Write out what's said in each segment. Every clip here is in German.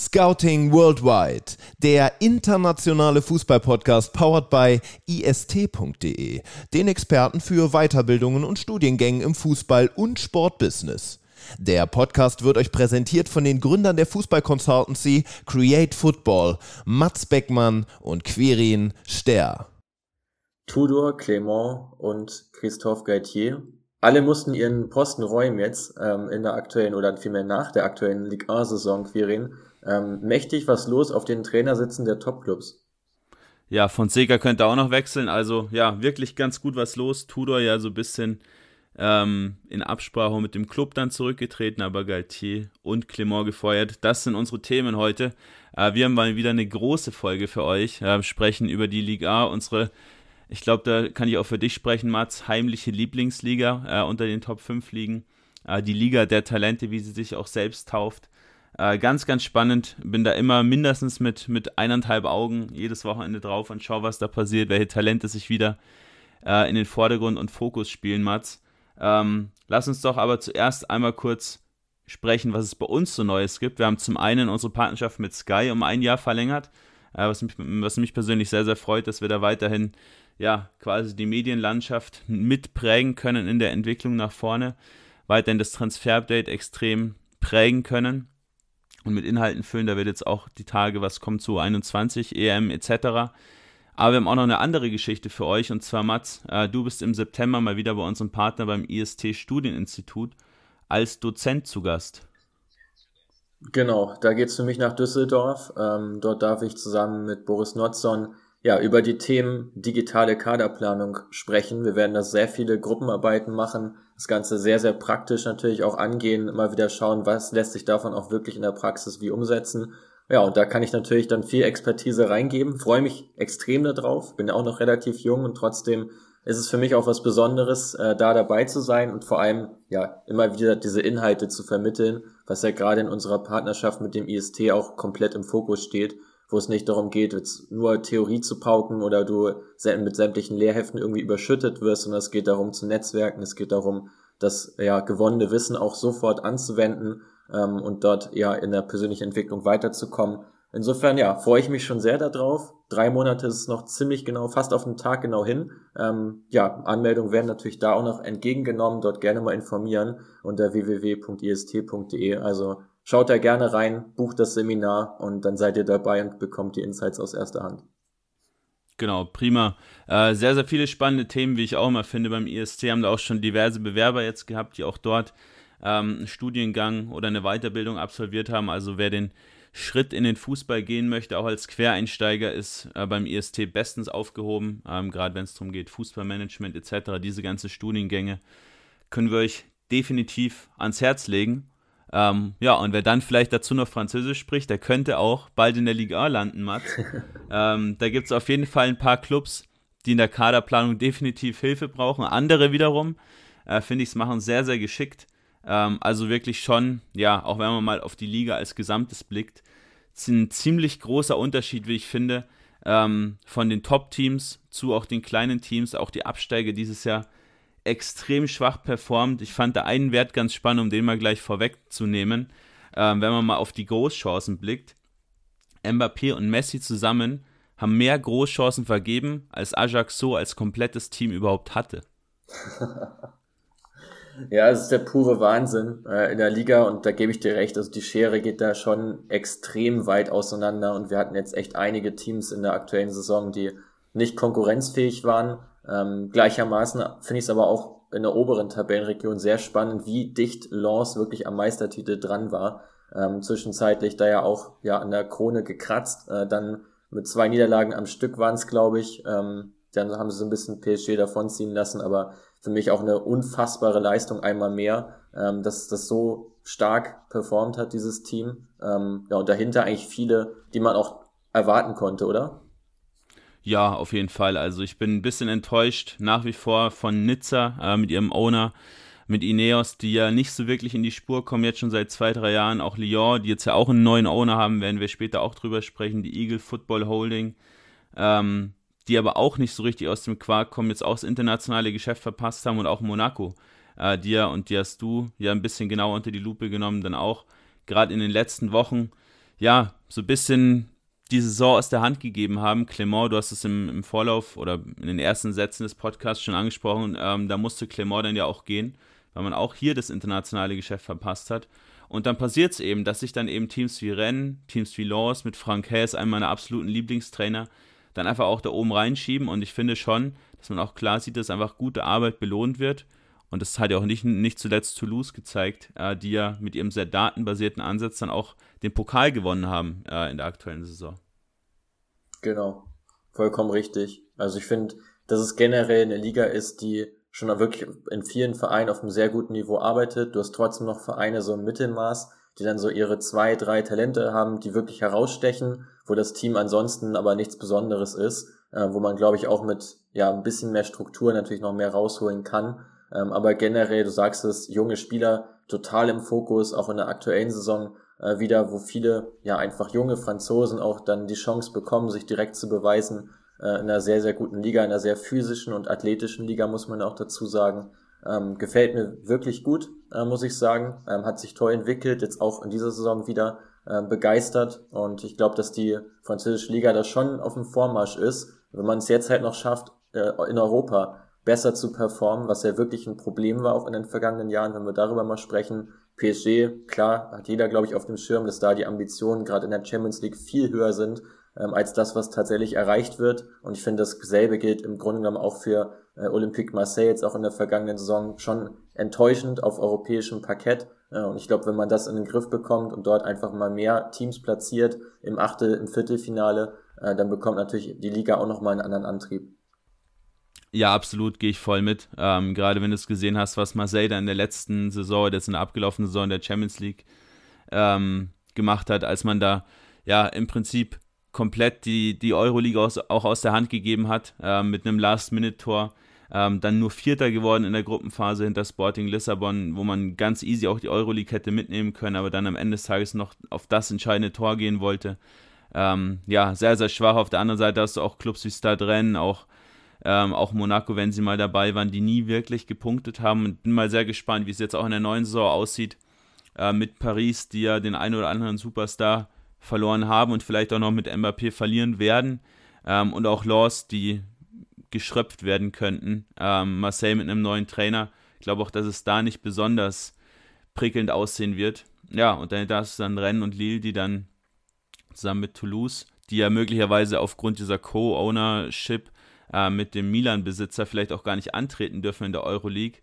Scouting Worldwide, der internationale Fußball-Podcast powered by ist.de, den Experten für Weiterbildungen und Studiengängen im Fußball- und Sportbusiness. Der Podcast wird euch präsentiert von den Gründern der Fußball-Consultancy Create Football, Mats Beckmann und Quirin Ster. Tudor, Clément und Christophe Galtier. Alle mussten ihren Posten räumen jetzt in der aktuellen oder vielmehr nach der aktuellen Ligue 1-Saison, Quirin. Mächtig was los auf den Trainersitzen der Topclubs. Ja, Fonseca könnte auch noch wechseln, also ja, wirklich ganz gut was los. Tudor ja so ein bisschen in Absprache mit dem Club dann zurückgetreten, aber Galtier und Clément gefeuert. Das sind unsere Themen heute. Wir haben mal wieder eine große Folge für euch, sprechen über die Ligue A, ich glaube, da kann ich auch für dich sprechen, Mats, heimliche Lieblingsliga unter den Top 5 Ligen. Die Liga der Talente, wie sie sich auch selbst tauft. Ganz, ganz spannend. Bin da immer mindestens mit 1,5 Augen jedes Wochenende drauf und schaue, was da passiert, welche Talente sich wieder in den Vordergrund und Fokus spielen, Mats. Lass uns doch aber zuerst einmal kurz sprechen, was es bei uns so Neues gibt. Wir haben zum einen unsere Partnerschaft mit Sky um 1 Jahr verlängert, was mich persönlich sehr, sehr freut, dass wir da weiterhin quasi die Medienlandschaft mitprägen können in der Entwicklung nach vorne, weiterhin das Transfer-Update extrem prägen können und mit Inhalten füllen. Da wird jetzt auch die Tage, was kommt zu 21, EM etc. Aber wir haben auch noch eine andere Geschichte für euch, und zwar Mats, du bist im September mal wieder bei unserem Partner beim IST Studieninstitut als Dozent zu Gast. Genau, da geht's für mich nach Düsseldorf. Dort darf ich zusammen mit Boris Notzon über die Themen digitale Kaderplanung sprechen. Wir werden da sehr viele Gruppenarbeiten machen, das Ganze sehr, sehr praktisch natürlich auch angehen, immer wieder schauen, was lässt sich davon auch wirklich in der Praxis wie umsetzen. Ja, und da kann ich natürlich dann viel Expertise reingeben, freue mich extrem darauf, bin ja auch noch relativ jung und trotzdem ist es für mich auch was Besonderes, da dabei zu sein und vor allem immer wieder diese Inhalte zu vermitteln, was ja gerade in unserer Partnerschaft mit dem IST auch komplett im Fokus steht, wo es nicht darum geht, jetzt nur Theorie zu pauken oder du mit sämtlichen Lehrheften irgendwie überschüttet wirst, sondern es geht darum zu netzwerken, es geht darum, das gewonnene Wissen auch sofort anzuwenden und dort in der persönlichen Entwicklung weiterzukommen. Insofern freue ich mich schon sehr darauf. 3 Monate ist es noch ziemlich genau, fast auf den Tag genau hin. Anmeldungen werden natürlich da auch noch entgegengenommen, dort gerne mal informieren unter www.ist.de. Also schaut da gerne rein, bucht das Seminar und dann seid ihr dabei und bekommt die Insights aus erster Hand. Genau, prima. Sehr, sehr viele spannende Themen, wie ich auch immer finde beim IST. Haben da auch schon diverse Bewerber jetzt gehabt, die auch dort einen Studiengang oder eine Weiterbildung absolviert haben. Also wer den Schritt in den Fußball gehen möchte, auch als Quereinsteiger, ist beim IST bestens aufgehoben. Gerade wenn es darum geht, Fußballmanagement etc., diese ganzen Studiengänge können wir euch definitiv ans Herz legen. Und wer dann vielleicht dazu noch Französisch spricht, der könnte auch bald in der Ligue A landen, Mats. Da gibt es auf jeden Fall ein paar Clubs, die in der Kaderplanung definitiv Hilfe brauchen. Andere wiederum, finde ich, es machen sehr, sehr geschickt. Also wirklich schon, auch wenn man mal auf die Liga als Gesamtes blickt, ist ein ziemlich großer Unterschied, wie ich finde, von den Top-Teams zu auch den kleinen Teams, auch die Absteiger dieses Jahr extrem schwach performt. Ich fand da einen Wert ganz spannend, um den mal gleich vorwegzunehmen. Wenn man mal auf die Großchancen blickt, Mbappé und Messi zusammen haben mehr Großchancen vergeben, als Ajaccio als komplettes Team überhaupt hatte. Ja, es ist der pure Wahnsinn in der Liga und da gebe ich dir recht, also die Schere geht da schon extrem weit auseinander und wir hatten jetzt echt einige Teams in der aktuellen Saison, die nicht konkurrenzfähig waren. Gleichermaßen finde ich es aber auch in der oberen Tabellenregion sehr spannend, wie dicht Lens wirklich am Meistertitel dran war. Zwischenzeitlich da auch an der Krone gekratzt, dann mit 2 Niederlagen am Stück waren es, glaube ich. Dann haben sie so ein bisschen PSG davonziehen lassen, aber für mich auch eine unfassbare Leistung einmal mehr, dass das so stark performt hat, dieses Team. Und dahinter eigentlich viele, die man auch erwarten konnte, oder? Ja, auf jeden Fall. Also ich bin ein bisschen enttäuscht nach wie vor von Nizza mit ihrem Owner, mit Ineos, die ja nicht so wirklich in die Spur kommen, jetzt schon seit 2-3 Jahren. Auch Lyon, die jetzt ja auch einen neuen Owner haben, werden wir später auch drüber sprechen, die Eagle Football Holding, die aber auch nicht so richtig aus dem Quark kommen, jetzt auch das internationale Geschäft verpasst haben, und auch Monaco, die hast du ja ein bisschen genauer unter die Lupe genommen, dann auch gerade in den letzten Wochen so ein bisschen die Saison aus der Hand gegeben haben. Clement, du hast es im Vorlauf oder in den ersten Sätzen des Podcasts schon angesprochen, da musste Clement dann ja auch gehen, weil man auch hier das internationale Geschäft verpasst hat. Und dann passiert es eben, dass sich dann eben Teams wie Rennes, Teams wie Lens mit Franck Haise, einem meiner absoluten Lieblingstrainer, dann einfach auch da oben reinschieben. Und ich finde schon, dass man auch klar sieht, dass einfach gute Arbeit belohnt wird. Und das hat ja auch nicht zuletzt Toulouse gezeigt, die ja mit ihrem sehr datenbasierten Ansatz dann auch den Pokal gewonnen haben in der aktuellen Saison. Genau, vollkommen richtig. Also ich finde, dass es generell eine Liga ist, die schon wirklich in vielen Vereinen auf einem sehr guten Niveau arbeitet. Du hast trotzdem noch Vereine so im Mittelmaß, die dann so ihre 2, 3 Talente haben, die wirklich herausstechen, wo das Team ansonsten aber nichts Besonderes ist, wo man, glaube ich, auch mit ein bisschen mehr Struktur natürlich noch mehr rausholen kann. Aber generell, du sagst es, junge Spieler total im Fokus, auch in der aktuellen Saison wieder, wo viele einfach junge Franzosen auch dann die Chance bekommen, sich direkt zu beweisen, in einer sehr, sehr guten Liga, in einer sehr physischen und athletischen Liga, muss man auch dazu sagen. Gefällt mir wirklich gut, muss ich sagen. Hat sich toll entwickelt, jetzt auch in dieser Saison wieder begeistert. Und ich glaube, dass die französische Liga da schon auf dem Vormarsch ist. Wenn man es jetzt halt noch schafft, in Europa besser zu performen, was ja wirklich ein Problem war auch in den vergangenen Jahren, wenn wir darüber mal sprechen. PSG, klar, hat jeder, glaube ich, auf dem Schirm, dass da die Ambitionen gerade in der Champions League viel höher sind, als das, was tatsächlich erreicht wird. Und ich finde, dasselbe gilt im Grunde genommen auch für Olympique Marseille, jetzt auch in der vergangenen Saison schon enttäuschend auf europäischem Parkett. Und ich glaube, wenn man das in den Griff bekommt und dort einfach mal mehr Teams platziert im im Viertelfinale, dann bekommt natürlich die Liga auch nochmal einen anderen Antrieb. Ja, absolut, gehe ich voll mit. Gerade wenn du es gesehen hast, was Marseille da in der letzten Saison, jetzt in der abgelaufenen Saison der Champions League gemacht hat, als man da im Prinzip komplett die Euroleague auch aus der Hand gegeben hat, mit einem Last-Minute-Tor, dann nur Vierter geworden in der Gruppenphase hinter Sporting Lissabon, wo man ganz easy auch die Euroleague hätte mitnehmen können, aber dann am Ende des Tages noch auf das entscheidende Tor gehen wollte. Sehr, sehr schwach. Auf der anderen Seite hast du auch Clubs wie Stade Rennes, auch Monaco, wenn sie mal dabei waren, die nie wirklich gepunktet haben. Und bin mal sehr gespannt, wie es jetzt auch in der neuen Saison aussieht, mit Paris, die ja den einen oder anderen Superstar verloren haben und vielleicht auch noch mit Mbappé verlieren werden. Und auch Lens, die geschröpft werden könnten. Marseille mit einem neuen Trainer. Ich glaube auch, dass es da nicht besonders prickelnd aussehen wird. Ja, und dann hast du dann Rennes und Lille, die dann zusammen mit Toulouse, die ja möglicherweise aufgrund dieser Co-Ownership mit dem Milan-Besitzer vielleicht auch gar nicht antreten dürfen in der Euroleague.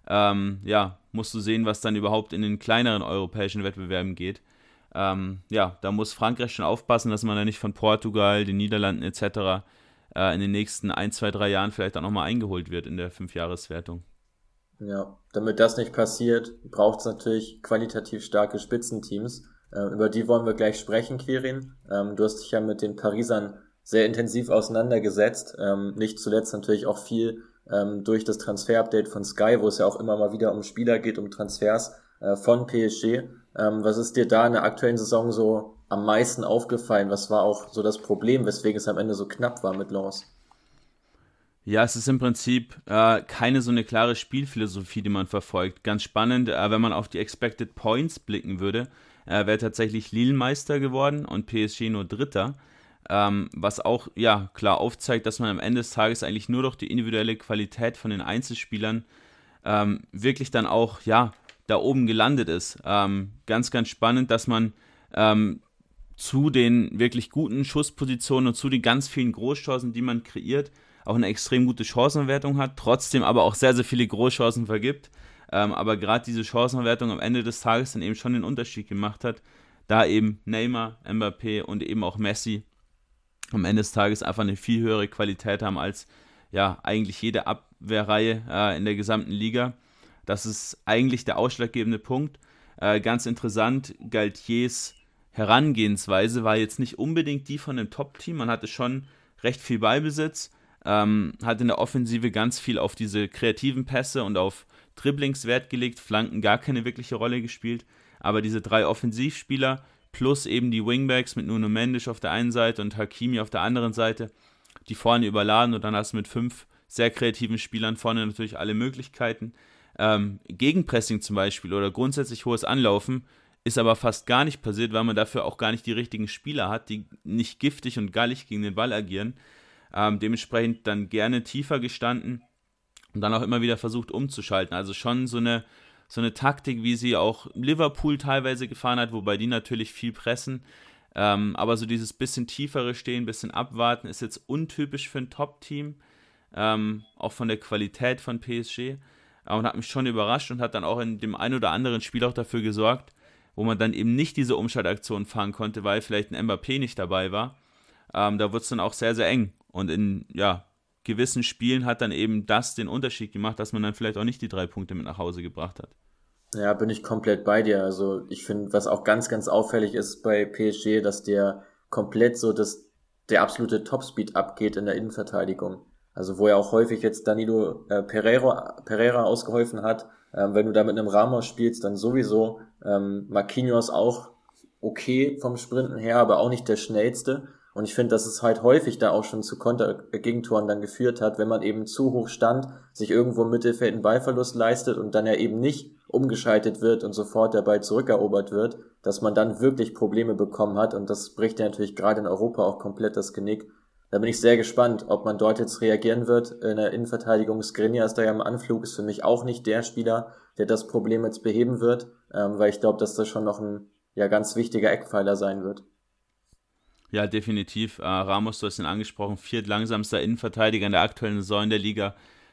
Musst du sehen, was dann überhaupt in den kleineren europäischen Wettbewerben geht. Da muss Frankreich schon aufpassen, dass man da nicht von Portugal, den Niederlanden etc. In den nächsten 1, 2, 3 Jahren vielleicht auch nochmal eingeholt wird in der 5-Jahres-Wertung. Ja, damit das nicht passiert, braucht es natürlich qualitativ starke Spitzenteams. Über die wollen wir gleich sprechen, Quirin. Du hast dich ja mit den Parisern sehr intensiv auseinandergesetzt. Nicht zuletzt natürlich auch viel durch das Transfer-Update von Sky, wo es ja auch immer mal wieder um Spieler geht, um Transfers von PSG. Was ist dir da in der aktuellen Saison so am meisten aufgefallen? Was war auch so das Problem, weswegen es am Ende so knapp war mit Lens? Ja, es ist im Prinzip keine so eine klare Spielphilosophie, die man verfolgt. Ganz spannend, wenn man auf die Expected Points blicken würde, wäre tatsächlich Lille Meister geworden und PSG nur Dritter. Was auch, klar aufzeigt, dass man am Ende des Tages eigentlich nur durch die individuelle Qualität von den Einzelspielern wirklich dann auch, da oben gelandet ist. Ganz, ganz spannend, dass man zu den wirklich guten Schusspositionen und zu den ganz vielen Großchancen, die man kreiert, auch eine extrem gute Chancenwertung hat, trotzdem aber auch sehr, sehr viele Großchancen vergibt. Aber gerade diese Chancenwertung am Ende des Tages dann eben schon den Unterschied gemacht hat, da eben Neymar, Mbappé und eben auch Messi am Ende des Tages einfach eine viel höhere Qualität haben als eigentlich jede Abwehrreihe in der gesamten Liga. Das ist eigentlich der ausschlaggebende Punkt. Ganz interessant, Galtiers Herangehensweise war jetzt nicht unbedingt die von dem Top-Team. Man hatte schon recht viel Ballbesitz, hat in der Offensive ganz viel auf diese kreativen Pässe und auf Dribblings Wert gelegt, Flanken gar keine wirkliche Rolle gespielt. Aber diese 3 Offensivspieler plus eben die Wingbacks mit Nuno Mendes auf der einen Seite und Hakimi auf der anderen Seite, die vorne überladen und dann hast du mit 5 sehr kreativen Spielern vorne natürlich alle Möglichkeiten. Gegenpressing zum Beispiel oder grundsätzlich hohes Anlaufen Ist aber fast gar nicht passiert, weil man dafür auch gar nicht die richtigen Spieler hat, die nicht giftig und gallig gegen den Ball agieren. Dementsprechend dann gerne tiefer gestanden und dann auch immer wieder versucht umzuschalten. Also schon so eine Taktik, wie sie auch Liverpool teilweise gefahren hat, wobei die natürlich viel pressen. Aber so dieses bisschen tiefere Stehen, bisschen abwarten, ist jetzt untypisch für ein Top-Team, auch von der Qualität von PSG. Und hat mich schon überrascht und hat dann auch in dem ein oder anderen Spiel auch dafür gesorgt, wo man dann eben nicht diese Umschaltaktion fahren konnte, weil vielleicht ein Mbappé nicht dabei war. Da wird es dann auch sehr, sehr eng. Und in gewissen Spielen hat dann eben das den Unterschied gemacht, dass man dann vielleicht auch nicht die 3 Punkte mit nach Hause gebracht hat. Ja, bin ich komplett bei dir. Also ich finde, was auch ganz, ganz auffällig ist bei PSG, dass der komplett so der absolute Topspeed abgeht in der Innenverteidigung. Also wo er auch häufig jetzt Danilo Pereira ausgeholfen hat. Wenn du da mit einem Ramos spielst, dann sowieso. Marquinhos auch okay vom Sprinten her, aber auch nicht der schnellste. Und ich finde, dass es halt häufig da auch schon zu Kontergegentoren dann geführt hat, wenn man eben zu hoch stand, sich irgendwo im Mittelfeld einen Ballverlust leistet und dann ja eben nicht umgeschaltet wird und sofort der Ball zurückerobert wird, dass man dann wirklich Probleme bekommen hat. Und das bricht ja natürlich gerade in Europa auch komplett das Genick. Da bin ich sehr gespannt, ob man dort jetzt reagieren wird. In der Innenverteidigung Skriniar ist da ja im Anflug, ist für mich auch nicht der Spieler, der das Problem jetzt beheben wird, weil ich glaube, dass das schon noch ein ganz wichtiger Eckpfeiler sein wird. Ja, definitiv. Ramos, du hast ihn angesprochen, viertlangsamster Innenverteidiger in der aktuellen Saison in der Liga.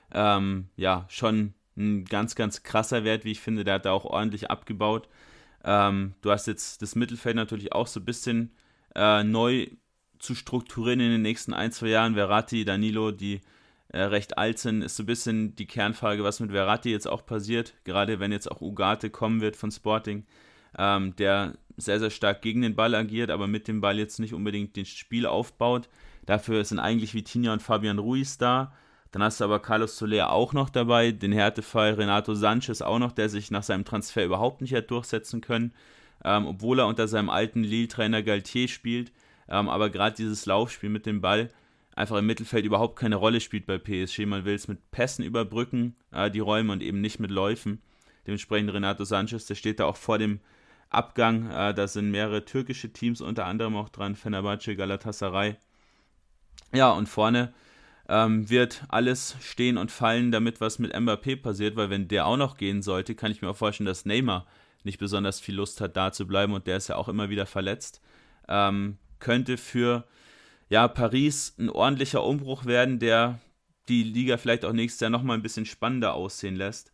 Schon ein ganz, ganz krasser Wert, wie ich finde. Der hat da auch ordentlich abgebaut. Du hast jetzt das Mittelfeld natürlich auch so ein bisschen neu zu strukturieren in den nächsten 1-2 Jahren. Verratti, Danilo, die recht alt sind, ist so ein bisschen die Kernfrage, was mit Verratti jetzt auch passiert, gerade wenn jetzt auch Ugarte kommen wird von Sporting, der sehr, sehr stark gegen den Ball agiert, aber mit dem Ball jetzt nicht unbedingt das Spiel aufbaut. Dafür sind eigentlich Vitinha und Fabian Ruiz da. Dann hast du aber Carlos Soler auch noch dabei, den Härtefall Renato Sanchez auch noch, der sich nach seinem Transfer überhaupt nicht hat durchsetzen können, obwohl er unter seinem alten Lille-Trainer Galtier spielt. Aber gerade dieses Laufspiel mit dem Ball einfach im Mittelfeld überhaupt keine Rolle spielt bei PSG. Man will es mit Pässen überbrücken, die Räume, und eben nicht mit Läufen. Dementsprechend Renato Sanchez, der steht da auch vor dem Abgang. Da sind mehrere türkische Teams unter anderem auch dran, Fenerbahce, Galatasaray. Ja, und vorne wird alles stehen und fallen, damit was mit Mbappé passiert, weil wenn der auch noch gehen sollte, kann ich mir auch vorstellen, dass Neymar nicht besonders viel Lust hat, da zu bleiben, und der ist ja auch immer wieder verletzt. Könnte für Paris ein ordentlicher Umbruch werden, der die Liga vielleicht auch nächstes Jahr nochmal ein bisschen spannender aussehen lässt.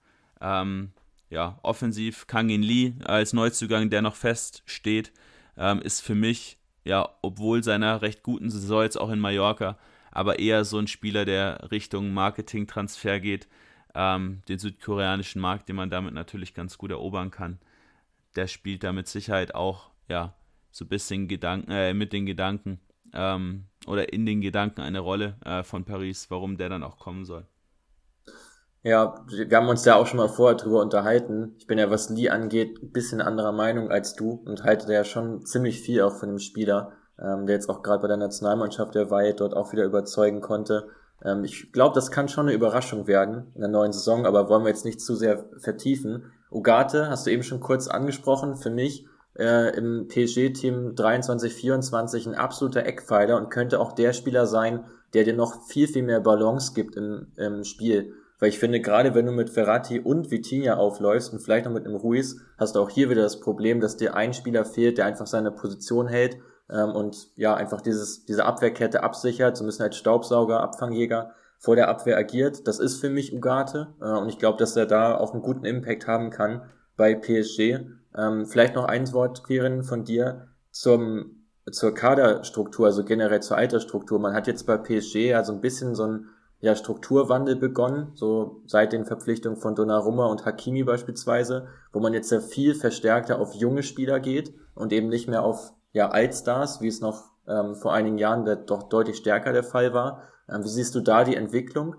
Offensiv Kangin Lee als Neuzugang, der noch feststeht, ist für mich, obwohl seiner recht guten Saison jetzt auch in Mallorca, aber eher so ein Spieler, der Richtung Marketing-Transfer geht, den südkoreanischen Markt, den man damit natürlich ganz gut erobern kann. Der spielt da mit Sicherheit auch, so ein bisschen mit den Gedanken oder in den Gedanken eine Rolle von Paris, warum der dann auch kommen soll. Ja, wir haben uns ja auch schon mal vorher drüber unterhalten. Ich bin ja, was Lee angeht, ein bisschen anderer Meinung als du und halte da ja schon ziemlich viel auch von dem Spieler, der jetzt auch gerade bei der Nationalmannschaft der Weihe dort auch wieder überzeugen konnte. Ich glaube, das kann schon eine Überraschung werden in der neuen Saison, aber wollen wir jetzt nicht zu sehr vertiefen. Ugarte hast du eben schon kurz angesprochen, für mich im PSG-Team 23-24 ein absoluter Eckpfeiler und könnte auch der Spieler sein, der dir noch viel, viel mehr Balance gibt im Spiel. Weil ich finde, gerade wenn du mit Verratti und Vitinha aufläufst und vielleicht noch mit einem Ruiz, hast du auch hier wieder das Problem, dass dir ein Spieler fehlt, der einfach seine Position hält und einfach diese Abwehrkette absichert, so ein bisschen als Staubsauger, Abfangjäger vor der Abwehr agiert. Das ist für mich Ugarte und ich glaube, dass er da auch einen guten Impact haben kann bei PSG. Vielleicht noch ein Wort, Quirin, von dir zur Kaderstruktur, also generell zur Altersstruktur. Man hat jetzt bei PSG also ein bisschen so ein Strukturwandel begonnen, so seit den Verpflichtungen von Donnarumma und Hakimi beispielsweise, wo man jetzt sehr viel verstärkter auf junge Spieler geht und eben nicht mehr auf Altstars, wie es noch vor einigen Jahren doch deutlich stärker der Fall war. Wie siehst du da die Entwicklung?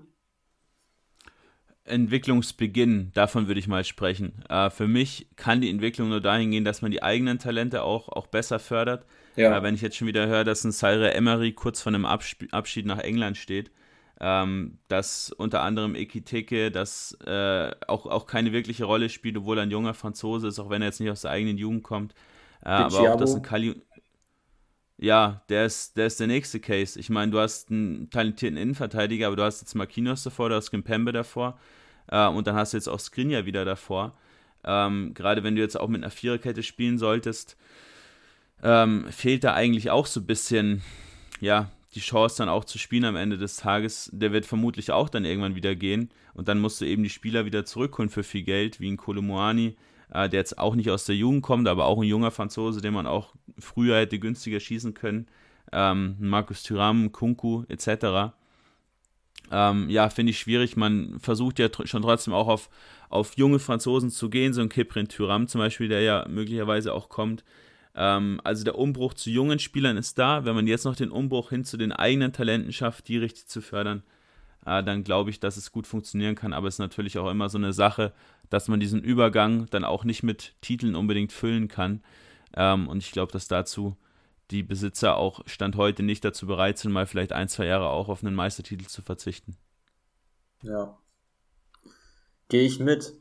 Entwicklungsbeginn, davon würde ich mal sprechen. Für mich kann die Entwicklung nur dahin gehen, dass man die eigenen Talente auch besser fördert. Wenn ich jetzt schon wieder höre, dass ein Zaire Emery kurz vor einem Abschied nach England steht, dass unter anderem Ekitike das auch keine wirkliche Rolle spielt, obwohl er ein junger Franzose ist, auch wenn er jetzt nicht aus der eigenen Jugend kommt. Aber auch, dass ein ja, der ist der nächste Case. Ich meine, du hast einen talentierten Innenverteidiger, aber du hast jetzt Marquinhos davor, du hast Kimpembe davor und dann hast du jetzt auch Skriniar wieder davor. Gerade wenn du jetzt auch mit einer Viererkette spielen solltest, fehlt da eigentlich auch so ein bisschen, ja, die Chance dann auch zu spielen am Ende des Tages. Der wird vermutlich auch dann irgendwann wieder gehen und dann musst du eben die Spieler wieder zurückholen für viel Geld, wie ein Kolo Muani, der jetzt auch nicht aus der Jugend kommt, aber auch ein junger Franzose, den man auch früher hätte günstiger schießen können. Markus Thuram, Kunku etc. Ja, finde ich schwierig. Man versucht ja schon trotzdem auch auf junge Franzosen zu gehen, so ein Cyprien Thuram zum Beispiel, der ja möglicherweise auch kommt. Also der Umbruch zu jungen Spielern ist da. Wenn man jetzt noch den Umbruch hin zu den eigenen Talenten schafft, die richtig zu fördern, dann glaube ich, dass es gut funktionieren kann. Aber es ist natürlich auch immer so eine Sache, dass man diesen Übergang dann auch nicht mit Titeln unbedingt füllen kann. Und ich glaube, dass dazu die Besitzer auch Stand heute nicht dazu bereit sind, mal vielleicht 1-2 Jahre auch auf einen Meistertitel zu verzichten. Ja. Gehe ich mit.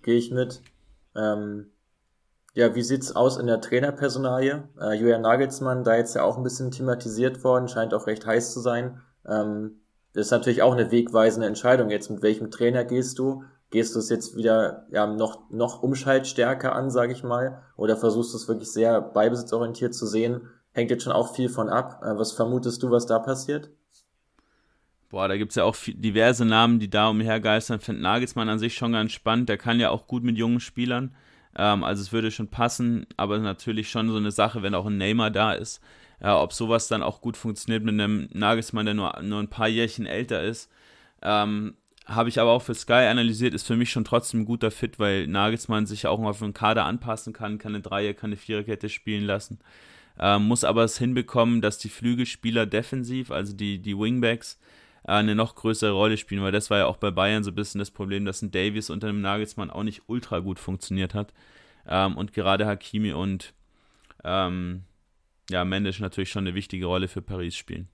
Ja, wie sieht's aus in der Trainerpersonalie? Julian Nagelsmann, da jetzt ja auch ein bisschen thematisiert worden, scheint auch recht heiß zu sein. Das ist natürlich auch eine wegweisende Entscheidung jetzt. Mit welchem Trainer gehst du? Gehst du es jetzt wieder noch umschaltstärker an, sage ich mal? Oder versuchst du es wirklich sehr beibesitzorientiert zu sehen? Hängt jetzt schon auch viel von ab. Was vermutest du, was da passiert? Boah, da gibt es ja auch diverse Namen, die da umhergeistern. Ich finde Nagelsmann an sich schon ganz spannend. Der kann ja auch gut mit jungen Spielern. Also es würde schon passen, aber natürlich schon so eine Sache, wenn auch ein Neymar da ist. Ob sowas dann auch gut funktioniert mit einem Nagelsmann, der nur ein paar Jährchen älter ist. Habe ich aber auch für Sky analysiert, ist für mich schon trotzdem ein guter Fit, weil Nagelsmann sich auch auf einen Kader anpassen kann eine Dreier-, kann eine Viererkette spielen lassen. Muss aber es hinbekommen, dass die Flügelspieler defensiv, also die Wingbacks, eine noch größere Rolle spielen, weil das war ja auch bei Bayern so ein bisschen das Problem, dass ein Davies unter dem Nagelsmann auch nicht ultra gut funktioniert hat. Und gerade Hakimi und Mendes natürlich schon eine wichtige Rolle für Paris spielen.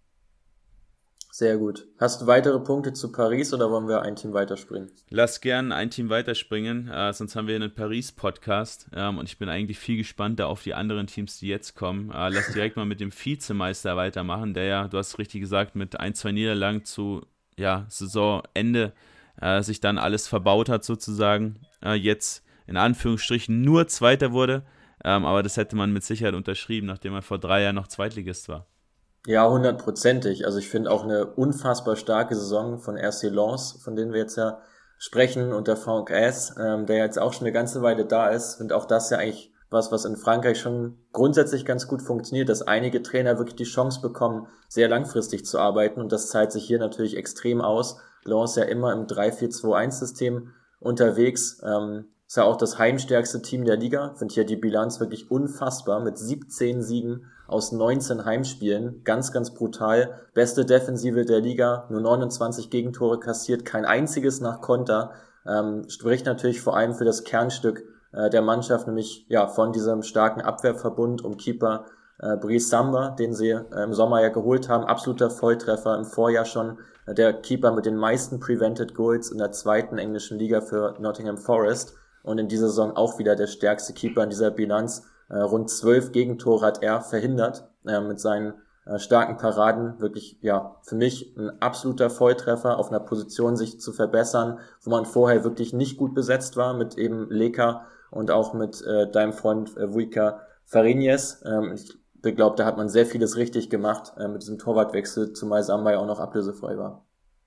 Sehr gut. Hast du weitere Punkte zu Paris oder wollen wir ein Team weiterspringen? Lass gern ein Team weiterspringen, sonst haben wir einen Paris-Podcast und ich bin eigentlich viel gespannter auf die anderen Teams, die jetzt kommen. Lass direkt mal mit dem Vizemeister weitermachen, der ja, du hast es richtig gesagt, mit 1-2 Niederlagen zu Saisonende sich dann alles verbaut hat sozusagen. Jetzt in Anführungsstrichen nur Zweiter wurde, aber das hätte man mit Sicherheit unterschrieben, nachdem er vor 3 Jahren noch Zweitligist war. Ja, 100%. Also ich finde auch eine unfassbar starke Saison von RC Lens, von denen wir jetzt ja sprechen, unter Franck S., der jetzt auch schon eine ganze Weile da ist. Und auch das ja eigentlich was in Frankreich schon grundsätzlich ganz gut funktioniert, dass einige Trainer wirklich die Chance bekommen, sehr langfristig zu arbeiten. Und das zahlt sich hier natürlich extrem aus. Lens ja immer im 3-4-2-1-System unterwegs. Ist ja auch das heimstärkste Team der Liga. Finde hier die Bilanz wirklich unfassbar mit 17 Siegen aus 19 Heimspielen. Ganz, ganz brutal. Beste Defensive der Liga, nur 29 Gegentore kassiert, kein einziges nach Konter. Spricht natürlich vor allem für das Kernstück der Mannschaft, nämlich von diesem starken Abwehrverbund um Keeper Brice Samba, den sie im Sommer ja geholt haben. Absoluter Volltreffer, im Vorjahr schon der Keeper mit den meisten Prevented Goals in der 2. englischen Liga für Nottingham Forest. Und in dieser Saison auch wieder der stärkste Keeper in dieser Bilanz. Rund 12 Gegentore hat er verhindert mit seinen starken Paraden. Wirklich, für mich ein absoluter Volltreffer, auf einer Position sich zu verbessern, wo man vorher wirklich nicht gut besetzt war, mit eben Leka und auch mit deinem Freund Vuika Fariñez. Ich glaube, da hat man sehr vieles richtig gemacht mit diesem Torwartwechsel, zumal Samba ja auch noch ablösefrei war.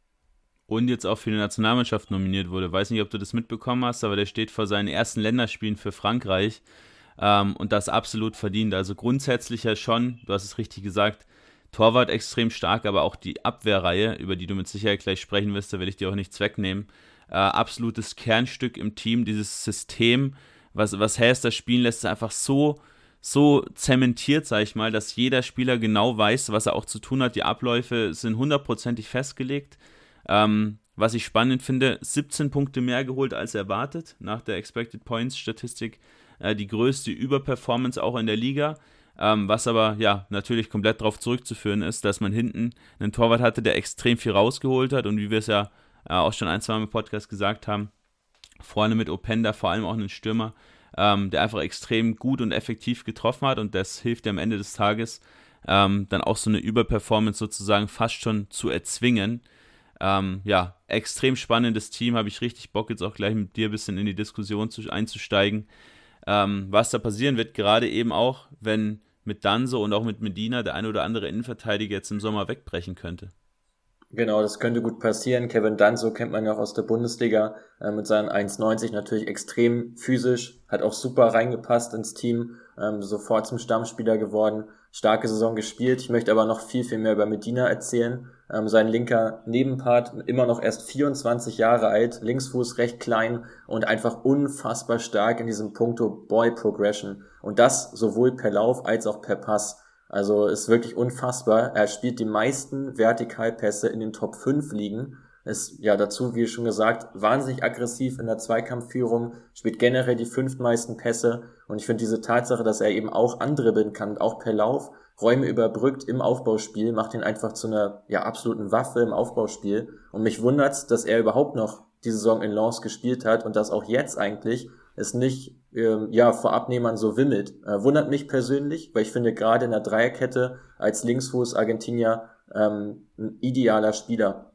Und jetzt auch für die Nationalmannschaft nominiert wurde. Weiß nicht, ob du das mitbekommen hast, aber der steht vor seinen ersten Länderspielen für Frankreich und das absolut verdient. Also grundsätzlich ja schon, du hast es richtig gesagt, Torwart extrem stark, aber auch die Abwehrreihe, über die du mit Sicherheit gleich sprechen wirst, da will ich dir auch nichts wegnehmen. Absolutes Kernstück im Team, dieses System, was Hayes spielen lässt, ist einfach so zementiert, sag ich mal, dass jeder Spieler genau weiß, was er auch zu tun hat. Die Abläufe sind 100%ig festgelegt. Was ich spannend finde, 17 Punkte mehr geholt als erwartet, nach der Expected Points Statistik, die größte Überperformance auch in der Liga. was aber ja natürlich komplett darauf zurückzuführen ist, dass man hinten einen Torwart hatte, der extrem viel rausgeholt hat und wie wir es ja auch schon ein, zwei Mal im Podcast gesagt haben, vorne mit Openda vor allem auch einen Stürmer, der einfach extrem gut und effektiv getroffen hat und das hilft dir am Ende des Tages dann auch so eine Überperformance sozusagen fast schon zu erzwingen. Ja, extrem spannendes Team, habe ich richtig Bock jetzt auch gleich mit dir ein bisschen in die Diskussion einzusteigen, was da passieren wird, gerade eben auch, wenn mit Danso und auch mit Medina der ein oder andere Innenverteidiger jetzt im Sommer wegbrechen könnte. Genau, das könnte gut passieren. Kevin Danso kennt man ja auch aus der Bundesliga, mit seinen 1,90 natürlich extrem physisch, hat auch super reingepasst ins Team, sofort zum Stammspieler geworden, starke Saison gespielt. Ich möchte aber noch viel, viel mehr über Medina erzählen. Sein linker Nebenpart, immer noch erst 24 Jahre alt, Linksfuß recht klein und einfach unfassbar stark in diesem Punkto Ball Progression. Und das sowohl per Lauf als auch per Pass. Also ist wirklich unfassbar. Er spielt die meisten Vertikalpässe in den Top 5 Ligen. Ist ja dazu, wie schon gesagt, wahnsinnig aggressiv in der Zweikampfführung, spielt generell die 5. meisten Pässe. Und ich finde diese Tatsache, dass er eben auch andribbeln kann, auch per Lauf, Räume überbrückt im Aufbauspiel, macht ihn einfach zu einer absoluten Waffe im Aufbauspiel. Und mich wundert's, dass er überhaupt noch die Saison in Lens gespielt hat und dass auch jetzt eigentlich es nicht vor Abnehmern so wimmelt. Wundert mich persönlich, weil ich finde gerade in der Dreierkette als Linksfuß Argentinier ein idealer Spieler.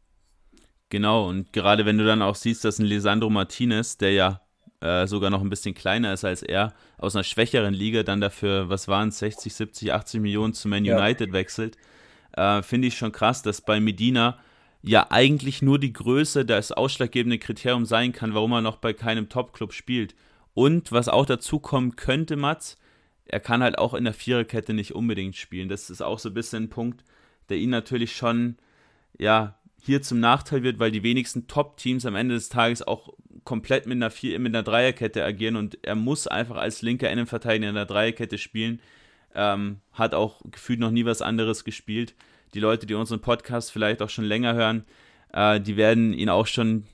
Genau, und gerade wenn du dann auch siehst, dass ein Lisandro Martinez, der ja sogar noch ein bisschen kleiner ist als er, aus einer schwächeren Liga dann dafür, was waren es, 60, 70, 80 Millionen zu Man United wechselt, finde ich schon krass, dass bei Medina ja eigentlich nur die Größe das ausschlaggebende Kriterium sein kann, warum er noch bei keinem Top-Club spielt. Und was auch dazu kommen könnte, Mats, er kann halt auch in der Viererkette nicht unbedingt spielen. Das ist auch so ein bisschen ein Punkt, der ihn natürlich schon hier zum Nachteil wird, weil die wenigsten Top-Teams am Ende des Tages auch komplett mit einer Dreierkette agieren und er muss einfach als linker Innenverteidiger in der Dreierkette spielen. Hat auch gefühlt noch nie was anderes gespielt. Die Leute, die unseren Podcast vielleicht auch schon länger hören, die werden ihn auch schon,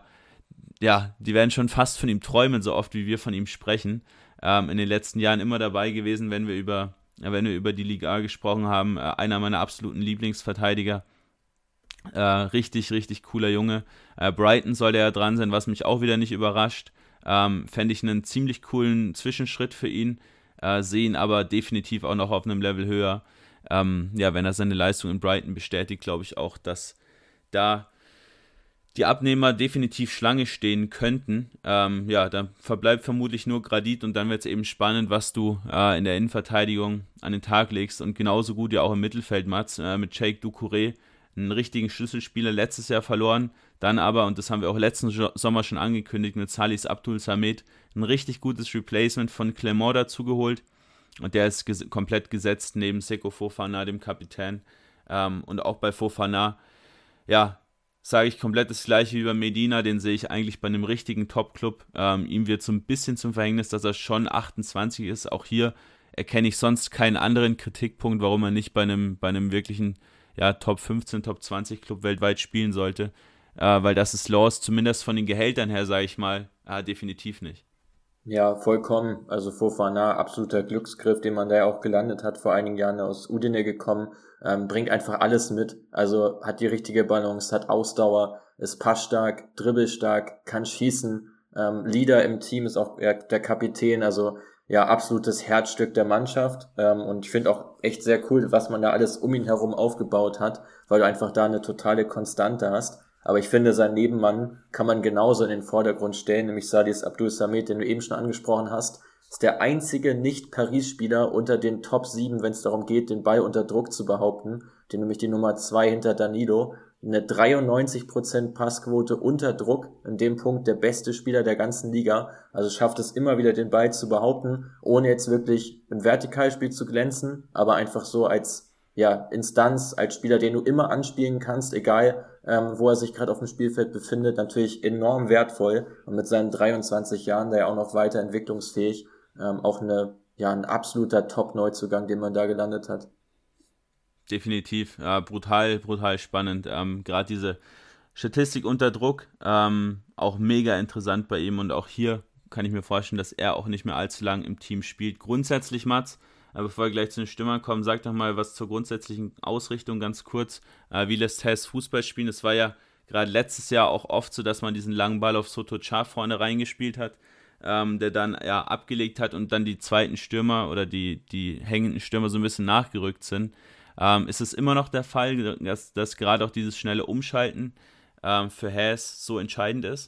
die werden schon fast von ihm träumen, so oft wie wir von ihm sprechen. In den letzten Jahren immer dabei gewesen, wenn wir über die Liga A gesprochen haben. Einer meiner absoluten Lieblingsverteidiger. Richtig, richtig cooler Junge. Brighton soll der ja dran sein, was mich auch wieder nicht überrascht. Fände ich einen ziemlich coolen Zwischenschritt für ihn. Sehe ihn aber definitiv auch noch auf einem Level höher. Wenn er seine Leistung in Brighton bestätigt, glaube ich auch, dass da die Abnehmer definitiv Schlange stehen könnten. Dann verbleibt vermutlich nur Gradit und dann wird es eben spannend, was du in der Innenverteidigung an den Tag legst und genauso gut ja auch im Mittelfeld, Mats, mit Sheikh Doucouré, einen richtigen Schlüsselspieler letztes Jahr verloren, dann aber, und das haben wir auch letzten Sommer schon angekündigt, mit Salis Abdul Samed, ein richtig gutes Replacement von Clement dazu geholt und der ist komplett gesetzt neben Seko Fofana, dem Kapitän, und auch bei Fofana, sage ich komplett das gleiche wie bei Medina, den sehe ich eigentlich bei einem richtigen Top-Club. Ihm wird so ein bisschen zum Verhängnis, dass er schon 28 ist. Auch hier erkenne ich sonst keinen anderen Kritikpunkt, warum er nicht bei einem wirklichen Top 15, Top 20 Club weltweit spielen sollte. Weil das ist Lens, zumindest von den Gehältern her, sage ich mal, definitiv nicht. Ja, vollkommen. Also Fofana, absoluter Glücksgriff, den man da ja auch gelandet hat, vor einigen Jahren aus Udine gekommen, bringt einfach alles mit. Also hat die richtige Balance, hat Ausdauer, ist passstark, dribbelstark, kann schießen, Leader im Team, ist auch der Kapitän, also absolutes Herzstück der Mannschaft. Und ich finde auch echt sehr cool, was man da alles um ihn herum aufgebaut hat, weil du einfach da eine totale Konstante hast. Aber ich finde, sein Nebenmann kann man genauso in den Vordergrund stellen, nämlich Salis Abdul Samed, den du eben schon angesprochen hast, ist der einzige Nicht-Paris-Spieler unter den Top 7, wenn es darum geht, den Ball unter Druck zu behaupten, den nämlich die Nummer 2 hinter Danilo. Eine 93% Passquote unter Druck, in dem Punkt der beste Spieler der ganzen Liga, also schafft es immer wieder, den Ball zu behaupten, ohne jetzt wirklich im Vertikalspiel zu glänzen, aber einfach so als Instanz, als Spieler, den du immer anspielen kannst, egal wo er sich gerade auf dem Spielfeld befindet, natürlich enorm wertvoll und mit seinen 23 Jahren da ja auch noch weiter entwicklungsfähig, auch ein absoluter Top-Neuzugang, den man da gelandet hat. Definitiv, brutal spannend, gerade diese Statistik unter Druck, auch mega interessant bei ihm und auch hier kann ich mir vorstellen, dass er auch nicht mehr allzu lang im Team spielt. Grundsätzlich, Mats, Aber bevor wir gleich zu den Stürmern kommen, sag doch mal was zur grundsätzlichen Ausrichtung ganz kurz. Wie lässt Hess Fußball spielen? Es war ja gerade letztes Jahr auch oft so, dass man diesen langen Ball auf Soto-Cha vorne reingespielt hat, der dann ja abgelegt hat und dann die zweiten Stürmer oder die hängenden Stürmer so ein bisschen nachgerückt sind. Ist es immer noch der Fall, dass gerade auch dieses schnelle Umschalten für Hess so entscheidend ist?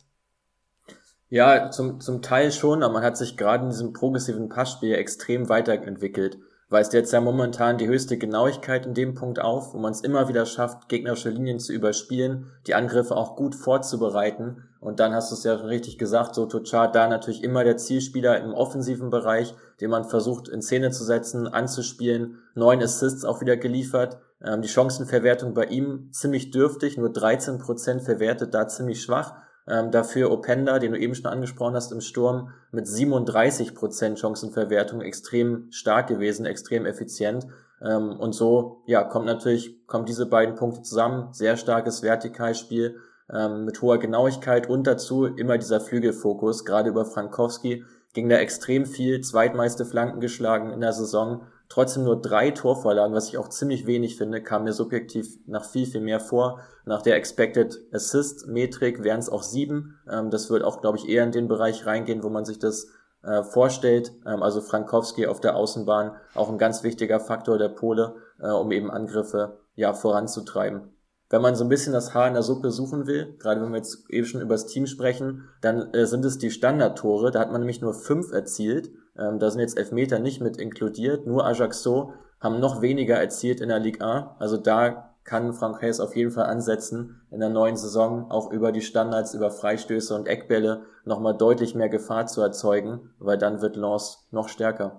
Ja, zum Teil schon, aber man hat sich gerade in diesem progressiven Passspiel extrem weiterentwickelt. Weist jetzt ja momentan die höchste Genauigkeit in dem Punkt auf, wo man es immer wieder schafft, gegnerische Linien zu überspielen, die Angriffe auch gut vorzubereiten. Und dann hast du es ja schon richtig gesagt, Soto-Cha da natürlich immer der Zielspieler im offensiven Bereich, den man versucht in Szene zu setzen, anzuspielen, 9 Assists auch wieder geliefert. Die Chancenverwertung bei ihm ziemlich dürftig, nur 13% verwertet, da ziemlich schwach. Dafür Openda, den du eben schon angesprochen hast im Sturm, mit 37% Chancenverwertung extrem stark gewesen, extrem effizient. Und so, ja, kommen diese beiden Punkte zusammen. Sehr starkes Vertikalspiel mit hoher Genauigkeit und dazu immer dieser Flügelfokus. Gerade über Frankowski ging da extrem viel, zweitmeiste Flanken geschlagen in der Saison. Trotzdem nur 3 Torvorlagen, was ich auch ziemlich wenig finde, kam mir subjektiv nach viel, viel mehr vor. Nach der Expected Assist Metrik wären es auch 7. Das wird auch, glaube ich, eher in den Bereich reingehen, wo man sich das vorstellt. Also Frankowski auf der Außenbahn, auch ein ganz wichtiger Faktor der Pole, um eben Angriffe voranzutreiben. Wenn man so ein bisschen das Haar in der Suppe suchen will, gerade wenn wir jetzt eben schon über das Team sprechen, dann sind es die Standardtore. Da hat man nämlich nur 5 erzielt. Da sind jetzt Elfmeter nicht mit inkludiert. Nur Ajaccio haben noch weniger erzielt in der Ligue 1. Also da kann Franck Hess auf jeden Fall ansetzen, in der neuen Saison auch über die Standards, über Freistöße und Eckbälle nochmal deutlich mehr Gefahr zu erzeugen, weil dann wird Lens noch stärker.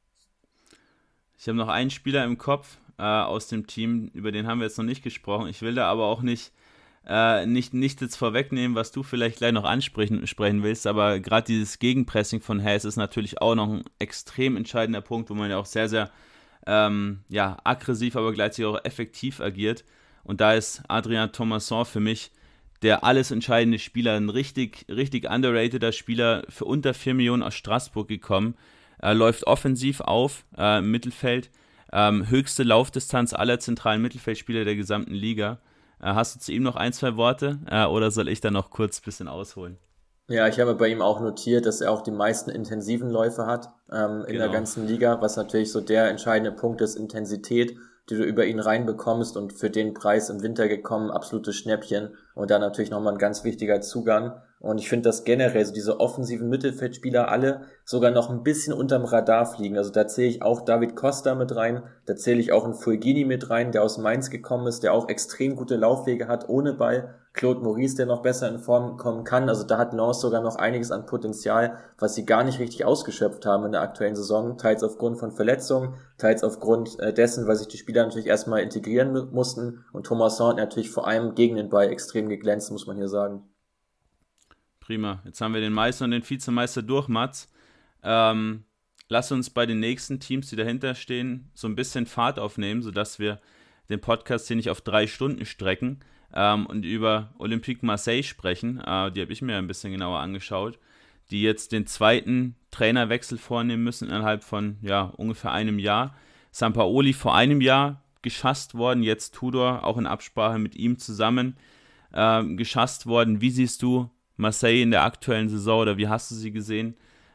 Ich habe noch einen Spieler im Kopf aus dem Team, über den haben wir jetzt noch nicht gesprochen. Ich will da aber auch nicht jetzt vorwegnehmen, was du vielleicht gleich noch ansprechen willst, aber gerade dieses Gegenpressing von Hess ist natürlich auch noch ein extrem entscheidender Punkt, wo man ja auch sehr, sehr aggressiv, aber gleichzeitig auch effektiv agiert. Und da ist Adrien Thomasson für mich der alles entscheidende Spieler, ein richtig, richtig underrateder Spieler, für unter 4 Millionen aus Straßburg gekommen, läuft offensiv auf im Mittelfeld, höchste Laufdistanz aller zentralen Mittelfeldspieler der gesamten Liga. Hast du zu ihm noch 1, 2 Worte oder soll ich da noch kurz ein bisschen ausholen? Ja, ich habe bei ihm auch notiert, dass er auch die meisten intensiven Läufe hat in der ganzen Liga, was natürlich so der entscheidende Punkt ist, Intensität, die du über ihn reinbekommst und für den Preis im Winter gekommen, absolutes Schnäppchen und da natürlich nochmal ein ganz wichtiger Zugang. Und ich finde, dass generell so diese offensiven Mittelfeldspieler alle sogar noch ein bisschen unterm Radar fliegen. Also da zähle ich auch David Costa mit rein, da zähle ich auch einen Fulgini mit rein, der aus Mainz gekommen ist, der auch extrem gute Laufwege hat ohne Ball. Claude Maurice, der noch besser in Form kommen kann. Also da hat Lens sogar noch einiges an Potenzial, was sie gar nicht richtig ausgeschöpft haben in der aktuellen Saison. Teils aufgrund von Verletzungen, teils aufgrund dessen, weil sich die Spieler natürlich erstmal integrieren mussten. Und Thomasson hat natürlich vor allem gegen den Ball extrem geglänzt, muss man hier sagen. Prima. Jetzt haben wir den Meister und den Vizemeister durch, Mats. Lass uns bei den nächsten Teams, die dahinter stehen, so ein bisschen Fahrt aufnehmen, sodass wir den Podcast hier nicht auf 3 Stunden strecken und über Olympique Marseille sprechen. Die habe ich mir ein bisschen genauer angeschaut, die jetzt den 2. Trainerwechsel vornehmen müssen innerhalb von ungefähr einem Jahr. Sampaoli vor einem Jahr geschasst worden, jetzt Tudor auch in Absprache mit ihm zusammen geschasst worden. Wie siehst du Marseille in der aktuellen Saison oder wie hast du sie gesehen?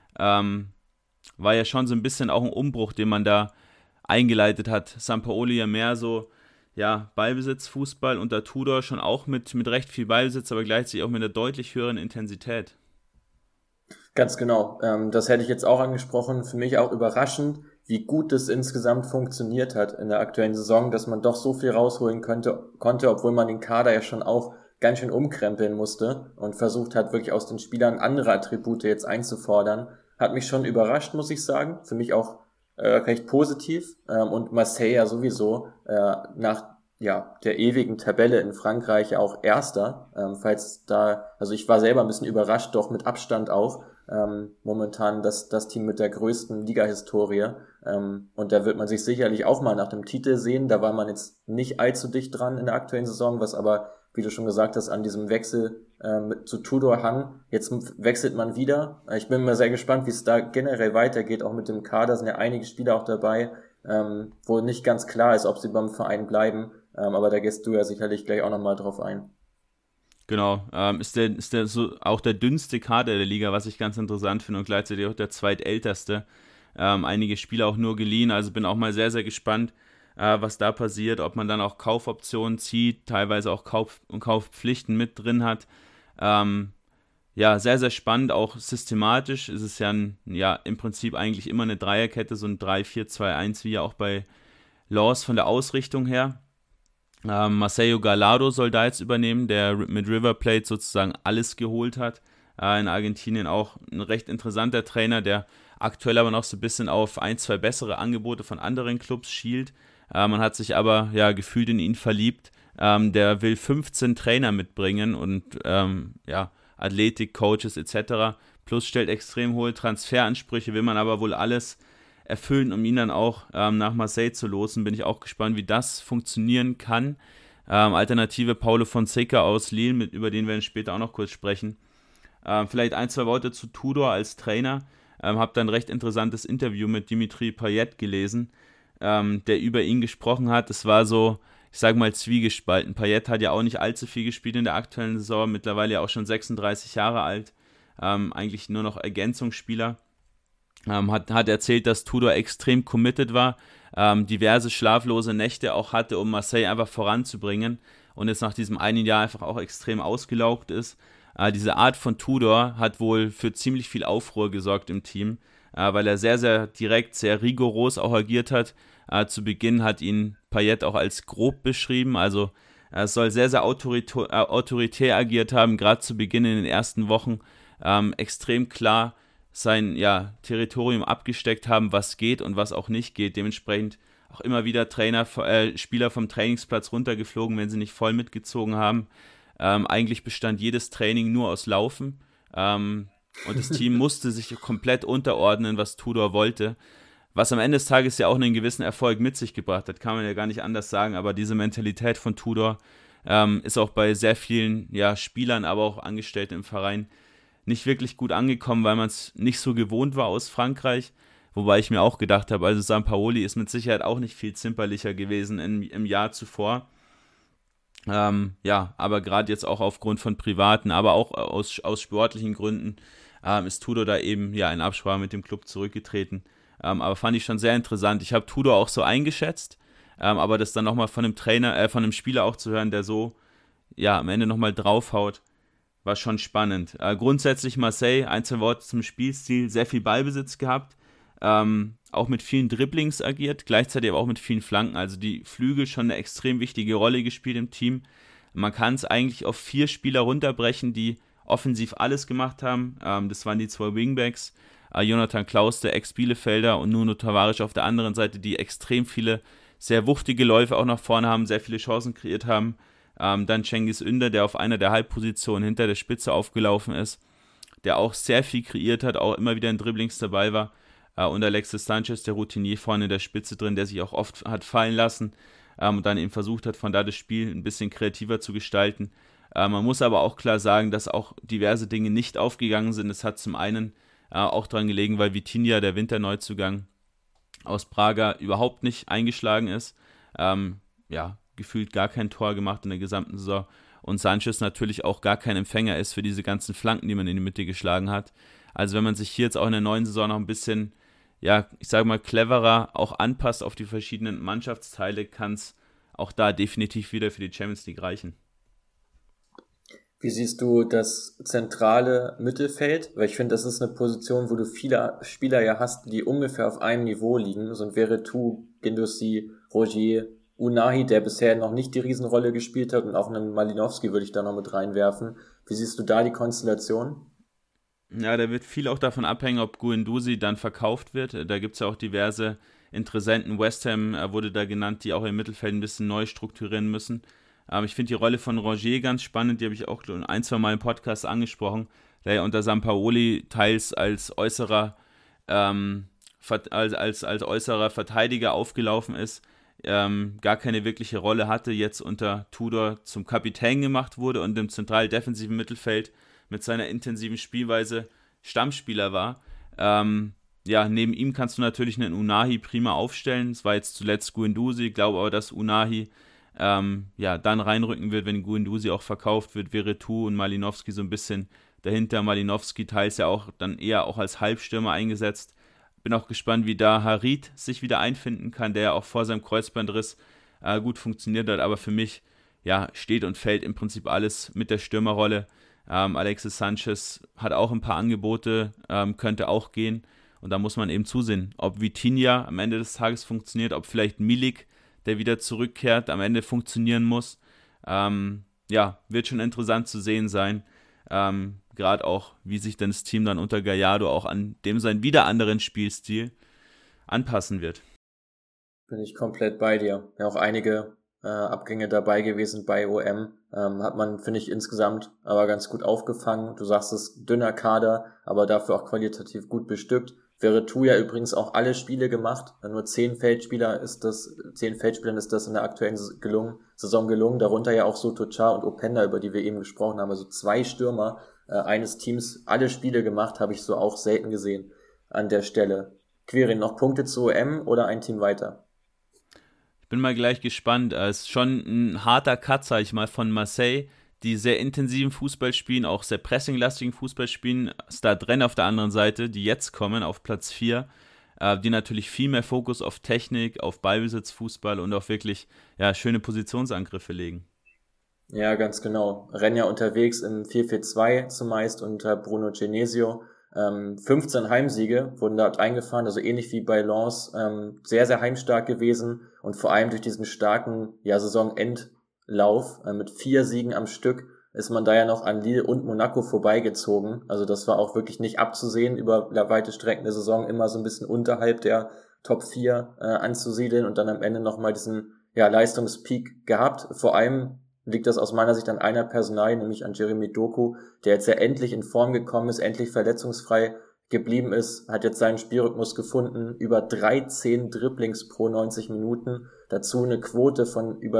War ja schon so ein bisschen auch ein Umbruch, den man da eingeleitet hat. Sampaoli ja mehr so Ballbesitz, Fußball, unter Tudor schon auch mit recht viel Ballbesitz, aber gleichzeitig auch mit einer deutlich höheren Intensität. Ganz genau. Das hätte ich jetzt auch angesprochen. Für mich auch überraschend, wie gut das insgesamt funktioniert hat in der aktuellen Saison, dass man doch so viel rausholen konnte, obwohl man den Kader ja schon auch ganz schön umkrempeln musste und versucht hat, wirklich aus den Spielern andere Attribute jetzt einzufordern. Hat mich schon überrascht, muss ich sagen. Für mich auch recht positiv. Und Marseille ja sowieso nach der ewigen Tabelle in Frankreich ja auch Erster. Also ich war selber ein bisschen überrascht, doch mit Abstand auch. Momentan das Team mit der größten Liga-Historie. Und da wird man sich sicherlich auch mal nach dem Titel sehen. Da war man jetzt nicht allzu dicht dran in der aktuellen Saison, was aber wie du schon gesagt hast, an diesem Wechsel zu Tudor hang. Jetzt wechselt man wieder. Ich bin mal sehr gespannt, wie es da generell weitergeht, auch mit dem Kader. Sind ja einige Spieler auch dabei, wo nicht ganz klar ist, ob sie beim Verein bleiben. Aber da gehst du ja sicherlich gleich auch nochmal drauf ein. Genau, ist der so auch der dünnste Kader der Liga, was ich ganz interessant finde, und gleichzeitig auch der zweitälteste. Einige Spieler auch nur geliehen, also bin auch mal sehr, sehr gespannt, was da passiert, ob man dann auch Kaufoptionen zieht, teilweise auch Kaufpflichten mit drin hat. Ja, sehr, sehr spannend, auch systematisch ist es ja, im Prinzip eigentlich immer eine Dreierkette, so ein 3-4-2-1, wie ja auch bei Laws von der Ausrichtung her. Marcelo Gallardo soll da jetzt übernehmen, der mit River Plate sozusagen alles geholt hat. In Argentinien auch ein recht interessanter Trainer, der aktuell aber noch so ein bisschen auf 1-2 bessere Angebote von anderen Clubs schielt. Man hat sich aber gefühlt in ihn verliebt. Der will 15 Trainer mitbringen und Athletik, Coaches etc. Plus stellt extrem hohe Transferansprüche, will man aber wohl alles erfüllen, um ihn dann auch nach Marseille zu losen. Bin ich auch gespannt, wie das funktionieren kann. Alternative Paulo Fonseca aus Lille, über den werden wir später auch noch kurz sprechen. Vielleicht 1-2 Worte zu Tudor als Trainer. Habe dann ein recht interessantes Interview mit Dimitri Payet gelesen, der über ihn gesprochen hat. Es war so, ich sage mal, zwiegespalten. Payet hat ja auch nicht allzu viel gespielt in der aktuellen Saison, mittlerweile ja auch schon 36 Jahre alt, eigentlich nur noch Ergänzungsspieler. Hat erzählt, dass Tudor extrem committed war, diverse schlaflose Nächte auch hatte, um Marseille einfach voranzubringen und jetzt nach diesem einen Jahr einfach auch extrem ausgelaugt ist. Diese Art von Tudor hat wohl für ziemlich viel Aufruhr gesorgt im Team, weil er sehr, sehr direkt, sehr rigoros auch agiert hat. Zu Beginn hat ihn Payet auch als grob beschrieben, also er soll sehr, sehr autoritär agiert haben, gerade zu Beginn in den ersten Wochen, extrem klar sein Territorium abgesteckt haben, was geht und was auch nicht geht. Dementsprechend auch immer wieder Spieler vom Trainingsplatz runtergeflogen, wenn sie nicht voll mitgezogen haben. Eigentlich bestand jedes Training nur aus Laufen und das Team musste sich komplett unterordnen, was Tudor wollte. Was am Ende des Tages ja auch einen gewissen Erfolg mit sich gebracht hat, kann man ja gar nicht anders sagen, aber diese Mentalität von Tudor ist auch bei sehr vielen Spielern, aber auch Angestellten im Verein nicht wirklich gut angekommen, weil man es nicht so gewohnt war aus Frankreich, wobei ich mir auch gedacht habe, also Sampaoli ist mit Sicherheit auch nicht viel zimperlicher gewesen im Jahr zuvor. Aber gerade jetzt auch aufgrund von privaten, aber auch aus sportlichen Gründen ist Tudor da eben in Absprache mit dem Club zurückgetreten. Aber fand ich schon sehr interessant. Ich habe Tudor auch so eingeschätzt, aber das dann nochmal von einem Spieler auch zu hören, der so am Ende nochmal draufhaut, war schon spannend. Grundsätzlich Marseille, 1-2 Worte zum Spielstil, sehr viel Ballbesitz gehabt, auch mit vielen Dribblings agiert, gleichzeitig aber auch mit vielen Flanken, also die Flügel schon eine extrem wichtige Rolle gespielt im Team. Man kann es eigentlich auf 4 Spieler runterbrechen, die offensiv alles gemacht haben. Das waren die 2 Wingbacks, Jonathan Klaus, der Ex-Bielefelder, und Nuno Tavares auf der anderen Seite, die extrem viele, sehr wuchtige Läufe auch nach vorne haben, sehr viele Chancen kreiert haben. Dann Cengiz Ünder, der auf einer der Halbpositionen hinter der Spitze aufgelaufen ist, der auch sehr viel kreiert hat, auch immer wieder in Dribblings dabei war. Und Alexis Sanchez, der Routinier vorne in der Spitze drin, der sich auch oft hat fallen lassen und dann eben versucht hat, von da das Spiel ein bisschen kreativer zu gestalten. Man muss aber auch klar sagen, dass auch diverse Dinge nicht aufgegangen sind. Es hat zum einen auch daran gelegen, weil Vitinha, der Winterneuzugang aus Braga, überhaupt nicht eingeschlagen ist. Gefühlt gar kein Tor gemacht in der gesamten Saison. Und Sanchez natürlich auch gar kein Empfänger ist für diese ganzen Flanken, die man in die Mitte geschlagen hat. Also wenn man sich hier jetzt auch in der neuen Saison noch ein bisschen, ich sage mal, cleverer auch anpasst auf die verschiedenen Mannschaftsteile, kann es auch da definitiv wieder für die Champions League reichen. Wie siehst du das zentrale Mittelfeld? Weil ich finde, das ist eine Position, wo du viele Spieler hast, die ungefähr auf einem Niveau liegen. So ein Veretout, Guendouzi, Rogier, Unai, der bisher noch nicht die Riesenrolle gespielt hat, und auch einen Malinowski würde ich da noch mit reinwerfen. Wie siehst du da die Konstellation? Ja, da wird viel auch davon abhängen, ob Guendouzi dann verkauft wird. Da gibt es ja auch diverse Interessenten. West Ham wurde da genannt, die auch im Mittelfeld ein bisschen neu strukturieren müssen. Ich finde die Rolle von Rogier ganz spannend, die habe ich auch 1-2 Mal im Podcast angesprochen, der ja unter Sampaoli teils als äußerer Verteidiger aufgelaufen ist. gar keine wirkliche Rolle hatte, jetzt unter Tudor zum Kapitän gemacht wurde und im zentral defensiven Mittelfeld mit seiner intensiven Spielweise Stammspieler war. Neben ihm kannst du natürlich einen Unahi prima aufstellen. Es war jetzt zuletzt Guendouzi, ich glaube aber, dass Unahi dann reinrücken wird, wenn Guendouzi auch verkauft wird, Veretout und Malinowski so ein bisschen dahinter. Malinowski teils ja auch dann eher auch als Halbstürmer eingesetzt. Bin auch gespannt, wie da Harit sich wieder einfinden kann, der ja auch vor seinem Kreuzbandriss gut funktioniert hat, aber für mich steht und fällt im Prinzip alles mit der Stürmerrolle. Alexis Sanchez hat auch ein paar Angebote, könnte auch gehen und da muss man eben zusehen, ob Vitinha am Ende des Tages funktioniert, ob vielleicht Milik, der wieder zurückkehrt, am Ende funktionieren muss. Wird schon interessant zu sehen sein. Gerade auch, wie sich denn das Team dann unter Gallardo auch an dem seinen wieder anderen Spielstil anpassen wird. Bin ich komplett bei dir. Ja, auch einige Abgänge dabei gewesen bei OM. Hat man, finde ich, insgesamt aber ganz gut aufgefangen. Du sagst es, dünner Kader, aber dafür auch qualitativ gut bestückt. Veretout ja übrigens auch alle Spiele gemacht. Nur 10 Feldspielern ist das in der aktuellen Saison gelungen. Darunter ja auch Sotocha und Openda, über die wir eben gesprochen haben. Also 2 Stürmer eines Teams alle Spiele gemacht, habe ich so auch selten gesehen an der Stelle. Quirin, noch Punkte zu OM oder ein Team weiter? Ich bin mal gleich gespannt. Es ist schon ein harter Cut, sag ich mal, von Marseille, die sehr intensiven Fußball spielen, auch sehr pressinglastigen Fußball spielen. Stade Rennes auf der anderen Seite, die jetzt kommen auf Platz 4, die natürlich viel mehr Fokus auf Technik, auf Ballbesitzfußball und auf wirklich schöne Positionsangriffe legen. Ja, ganz genau. Rennes ja unterwegs im 4-4-2 zumeist unter Bruno Genesio. 15 Heimsiege wurden dort eingefahren, also ähnlich wie bei Lens, sehr, sehr heimstark gewesen und vor allem durch diesen starken Saisonendlauf mit 4 Siegen am Stück ist man da ja noch an Lille und Monaco vorbeigezogen. Also das war auch wirklich nicht abzusehen, über weite Strecken der Saison immer so ein bisschen unterhalb der Top 4 anzusiedeln und dann am Ende nochmal diesen Leistungspeak gehabt. Vor allem liegt das aus meiner Sicht an einer Personalie, nämlich an Jeremy Doku, der jetzt ja endlich in Form gekommen ist, endlich verletzungsfrei geblieben ist, hat jetzt seinen Spielrhythmus gefunden, über 13 Dribblings pro 90 Minuten, dazu eine Quote von über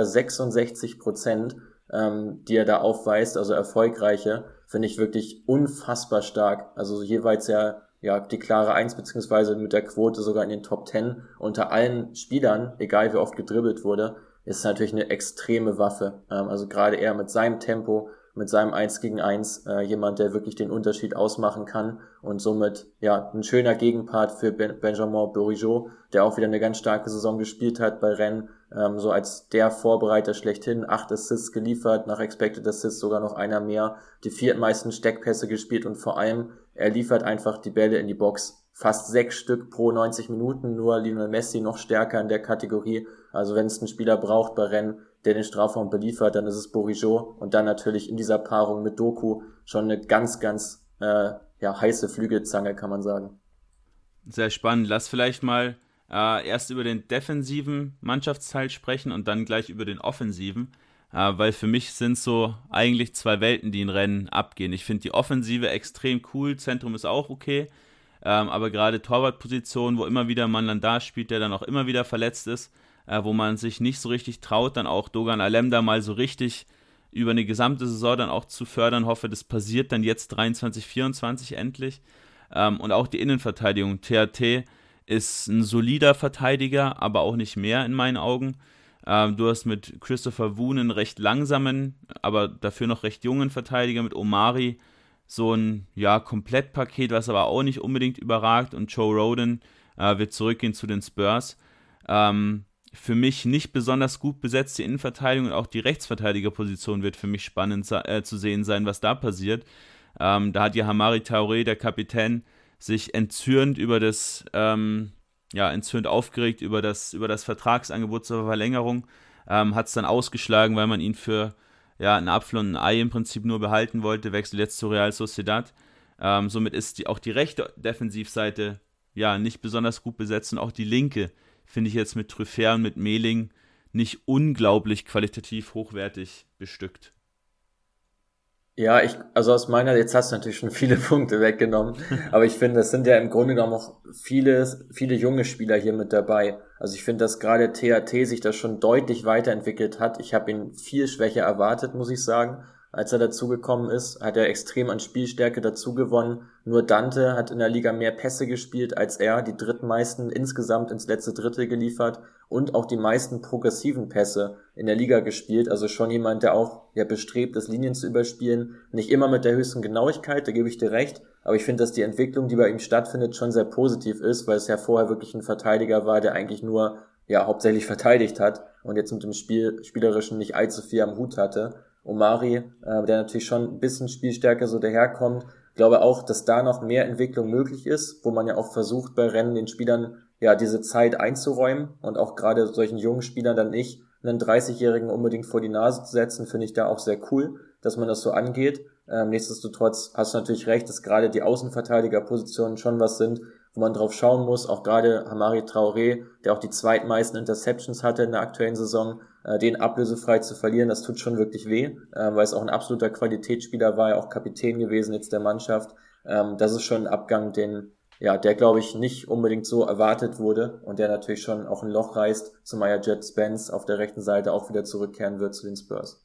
66%, die er da aufweist, also erfolgreiche, finde ich wirklich unfassbar stark, also jeweils die klare 1, beziehungsweise mit der Quote sogar in den Top 10 unter allen Spielern, egal wie oft gedribbelt wurde, ist natürlich eine extreme Waffe. Also gerade er mit seinem Tempo, mit seinem 1 gegen 1, jemand, der wirklich den Unterschied ausmachen kann und somit ein schöner Gegenpart für Benjamin Bourigeaud, der auch wieder eine ganz starke Saison gespielt hat bei Rennes, so als der Vorbereiter schlechthin, 8 Assists geliefert, nach Expected Assists sogar noch einer mehr, die 4. meisten Steckpässe gespielt und vor allem, er liefert einfach die Bälle in die Box. Fast 6 Stück pro 90 Minuten, nur Lionel Messi noch stärker in der Kategorie. Also wenn es einen Spieler braucht bei Rennes, der den Strafraum beliefert, dann ist es Bourigeaud. Und dann natürlich in dieser Paarung mit Doku schon eine ganz, ganz heiße Flügelzange, kann man sagen. Sehr spannend. Lass vielleicht mal erst über den defensiven Mannschaftsteil sprechen und dann gleich über den offensiven. Weil für mich sind so eigentlich 2 Welten, die in Rennes abgehen. Ich finde die Offensive extrem cool, Zentrum ist auch okay. Aber gerade Torwartposition, wo immer wieder man dann da spielt, der dann auch immer wieder verletzt ist, wo man sich nicht so richtig traut, dann auch Dogan Alemdar mal so richtig über eine gesamte Saison dann auch zu fördern. Hoffe, das passiert dann jetzt 23, 24 endlich. Und auch die Innenverteidigung. THT ist ein solider Verteidiger, aber auch nicht mehr in meinen Augen. Du hast mit Christopher Woon einen recht langsamen, aber dafür noch recht jungen Verteidiger, mit Omari so ein Komplettpaket, was aber auch nicht unbedingt überragt, und Joe Rodon wird zurückgehen zu den Spurs. Für mich nicht besonders gut besetzte Innenverteidigung und auch die Rechtsverteidigerposition wird für mich spannend zu sehen sein, was da passiert. Da hat ja Hamari Traoré, der Kapitän, sich entzürnt aufgeregt über das Vertragsangebot zur Verlängerung, hat es dann ausgeschlagen, weil man ihn für einen Apfel und ein Ei im Prinzip nur behalten wollte, wechselt jetzt zu Real Sociedad. Somit ist auch die rechte Defensivseite nicht besonders gut besetzt und auch die linke finde ich jetzt mit Truffert und mit Mehling nicht unglaublich qualitativ hochwertig bestückt. Ja, also aus meiner, jetzt hast du natürlich schon viele Punkte weggenommen, aber ich finde, es sind ja im Grunde genommen auch viele junge Spieler hier mit dabei. Also ich finde, dass gerade THT sich da schon deutlich weiterentwickelt hat. Ich habe ihn viel schwächer erwartet, muss ich sagen. Als er dazugekommen ist, hat er extrem an Spielstärke dazu gewonnen. Nur Dante hat in der Liga mehr Pässe gespielt als er, die drittmeisten insgesamt ins letzte Drittel geliefert und auch die meisten progressiven Pässe in der Liga gespielt. Also schon jemand, der auch bestrebt ist, Linien zu überspielen. Nicht immer mit der höchsten Genauigkeit, da gebe ich dir recht. Aber ich finde, dass die Entwicklung, die bei ihm stattfindet, schon sehr positiv ist, weil es ja vorher wirklich ein Verteidiger war, der eigentlich nur hauptsächlich verteidigt hat und jetzt mit dem Spielerischen nicht allzu viel am Hut hatte. Omari, der natürlich schon ein bisschen Spielstärke so daherkommt. Ich glaube auch, dass da noch mehr Entwicklung möglich ist, wo man ja auch versucht, bei Rennen den Spielern diese Zeit einzuräumen und auch gerade solchen jungen Spielern dann nicht einen 30-Jährigen unbedingt vor die Nase zu setzen, finde ich da auch sehr cool, dass man das so angeht. Nichtsdestotrotz hast du natürlich recht, dass gerade die Außenverteidigerpositionen schon was sind, wo man drauf schauen muss. Auch gerade Hamari Traoré, der auch die zweitmeisten Interceptions hatte in der aktuellen Saison, den ablösefrei zu verlieren, das tut schon wirklich weh, weil es auch ein absoluter Qualitätsspieler war, ja auch Kapitän gewesen jetzt der Mannschaft. Das ist schon ein Abgang, der glaube ich nicht unbedingt so erwartet wurde und der natürlich schon auch ein Loch reißt, zumal ja Jet Spence auf der rechten Seite auch wieder zurückkehren wird zu den Spurs.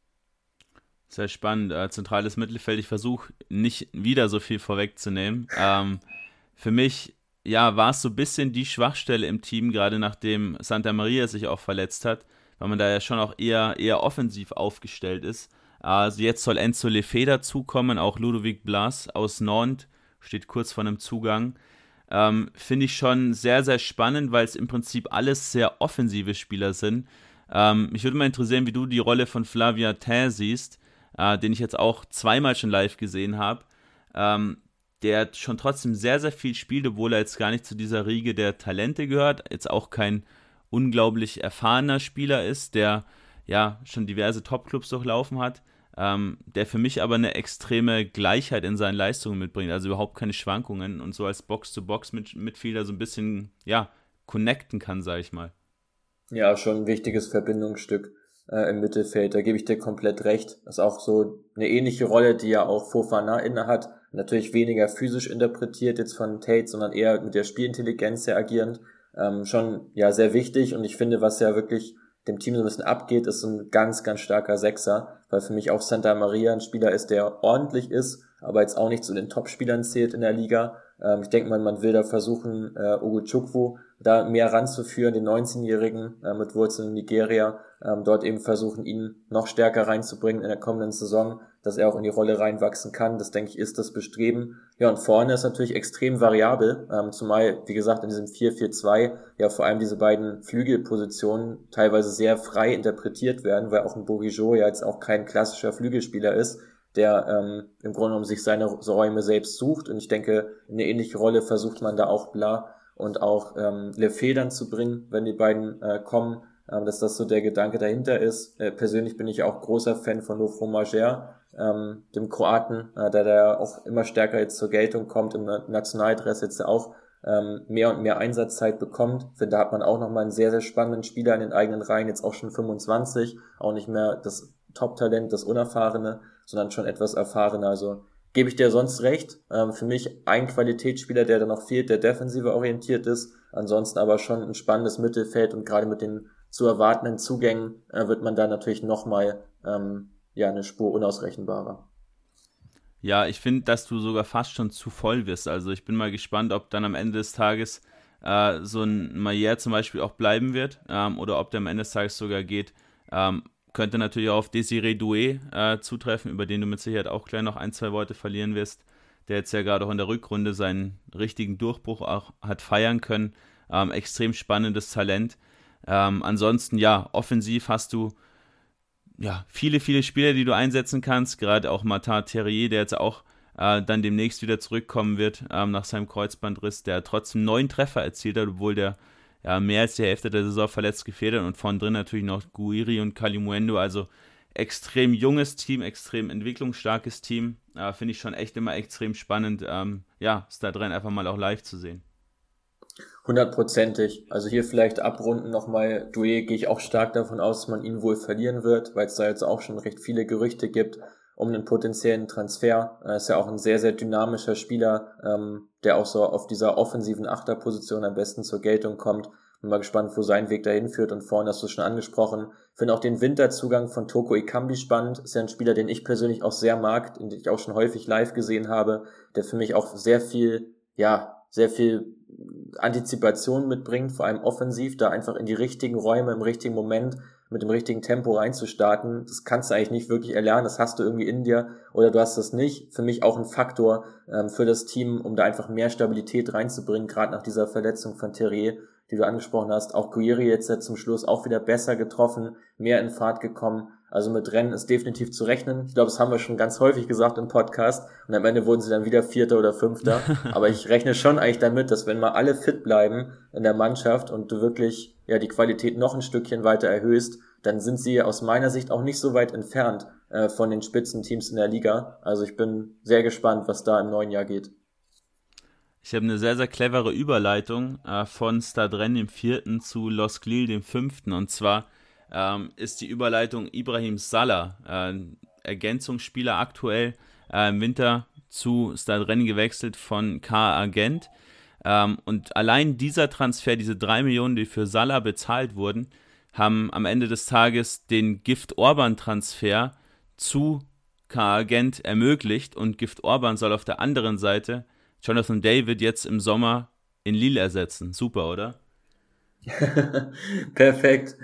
Sehr spannend. Zentrales Mittelfeld, ich versuche nicht wieder so viel vorwegzunehmen. Für mich, war es so ein bisschen die Schwachstelle im Team, gerade nachdem Santa Maria sich auch verletzt hat, weil man da ja schon auch eher offensiv aufgestellt ist. Also jetzt soll Enzo Lefebvre dazukommen, auch Ludovic Blas aus Nantes steht kurz vor einem Zugang. Finde ich schon sehr, sehr spannend, weil es im Prinzip alles sehr offensive Spieler sind. Mich würde mal interessieren, wie du die Rolle von Flavia Tin siehst, den ich jetzt auch zweimal schon live gesehen habe. Der schon trotzdem sehr, sehr viel spielt, obwohl er jetzt gar nicht zu dieser Riege der Talente gehört, jetzt auch kein unglaublich erfahrener Spieler ist, der schon diverse Top-Clubs durchlaufen hat, der für mich aber eine extreme Gleichheit in seinen Leistungen mitbringt, also überhaupt keine Schwankungen und so als Box-to-Box-Mitspieler so ein bisschen, connecten kann, sag ich mal. Ja, schon ein wichtiges Verbindungsstück im Mittelfeld, da gebe ich dir komplett recht. Das ist auch so eine ähnliche Rolle, die ja auch Fofana innehat. Natürlich weniger physisch interpretiert jetzt von Tate, sondern eher mit der Spielintelligenz her agierend. Schon sehr wichtig und ich finde, was ja wirklich dem Team so ein bisschen abgeht, ist so ein ganz, ganz starker Sechser, weil für mich auch Santa Maria ein Spieler ist, der ordentlich ist, aber jetzt auch nicht zu den Top-Spielern zählt in der Liga. Ich denke mal, man will da versuchen, Ogochukwu da mehr ranzuführen, den 19-Jährigen mit Wurzeln in Nigeria, dort eben versuchen, ihn noch stärker reinzubringen in der kommenden Saison, dass er auch in die Rolle reinwachsen kann. Das, denke ich, ist das Bestreben. Ja, und vorne ist natürlich extrem variabel, zumal, wie gesagt, in diesem 4-4-2 vor allem diese beiden Flügelpositionen teilweise sehr frei interpretiert werden, weil auch ein Bourigeaud jetzt auch kein klassischer Flügelspieler ist, der im Grunde genommen sich seine Räume selbst sucht. Und ich denke, eine ähnliche Rolle versucht man da auch Bla und auch Lefebvre dann zu bringen, wenn die beiden kommen, dass das so der Gedanke dahinter ist. Persönlich bin ich auch großer Fan von Lovro Majer, dem Kroaten, der da auch immer stärker jetzt zur Geltung kommt, im Nationaldress jetzt auch mehr und mehr Einsatzzeit bekommt. Ich finde, da hat man auch nochmal einen sehr, sehr spannenden Spieler in den eigenen Reihen, jetzt auch schon 25, auch nicht mehr das Top-Talent, das Unerfahrene, sondern schon etwas erfahrener. Also gebe ich dir sonst recht. Für mich ein Qualitätsspieler, der da noch fehlt, der defensiver orientiert ist. Ansonsten aber schon ein spannendes Mittelfeld und gerade mit den zu erwartenden Zugängen wird man da natürlich nochmal eine Spur unausrechenbarer. Ja, ich finde, dass du sogar fast schon zu voll wirst. Also ich bin mal gespannt, ob dann am Ende des Tages so ein Mayer zum Beispiel auch bleiben wird oder ob der am Ende des Tages sogar geht. Könnte natürlich auch auf Désiré Doué zutreffen, über den du mit Sicherheit auch gleich noch 1-2 Worte verlieren wirst, der jetzt ja gerade auch in der Rückrunde seinen richtigen Durchbruch auch hat feiern können. Extrem spannendes Talent. Ansonsten, offensiv hast du viele, viele Spieler, die du einsetzen kannst, gerade auch Martin Terrier, der jetzt auch dann demnächst wieder zurückkommen wird nach seinem Kreuzbandriss, der trotzdem 9 Treffer erzielt hat, obwohl der mehr als die Hälfte der Saison verletzt gefehlt hat und vorn drin natürlich noch Guiri und Kalimuendo, also extrem junges Team, extrem entwicklungsstarkes Team, finde ich schon echt immer extrem spannend, es da drin einfach mal auch live zu sehen. 100%. Also hier vielleicht abrunden nochmal. Doué gehe ich auch stark davon aus, dass man ihn wohl verlieren wird, weil es da jetzt auch schon recht viele Gerüchte gibt. um einen potenziellen Transfer. Ist ja auch ein sehr, sehr dynamischer Spieler, der auch so auf dieser offensiven Achterposition am besten zur Geltung kommt. Bin mal gespannt, wo sein Weg dahin führt. Und vorhin hast du es schon angesprochen. Ich finde auch den Winterzugang von Toko Ekambi spannend. Ist ja ein Spieler, den ich persönlich auch sehr mag, den ich auch schon häufig live gesehen habe, der für mich auch sehr viel Antizipation mitbringt, vor allem offensiv, da einfach in die richtigen Räume, im richtigen Moment, mit dem richtigen Tempo reinzustarten. Das kannst du eigentlich nicht wirklich erlernen, das hast du irgendwie in dir oder du hast das nicht. Für mich auch ein Faktor für das Team, um da einfach mehr Stabilität reinzubringen, gerade nach dieser Verletzung von Terrier, die du angesprochen hast. Auch Guiri jetzt zum Schluss auch wieder besser getroffen, mehr in Fahrt gekommen. Also mit Rennen ist definitiv zu rechnen. Ich glaube, das haben wir schon ganz häufig gesagt im Podcast. Und am Ende wurden sie dann wieder Vierter oder Fünfter. Aber ich rechne schon eigentlich damit, dass wenn mal alle fit bleiben in der Mannschaft und du wirklich die Qualität noch ein Stückchen weiter erhöhst, dann sind sie aus meiner Sicht auch nicht so weit entfernt von den Spitzenteams in der Liga. Also ich bin sehr gespannt, was da im neuen Jahr geht. Ich habe eine sehr, sehr clevere Überleitung von Stade Rennes im 4. zu LOSC Lille im 5. Und zwar ist die Überleitung Ibrahim Salah, Ergänzungsspieler aktuell im Winter zu Stade Rennes gewechselt von KA Gent. Und allein dieser Transfer, diese 3 Millionen, die für Salah bezahlt wurden, haben am Ende des Tages den Gift-Orban-Transfer zu KA Gent ermöglicht. Und Gift-Orban soll auf der anderen Seite Jonathan David jetzt im Sommer in Lille ersetzen. Super, oder? Perfekt.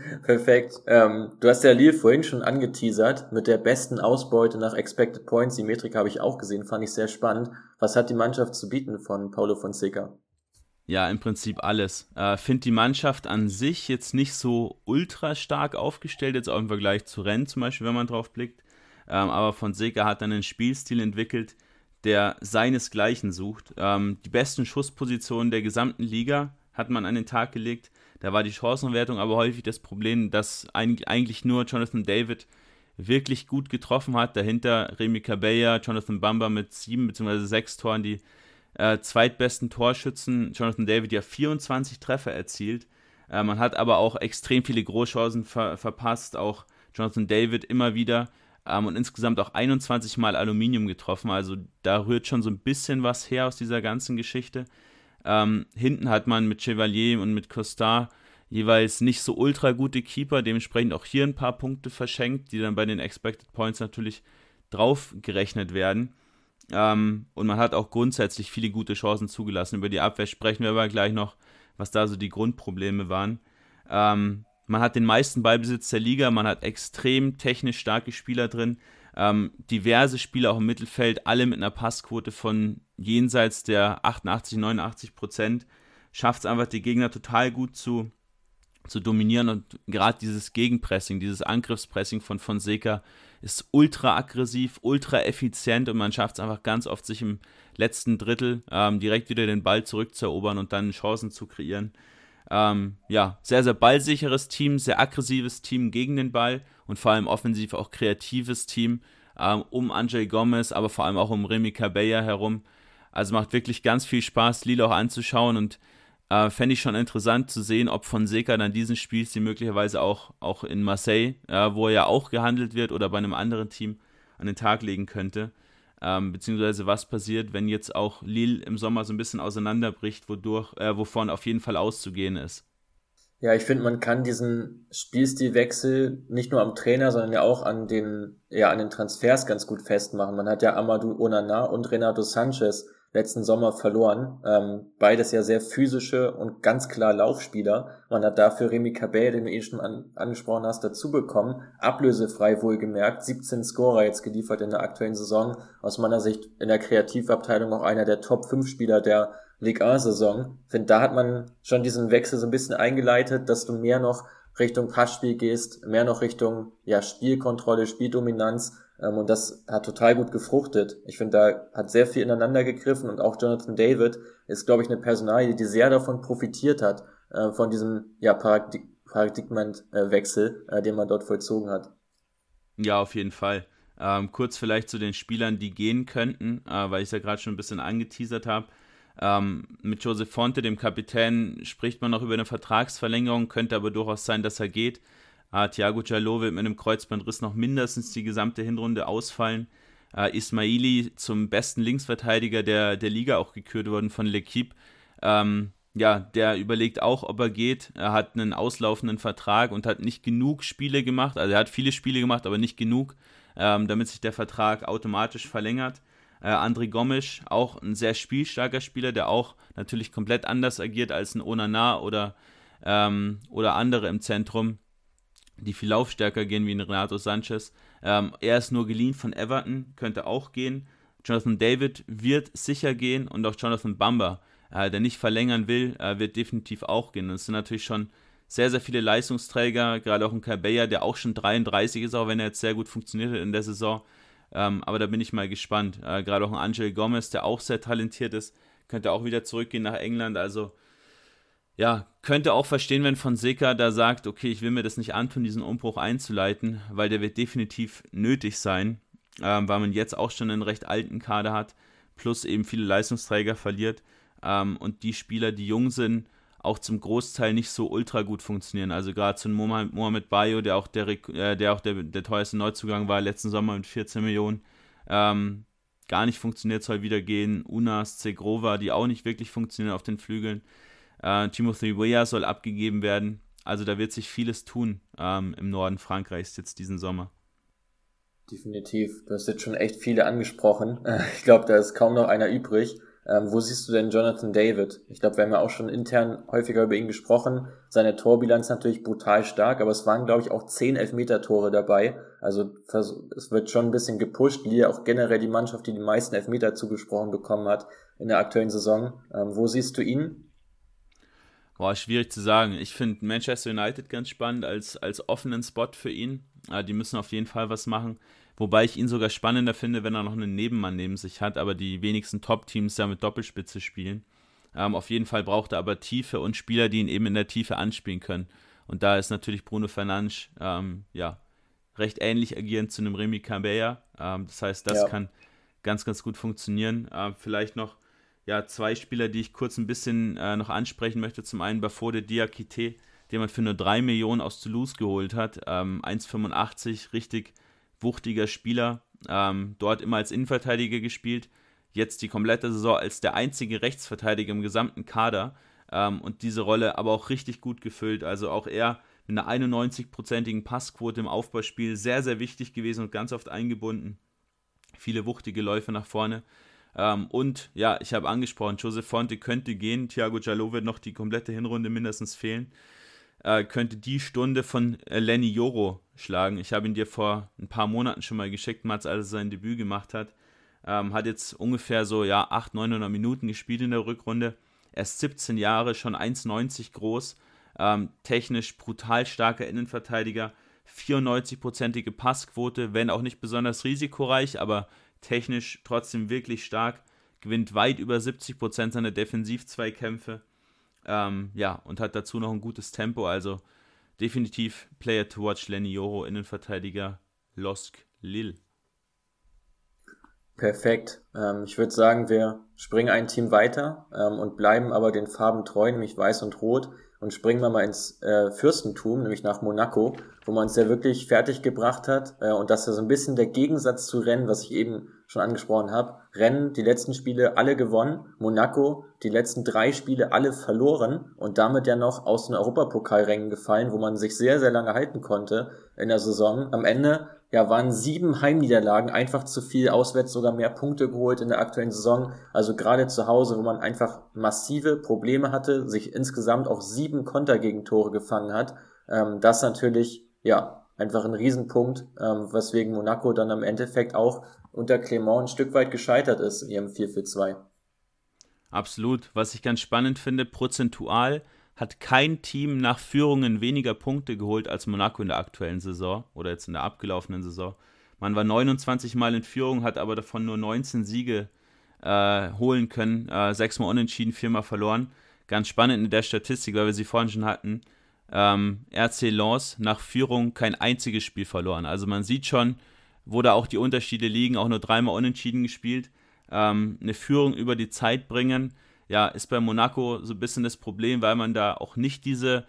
Du hast ja Lille vorhin schon angeteasert mit der besten Ausbeute nach Expected Points. Die Metrik habe ich auch gesehen, fand ich sehr spannend. Was hat die Mannschaft zu bieten von Paulo Fonseca? Ja, im Prinzip alles. Finde die Mannschaft an sich jetzt nicht so ultra stark aufgestellt, jetzt auch im Vergleich zu Rennes zum Beispiel, wenn man drauf blickt. Aber Fonseca hat dann einen Spielstil entwickelt, der seinesgleichen sucht. Die besten Schusspositionen der gesamten Liga hat man an den Tag gelegt. Da war die Chancenwertung aber häufig das Problem, dass eigentlich nur Jonathan David wirklich gut getroffen hat. Dahinter Remy Cabella, Jonathan Bamba mit 7 bzw. 6 Toren, die zweitbesten Torschützen. Jonathan David ja 24 Treffer erzielt. Man hat aber auch extrem viele Großchancen verpasst. Auch Jonathan David immer wieder. Und insgesamt auch 21 Mal Aluminium getroffen. Also da rührt schon so ein bisschen was her aus dieser ganzen Geschichte. Hinten hat man mit Chevalier und mit Costard jeweils nicht so ultra gute Keeper, dementsprechend auch hier ein paar Punkte verschenkt, die dann bei den Expected Points natürlich drauf gerechnet werden. Und man hat auch grundsätzlich viele gute Chancen zugelassen. Über die Abwehr sprechen wir aber gleich noch, was da so die Grundprobleme waren. Man hat den meisten Ballbesitz der Liga, man hat extrem technisch starke Spieler drin, diverse Spieler auch im Mittelfeld, alle mit einer Passquote von jenseits der 88-89%, schafft es einfach, die Gegner total gut zu dominieren und gerade dieses Gegenpressing, dieses Angriffspressing von Fonseca ist ultra aggressiv, ultra effizient und man schafft es einfach ganz oft, sich im letzten Drittel direkt wieder den Ball zurückzuerobern und dann Chancen zu kreieren. Sehr, sehr ballsicheres Team, sehr aggressives Team gegen den Ball und vor allem offensiv auch kreatives Team um Angel Gomez, aber vor allem auch um Remy Cabella herum. Also macht wirklich ganz viel Spaß, Lille auch anzuschauen und fände ich schon interessant zu sehen, ob Fonseca dann diesen Spielstil möglicherweise auch in Marseille, wo er ja auch gehandelt wird oder bei einem anderen Team an den Tag legen könnte. Beziehungsweise was passiert, wenn jetzt auch Lille im Sommer so ein bisschen auseinanderbricht, wovon auf jeden Fall auszugehen ist. Ja, ich finde, man kann diesen Spielstilwechsel nicht nur am Trainer, sondern ja auch an den Transfers ganz gut festmachen. Man hat ja Amadou Onana und Renato Sanchez letzten Sommer verloren. Beides ja sehr physische und ganz klar Laufspieler. Man hat dafür Remy Cabella, den du schon angesprochen hast, dazu bekommen. Ablösefrei wohlgemerkt. 17 Scorer jetzt geliefert in der aktuellen Saison. Aus meiner Sicht in der Kreativabteilung auch einer der Top 5 Spieler der Ligue 1-Saison. Ich finde, da hat man schon diesen Wechsel so ein bisschen eingeleitet, dass du mehr noch Richtung Passspiel gehst, mehr noch Richtung Spielkontrolle, Spieldominanz. Und das hat total gut gefruchtet. Ich finde, da hat sehr viel ineinander gegriffen und auch Jonathan David ist, glaube ich, eine Personalie, die sehr davon profitiert hat, von diesem Paradigmenwechsel, den man dort vollzogen hat. Ja, auf jeden Fall. Kurz vielleicht zu den Spielern, die gehen könnten, weil ich es ja gerade schon ein bisschen angeteasert habe. Mit Joseph Fonte, dem Kapitän, spricht man noch über eine Vertragsverlängerung, könnte aber durchaus sein, dass er geht. Thiago Djaló wird mit einem Kreuzbandriss noch mindestens die gesamte Hinrunde ausfallen. Ismaili zum besten Linksverteidiger der Liga auch gekürt worden von L'Équipe. Der überlegt auch, ob er geht. Er hat einen auslaufenden Vertrag und hat nicht genug Spiele gemacht. Also er hat viele Spiele gemacht, aber nicht genug, damit sich der Vertrag automatisch verlängert. André Gomes, auch ein sehr spielstarker Spieler, der auch natürlich komplett anders agiert als ein Onana oder andere im Zentrum, die viel laufstärker gehen wie ein Renato Sanchez. Er ist nur geliehen von Everton, könnte auch gehen. Jonathan David wird sicher gehen und auch Jonathan Bamba, der nicht verlängern will, wird definitiv auch gehen. Das sind natürlich schon sehr, sehr viele Leistungsträger, gerade auch ein Cabella, der auch schon 33 ist, auch wenn er jetzt sehr gut funktioniert hat in der Saison. Aber da bin ich mal gespannt. Gerade auch ein Angel Gomez, der auch sehr talentiert ist, könnte auch wieder zurückgehen nach England. Also ja, könnte auch verstehen, wenn Fonseca da sagt, okay, ich will mir das nicht antun, diesen Umbruch einzuleiten, weil der wird definitiv nötig sein, weil man jetzt auch schon einen recht alten Kader hat, plus eben viele Leistungsträger verliert und die Spieler, die jung sind, auch zum Großteil nicht so ultra gut funktionieren. Also gerade zu Mohamed Bayo, der auch der teuerste Neuzugang war letzten Sommer mit 14 Millionen, gar nicht funktioniert, soll wieder gehen. Unas, Zegrova, die auch nicht wirklich funktionieren auf den Flügeln. Timothy Weah soll abgegeben werden. Also da wird sich vieles tun im Norden Frankreichs jetzt diesen Sommer. Definitiv. Du hast jetzt schon echt viele angesprochen. Ich glaube, da ist kaum noch einer übrig. Wo siehst du denn Jonathan David? Ich glaube, wir haben ja auch schon intern häufiger über ihn gesprochen. Seine Torbilanz natürlich brutal stark, aber es waren, glaube ich, auch 10 Elfmeter-Tore dabei. Also es wird schon ein bisschen gepusht. Lille auch generell die Mannschaft, die meisten Elfmeter zugesprochen bekommen hat in der aktuellen Saison. Wo siehst du ihn? Schwierig zu sagen. Ich finde Manchester United ganz spannend als offenen Spot für ihn. Die müssen auf jeden Fall was machen. Wobei ich ihn sogar spannender finde, wenn er noch einen Nebenmann neben sich hat, aber die wenigsten Top-Teams ja mit Doppelspitze spielen. Auf jeden Fall braucht er aber Tiefe und Spieler, die ihn eben in der Tiefe anspielen können. Und da ist natürlich Bruno Fernandes recht ähnlich agierend zu einem Remy Cabella. Das heißt, das kann ganz, ganz gut funktionieren. Vielleicht noch zwei Spieler, die ich kurz ein bisschen noch ansprechen möchte. Zum einen Bafode Diakité, den man für nur 3 Millionen aus Toulouse geholt hat. 1,85, richtig wuchtiger Spieler, dort immer als Innenverteidiger gespielt, jetzt die komplette Saison als der einzige Rechtsverteidiger im gesamten Kader und diese Rolle aber auch richtig gut gefüllt, also auch er mit einer 91%igen Passquote im Aufbauspiel, sehr, sehr wichtig gewesen und ganz oft eingebunden, viele wuchtige Läufe nach vorne und ja, ich habe angesprochen, Joseph Fonte könnte gehen, Thiago Djaló wird noch die komplette Hinrunde mindestens fehlen, könnte die Stunde von Lenny Yoro schlagen. Ich habe ihn dir vor ein paar Monaten schon mal geschickt, Mats, als er sein Debüt gemacht hat. Hat jetzt ungefähr so 800-900 Minuten gespielt in der Rückrunde. Er ist 17 Jahre, schon 1,90 groß. Technisch brutal starker Innenverteidiger. 94%ige Passquote, wenn auch nicht besonders risikoreich, aber technisch trotzdem wirklich stark. Gewinnt weit über 70% seiner Defensiv-Zweikämpfe. Und hat dazu noch ein gutes Tempo, also definitiv Player to watch, Lenny Yoro, Innenverteidiger, LOSC Lille. Perfekt. Ich würde sagen, wir springen ein Team weiter und bleiben aber den Farben treu, nämlich weiß und rot, und springen wir mal ins Fürstentum, nämlich nach Monaco, wo man es ja wirklich fertig gebracht hat und das ist ja so ein bisschen der Gegensatz zu Rennes, was ich eben schon angesprochen habe. Rennes, die letzten Spiele alle gewonnen, Monaco, die letzten 3 Spiele alle verloren und damit ja noch aus den Europapokalrängen gefallen, wo man sich sehr, sehr lange halten konnte in der Saison. Am Ende waren 7 Heimniederlagen, einfach zu viel, auswärts sogar mehr Punkte geholt in der aktuellen Saison. Also gerade zu Hause, wo man einfach massive Probleme hatte, sich insgesamt auch 7 Kontergegentore gefangen hat. Das natürlich, einfach ein Riesenpunkt, weswegen Monaco dann im Endeffekt auch unter Clement ein Stück weit gescheitert ist in ihrem 4-4-2. Absolut. Was ich ganz spannend finde, prozentual hat kein Team nach Führungen weniger Punkte geholt als Monaco in der aktuellen Saison oder jetzt in der abgelaufenen Saison. Man war 29 Mal in Führung, hat aber davon nur 19 Siege holen können, 6 Mal unentschieden, 4 Mal verloren. Ganz spannend in der Statistik, weil wir sie vorhin schon hatten, RC Lens nach Führung kein einziges Spiel verloren. Also man sieht schon, wo da auch die Unterschiede liegen, auch nur 3 Mal unentschieden gespielt. Eine Führung über die Zeit bringen, ist bei Monaco so ein bisschen das Problem, weil man da auch nicht diese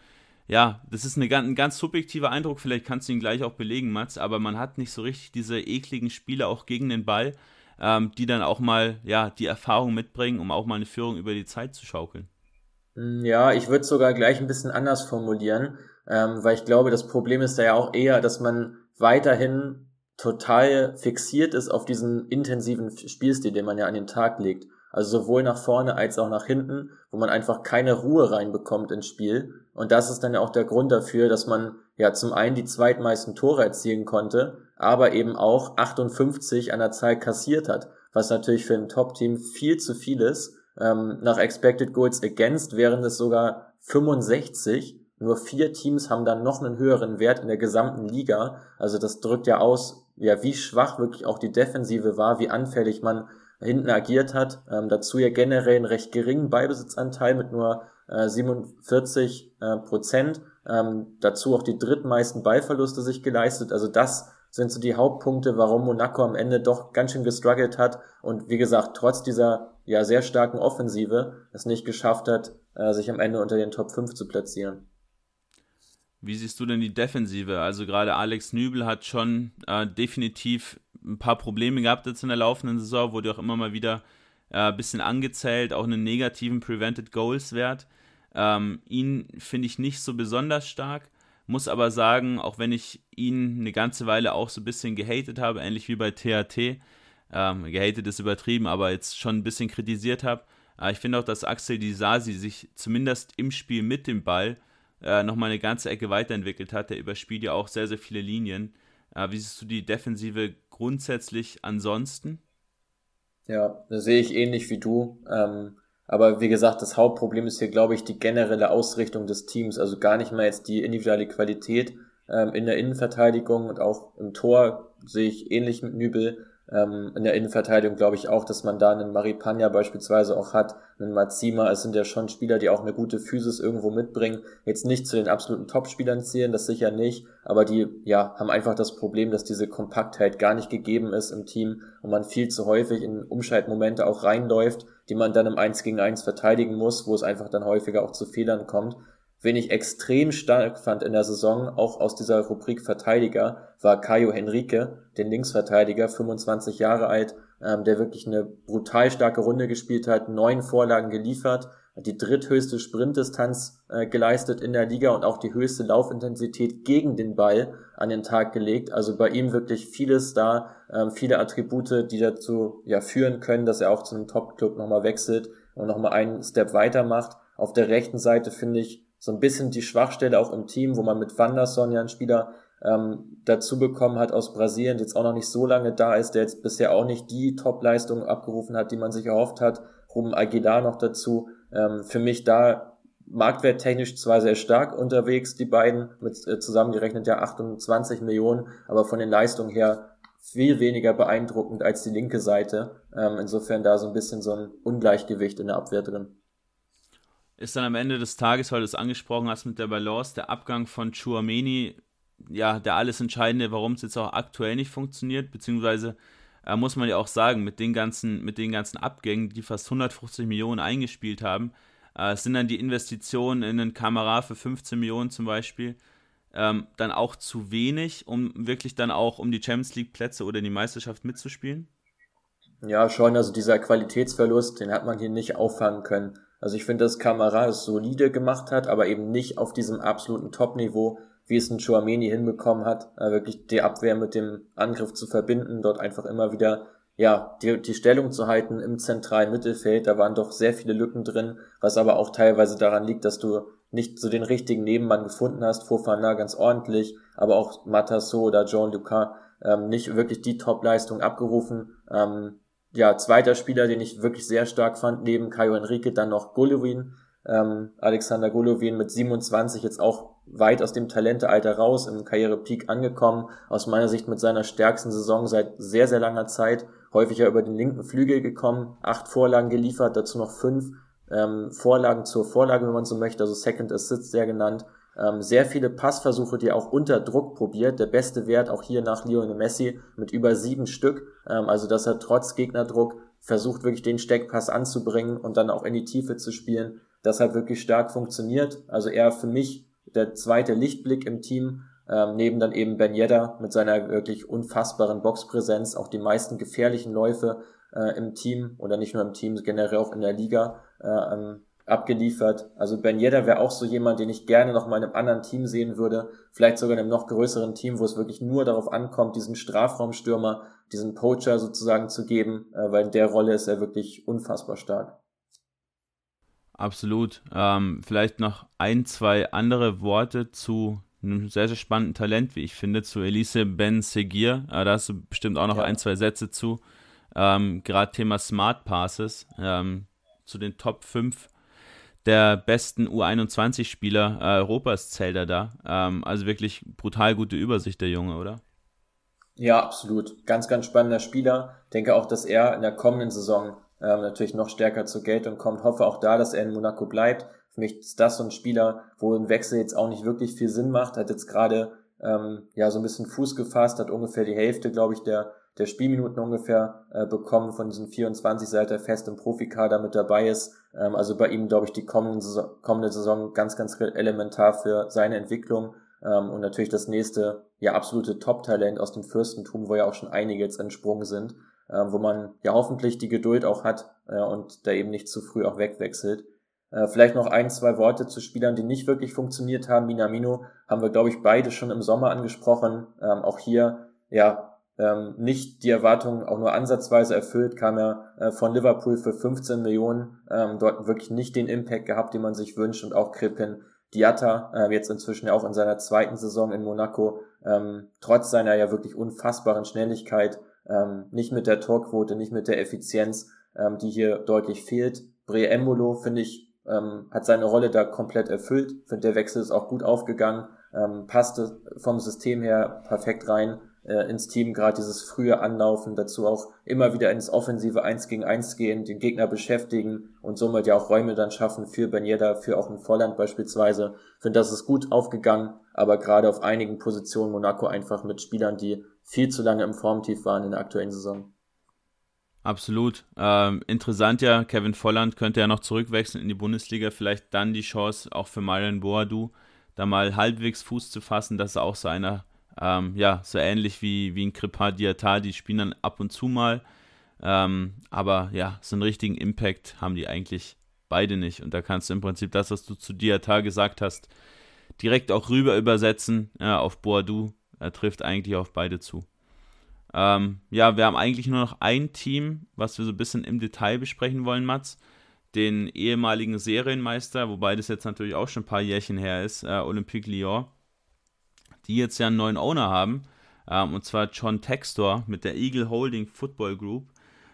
ja, das ist ein ganz subjektiver Eindruck, vielleicht kannst du ihn gleich auch belegen, Mats, aber man hat nicht so richtig diese ekligen Spiele auch gegen den Ball, die dann auch mal, ja, die Erfahrung mitbringen, um auch mal eine Führung über die Zeit zu schaukeln. Ja, ich würde sogar gleich ein bisschen anders formulieren, weil ich glaube, das Problem ist da ja auch eher, dass man weiterhin total fixiert ist auf diesen intensiven Spielstil, den man ja an den Tag legt. Also sowohl nach vorne als auch nach hinten, wo man einfach keine Ruhe reinbekommt ins Spiel. Und das ist dann ja auch der Grund dafür, dass man ja zum einen die zweitmeisten Tore erzielen konnte, aber eben auch 58 an der Zahl kassiert hat, was natürlich für ein Top-Team viel zu viel ist. Nach Expected Goals Against wären es sogar 65. Nur 4 Teams haben dann noch einen höheren Wert in der gesamten Liga. Also das drückt ja aus, ja, wie schwach wirklich auch die Defensive war, wie anfällig man hinten agiert hat. Dazu ja generell einen recht geringen Ballbesitzanteil mit nur 47%. Dazu auch die drittmeisten Ballverluste sich geleistet. Also das sind so die Hauptpunkte, warum Monaco am Ende doch ganz schön gestruggelt hat und wie gesagt, trotz dieser ja sehr starken Offensive es nicht geschafft hat, sich am Ende unter den Top 5 zu platzieren. Wie siehst du denn die Defensive? Also gerade Alex Nübel hat schon definitiv ein paar Probleme gehabt jetzt in der laufenden Saison, wurde auch immer mal wieder ein bisschen angezählt, auch einen negativen Prevented Goals Wert. Ihn finde ich nicht so besonders stark, muss aber sagen, auch wenn ich ihn eine ganze Weile auch so ein bisschen gehatet habe, ähnlich wie bei THT, gehatet ist übertrieben, aber jetzt schon ein bisschen kritisiert habe, ich finde auch, dass Axel Disasi sich zumindest im Spiel mit dem Ball nochmal eine ganze Ecke weiterentwickelt hat. Der überspielt ja auch sehr, sehr viele Linien. Wie siehst du die Defensive grundsätzlich ansonsten? Ja, das sehe ich ähnlich wie du. Aber wie gesagt, das Hauptproblem ist hier, glaube ich, die generelle Ausrichtung des Teams. Also gar nicht mal jetzt die individuelle Qualität in der Innenverteidigung und auch im Tor sehe ich ähnlich mit Nübel. In der Innenverteidigung glaube ich auch, dass man da einen Maripana beispielsweise auch hat, einen Mazima. Es sind ja schon Spieler, die auch eine gute Physis irgendwo mitbringen. Jetzt nicht zu den absoluten Top-Spielern zählen, das sicher nicht, aber die ja haben einfach das Problem, dass diese Kompaktheit gar nicht gegeben ist im Team und man viel zu häufig in Umschaltmomente auch reinläuft, die man dann im 1 gegen 1 verteidigen muss, wo es einfach dann häufiger auch zu Fehlern kommt. Wen ich extrem stark fand in der Saison, auch aus dieser Rubrik Verteidiger, war Caio Henrique, den Linksverteidiger, 25 Jahre alt, der wirklich eine brutal starke Runde gespielt hat, 9 Vorlagen geliefert, hat die dritthöchste Sprintdistanz geleistet in der Liga und auch die höchste Laufintensität gegen den Ball an den Tag gelegt. Also bei ihm wirklich vieles da, viele Attribute, die dazu ja führen können, dass er auch zu einem Top-Club nochmal wechselt und nochmal einen Step weitermacht. Auf der rechten Seite finde ich so ein bisschen die Schwachstelle auch im Team, wo man mit Wanderson ja einen Spieler dazu bekommen hat aus Brasilien, der jetzt auch noch nicht so lange da ist, der jetzt bisher auch nicht die Top-Leistung abgerufen hat, die man sich erhofft hat. Ruben Aguilar noch dazu. Für mich da marktwerttechnisch zwar sehr stark unterwegs, die beiden, mit zusammengerechnet ja 28 Millionen, aber von den Leistungen her viel weniger beeindruckend als die linke Seite. Insofern da so ein bisschen so ein Ungleichgewicht in der Abwehr drin. Ist dann am Ende des Tages, weil du es angesprochen hast mit der Balance, der Abgang von Tchouaméni, ja, der alles Entscheidende, warum es jetzt auch aktuell nicht funktioniert, beziehungsweise muss man ja auch sagen, mit den ganzen Abgängen, die fast 150 Millionen eingespielt haben, sind dann die Investitionen in einen Kamera für 15 Millionen zum Beispiel dann auch zu wenig, um wirklich dann auch um die Champions League Plätze oder die Meisterschaft mitzuspielen? Ja, schon, also dieser Qualitätsverlust, den hat man hier nicht auffangen können. Also ich finde, dass Kamara es solide gemacht hat, aber eben nicht auf diesem absoluten Top-Niveau, wie es ein Tchouaméni hinbekommen hat, wirklich die Abwehr mit dem Angriff zu verbinden, dort einfach immer wieder ja die Stellung zu halten im zentralen Mittelfeld. Da waren doch sehr viele Lücken drin, was aber auch teilweise daran liegt, dass du nicht so den richtigen Nebenmann gefunden hast. Fofana ganz ordentlich, aber auch Matasso oder Jean-Lucas nicht wirklich die Top-Leistung abgerufen. Ja, zweiter Spieler, den ich wirklich sehr stark fand, neben Caio Henrique, dann noch Golovin, Alexander Golovin mit 27 jetzt auch weit aus dem Talentealter raus, im Karrierepeak angekommen, aus meiner Sicht mit seiner stärksten Saison seit sehr, sehr langer Zeit, häufiger über den linken Flügel gekommen, 8 Vorlagen geliefert, dazu noch 5 Vorlagen zur Vorlage, wenn man so möchte, also Second Assist sehr genannt, sehr viele Passversuche, die er auch unter Druck probiert, der beste Wert auch hier nach Lionel Messi mit über 7 Stück, also dass er trotz Gegnerdruck versucht wirklich den Steckpass anzubringen und dann auch in die Tiefe zu spielen, das hat wirklich stark funktioniert, also er für mich der zweite Lichtblick im Team, neben dann eben Ben Yedder mit seiner wirklich unfassbaren Boxpräsenz, auch die meisten gefährlichen Läufe im Team oder nicht nur im Team, generell auch in der Liga abgeliefert. Also Ben Yedder wäre auch so jemand, den ich gerne noch mal in einem anderen Team sehen würde, vielleicht sogar in einem noch größeren Team, wo es wirklich nur darauf ankommt, diesen Strafraumstürmer, diesen Poacher sozusagen zu geben, weil in der Rolle ist er wirklich unfassbar stark. Absolut. Vielleicht noch 2 andere Worte zu einem sehr, sehr spannenden Talent, wie ich finde, zu Elise Ben-Seguir. Da hast du bestimmt auch noch 2 Sätze zu. Gerade Thema Smart Passes, zu den Top 5 der besten U21-Spieler Europas zählt er da. Also wirklich brutal gute Übersicht, der Junge, oder? Ja, absolut. Ganz, ganz spannender Spieler. Denke auch, dass er in der kommenden Saison natürlich noch stärker zur Geltung kommt. Hoffe auch da, dass er in Monaco bleibt. Für mich ist das so ein Spieler, wo ein Wechsel jetzt auch nicht wirklich viel Sinn macht. Hat jetzt gerade so ein bisschen Fuß gefasst, hat ungefähr die Hälfte, glaube ich, der Spielminuten ungefähr bekommen von diesen 24, seit er fest im Profikader mit dabei ist. Also bei ihm, glaube ich, die kommende Saison ganz, ganz elementar für seine Entwicklung. Und natürlich das nächste, absolute Top-Talent aus dem Fürstentum, wo ja auch schon einige jetzt entsprungen sind, wo man ja hoffentlich die Geduld auch hat und da eben nicht zu früh auch wegwechselt. Vielleicht noch 2 Worte zu Spielern, die nicht wirklich funktioniert haben. Minamino haben wir, glaube ich, beide schon im Sommer angesprochen. Auch hier, nicht die Erwartungen auch nur ansatzweise erfüllt, kam er von Liverpool für 15 Millionen, dort wirklich nicht den Impact gehabt, den man sich wünscht, und auch Crépin Diatta, jetzt inzwischen ja auch in seiner zweiten Saison in Monaco, trotz seiner ja wirklich unfassbaren Schnelligkeit, nicht mit der Torquote, nicht mit der Effizienz, die hier deutlich fehlt. Bre Embolo, finde ich, hat seine Rolle da komplett erfüllt, finde der Wechsel ist auch gut aufgegangen, passte vom System her perfekt rein ins Team, gerade dieses frühe Anlaufen, dazu auch immer wieder ins offensive 1 gegen 1 gehen, den Gegner beschäftigen und somit ja auch Räume dann schaffen für Ben Yedder, für auch einen Volland beispielsweise. Ich finde, das ist gut aufgegangen, aber gerade auf einigen Positionen Monaco einfach mit Spielern, die viel zu lange im Formtief waren in der aktuellen Saison. Absolut. Interessant ja, Kevin Volland könnte ja noch zurückwechseln in die Bundesliga, vielleicht dann die Chance auch für Marion Boadou, da mal halbwegs Fuß zu fassen, das ist auch so einer, so ähnlich wie ein Crépin Diatta, die spielen dann ab und zu mal, aber ja, so einen richtigen Impact haben die eigentlich beide nicht, und da kannst du im Prinzip das, was du zu Diatta gesagt hast, direkt auch rüber übersetzen auf Boadou, er trifft eigentlich auf beide zu. Wir haben eigentlich nur noch ein Team, was wir so ein bisschen im Detail besprechen wollen, Mats, den ehemaligen Serienmeister, wobei das jetzt natürlich auch schon ein paar Jährchen her ist, Olympique Lyon, die jetzt ja einen neuen Owner haben, und zwar John Textor mit der Eagle Holding Football Group.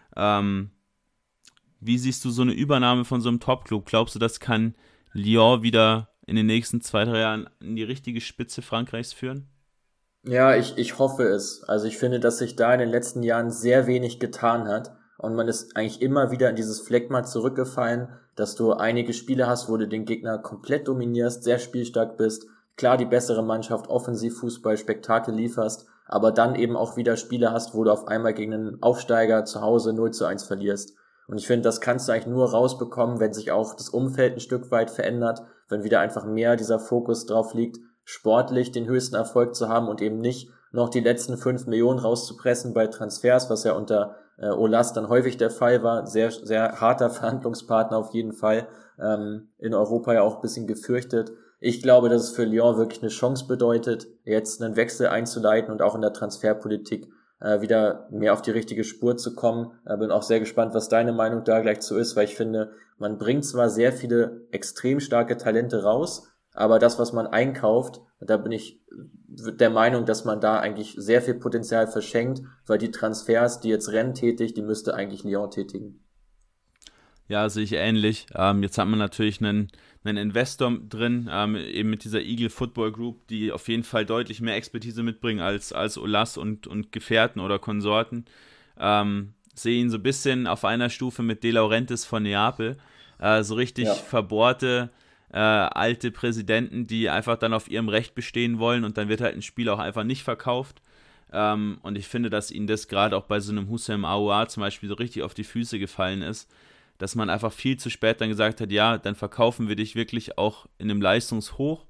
Wie siehst du so eine Übernahme von so einem Top-Club? Glaubst du, das kann Lyon wieder in den nächsten 2-3 Jahren in die richtige Spitze Frankreichs führen? Ja, ich hoffe es. Also ich finde, dass sich da in den letzten Jahren sehr wenig getan hat und man ist eigentlich immer wieder in dieses Phlegma zurückgefallen, dass du einige Spiele hast, wo du den Gegner komplett dominierst, sehr spielstark bist, klar die bessere Mannschaft, Offensivfußball, Spektakel lieferst, aber dann eben auch wieder Spiele hast, wo du auf einmal gegen einen Aufsteiger zu Hause 0-1 verlierst. Und ich finde, das kannst du eigentlich nur rausbekommen, wenn sich auch das Umfeld ein Stück weit verändert, wenn wieder einfach mehr dieser Fokus drauf liegt, sportlich den höchsten Erfolg zu haben und eben nicht noch die letzten 5 Millionen rauszupressen bei Transfers, was ja unter Aulas dann häufig der Fall war. Sehr, sehr harter Verhandlungspartner auf jeden Fall. In Europa ja auch ein bisschen gefürchtet. Ich glaube, dass es für Lyon wirklich eine Chance bedeutet, jetzt einen Wechsel einzuleiten und auch in der Transferpolitik wieder mehr auf die richtige Spur zu kommen. Bin auch sehr gespannt, was deine Meinung da gleich zu ist, weil ich finde, man bringt zwar sehr viele extrem starke Talente raus, aber das, was man einkauft, da bin ich der Meinung, dass man da eigentlich sehr viel Potenzial verschenkt, weil die Transfers, die jetzt Rennes tätigt, die müsste eigentlich Lyon tätigen. Ja, sehe ich ähnlich. Jetzt hat man natürlich einen Investor drin, eben mit dieser Eagle Football Group, die auf jeden Fall deutlich mehr Expertise mitbringen als Aulas und Gefährten oder Konsorten. Sehe ihn so ein bisschen auf einer Stufe mit De Laurentiis von Neapel. So richtig verbohrte alte Präsidenten, die einfach dann auf ihrem Recht bestehen wollen, und dann wird halt ein Spiel auch einfach nicht verkauft. Und ich finde, dass ihnen das gerade auch bei so einem Houssem Aouar zum Beispiel so richtig auf die Füße gefallen ist, dass man einfach viel zu spät dann gesagt hat, ja, dann verkaufen wir dich wirklich auch in einem Leistungshoch,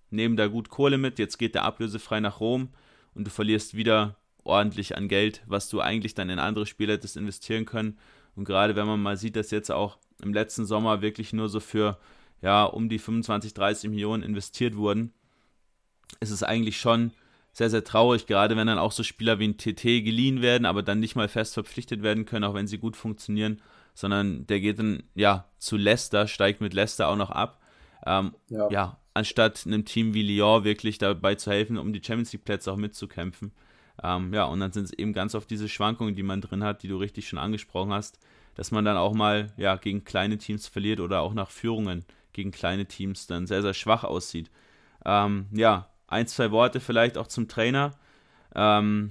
nehmen da gut Kohle mit, jetzt geht der ablösefrei nach Rom und du verlierst wieder ordentlich an Geld, was du eigentlich dann in andere Spieler hättest investieren können. Und gerade wenn man mal sieht, dass jetzt auch im letzten Sommer wirklich nur so für um die 25, 30 Millionen investiert wurden, ist es eigentlich schon sehr, sehr traurig, gerade wenn dann auch so Spieler wie ein TT geliehen werden, aber dann nicht mal fest verpflichtet werden können, auch wenn sie gut funktionieren, sondern der geht dann zu Leicester, steigt mit Leicester auch noch ab. Anstatt einem Team wie Lyon wirklich dabei zu helfen, um die Champions League Plätze auch mitzukämpfen. Und dann sind es eben ganz oft diese Schwankungen, die man drin hat, die du richtig schon angesprochen hast, dass man dann auch mal gegen kleine Teams verliert oder auch nach Führungen gegen kleine Teams dann sehr, sehr schwach aussieht. 1, 2 Worte vielleicht auch zum Trainer. Laurent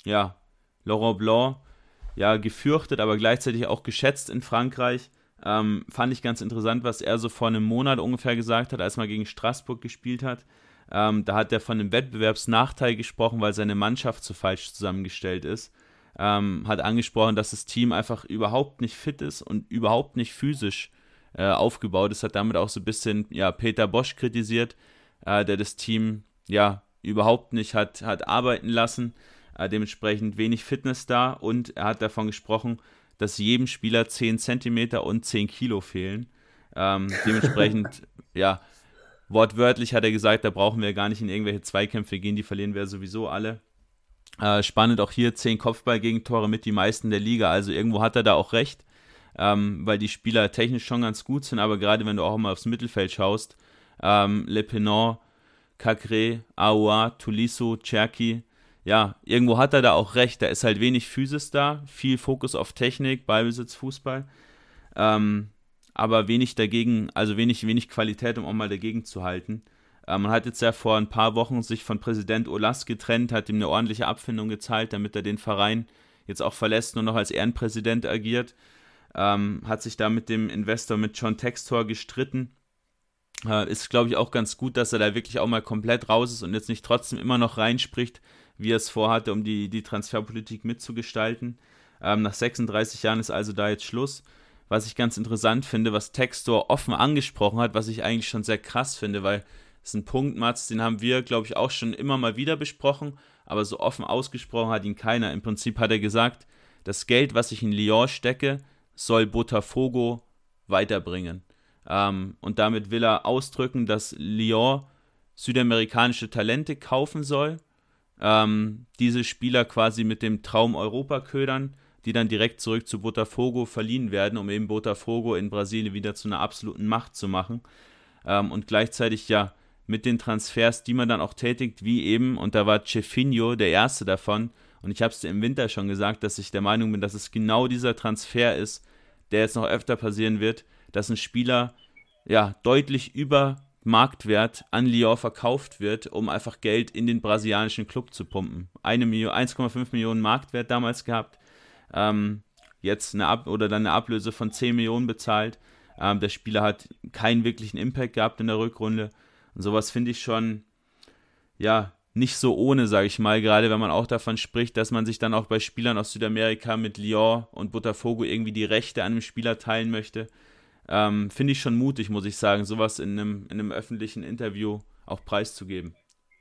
Blanc, gefürchtet, aber gleichzeitig auch geschätzt in Frankreich. Fand ich ganz interessant, was er so vor einem Monat ungefähr gesagt hat, als man gegen Straßburg gespielt hat. Da hat er von einem Wettbewerbsnachteil gesprochen, weil seine Mannschaft so falsch zusammengestellt ist. Hat angesprochen, dass das Team einfach überhaupt nicht fit ist und überhaupt nicht physisch aufgebaut ist. Hat damit auch so ein bisschen Peter Bosz kritisiert, der das Team überhaupt nicht hat arbeiten lassen. Dementsprechend wenig Fitness da und er hat davon gesprochen, dass jedem Spieler 10 Zentimeter und 10 Kilo fehlen. Dementsprechend, wortwörtlich hat er gesagt, da brauchen wir gar nicht in irgendwelche Zweikämpfe gehen, die verlieren wir sowieso alle. Spannend auch hier, 10 Kopfballgegentore mit die meisten der Liga, also irgendwo hat er da auch recht, weil die Spieler technisch schon ganz gut sind, aber gerade wenn du auch mal aufs Mittelfeld schaust, Le Penant, Cacré, Aouar, Tolisso, Cherki, irgendwo hat er da auch recht, da ist halt wenig Physis da, viel Fokus auf Technik, Ballbesitz, Fußball, aber wenig dagegen, also wenig Qualität, um auch mal dagegen zu halten. Man hat jetzt vor ein paar Wochen sich von Präsident Aulas getrennt, hat ihm eine ordentliche Abfindung gezahlt, damit er den Verein jetzt auch verlässt, nur noch als Ehrenpräsident agiert, hat sich da mit dem Investor, mit John Textor gestritten. Ist, glaube ich, auch ganz gut, dass er da wirklich auch mal komplett raus ist und jetzt nicht trotzdem immer noch reinspricht, wie er es vorhatte, um die Transferpolitik mitzugestalten. Nach 36 Jahren ist also da jetzt Schluss. Was ich ganz interessant finde, was Textor offen angesprochen hat, was ich eigentlich schon sehr krass finde, weil das ist ein Punkt, Mats, den haben wir, glaube ich, auch schon immer mal wieder besprochen, aber so offen ausgesprochen hat ihn keiner. Im Prinzip hat er gesagt, das Geld, was ich in Lyon stecke, soll Botafogo weiterbringen. Und damit will er ausdrücken, dass Lyon südamerikanische Talente kaufen soll, diese Spieler quasi mit dem Traum Europa ködern, die dann direkt zurück zu Botafogo verliehen werden, um eben Botafogo in Brasilien wieder zu einer absoluten Macht zu machen. Und gleichzeitig mit den Transfers, die man dann auch tätigt, wie eben, und da war Cefinho der erste davon, und ich habe es dir im Winter schon gesagt, dass ich der Meinung bin, dass es genau dieser Transfer ist, der jetzt noch öfter passieren wird, dass ein Spieler deutlich über Marktwert an Lyon verkauft wird, um einfach Geld in den brasilianischen Club zu pumpen. 1,5 Millionen Marktwert damals gehabt, jetzt eine Ablöse von 10 Millionen bezahlt. Der Spieler hat keinen wirklichen Impact gehabt in der Rückrunde. Und sowas finde ich schon, nicht so ohne, sage ich mal, gerade wenn man auch davon spricht, dass man sich dann auch bei Spielern aus Südamerika mit Lyon und Botafogo irgendwie die Rechte an einem Spieler teilen möchte. Finde ich schon mutig, muss ich sagen, sowas in einem öffentlichen Interview auch preiszugeben.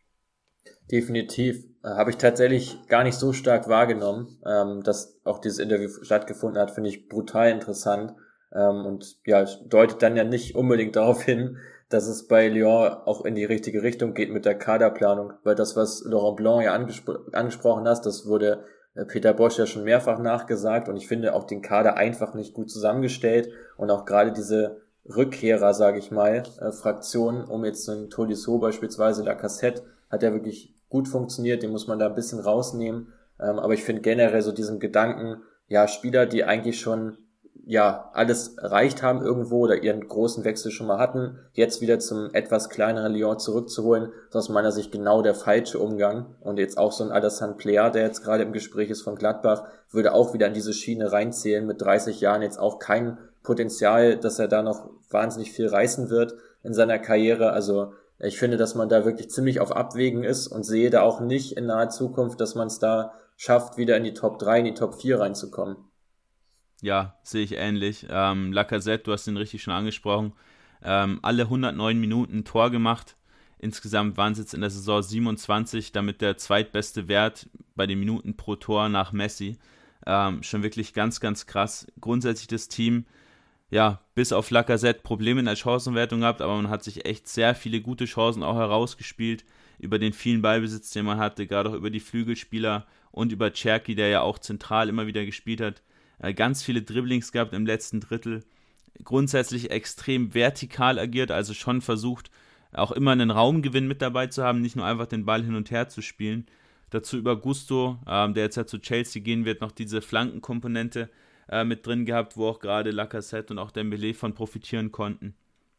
Definitiv. Habe ich tatsächlich gar nicht so stark wahrgenommen, dass auch dieses Interview stattgefunden hat, finde ich brutal interessant. Und deutet dann ja nicht unbedingt darauf hin, dass es bei Lyon auch in die richtige Richtung geht mit der Kaderplanung, weil das, was Laurent Blanc angesprochen hast, das wurde Peter Bosz ja schon mehrfach nachgesagt und ich finde auch den Kader einfach nicht gut zusammengestellt und auch gerade diese Rückkehrer, sage ich mal, Fraktionen, um jetzt einen Tolisso beispielsweise, Lacazette, hat ja wirklich gut funktioniert, den muss man da ein bisschen rausnehmen, aber ich finde generell so diesen Gedanken, Spieler, die eigentlich schon alles erreicht haben irgendwo oder ihren großen Wechsel schon mal hatten, jetzt wieder zum etwas kleineren Lyon zurückzuholen, ist aus meiner Sicht genau der falsche Umgang. Und jetzt auch so ein Alassane Plea, der jetzt gerade im Gespräch ist von Gladbach, würde auch wieder in diese Schiene reinzählen, mit 30 Jahren jetzt auch kein Potenzial, dass er da noch wahnsinnig viel reißen wird in seiner Karriere. Also ich finde, dass man da wirklich ziemlich auf Abwägen ist und sehe da auch nicht in naher Zukunft, dass man es da schafft, wieder in die Top 3, in die Top 4 reinzukommen. Ja, sehe ich ähnlich. Lacazette, du hast ihn richtig schon angesprochen, alle 109 Minuten Tor gemacht Insgesamt waren es jetzt in der Saison 27, damit der zweitbeste Wert bei den Minuten pro Tor nach Messi. Schon wirklich ganz, ganz krass. Grundsätzlich das Team, ja, bis auf Lacazette Probleme in der Chancenwertung gehabt, aber man hat sich echt sehr viele gute Chancen auch herausgespielt über den vielen Ballbesitz, den man hatte, gerade auch über die Flügelspieler und über Cherki, der ja auch zentral immer wieder gespielt hat. Ganz viele Dribblings gehabt im letzten Drittel. Grundsätzlich extrem vertikal agiert, also schon versucht, auch immer einen Raumgewinn mit dabei zu haben, nicht nur einfach den Ball hin und her zu spielen. Dazu über Gusto, der jetzt ja zu Chelsea gehen wird, noch diese Flankenkomponente mit drin gehabt, wo auch gerade Lacazette und auch Dembélé von profitieren konnten.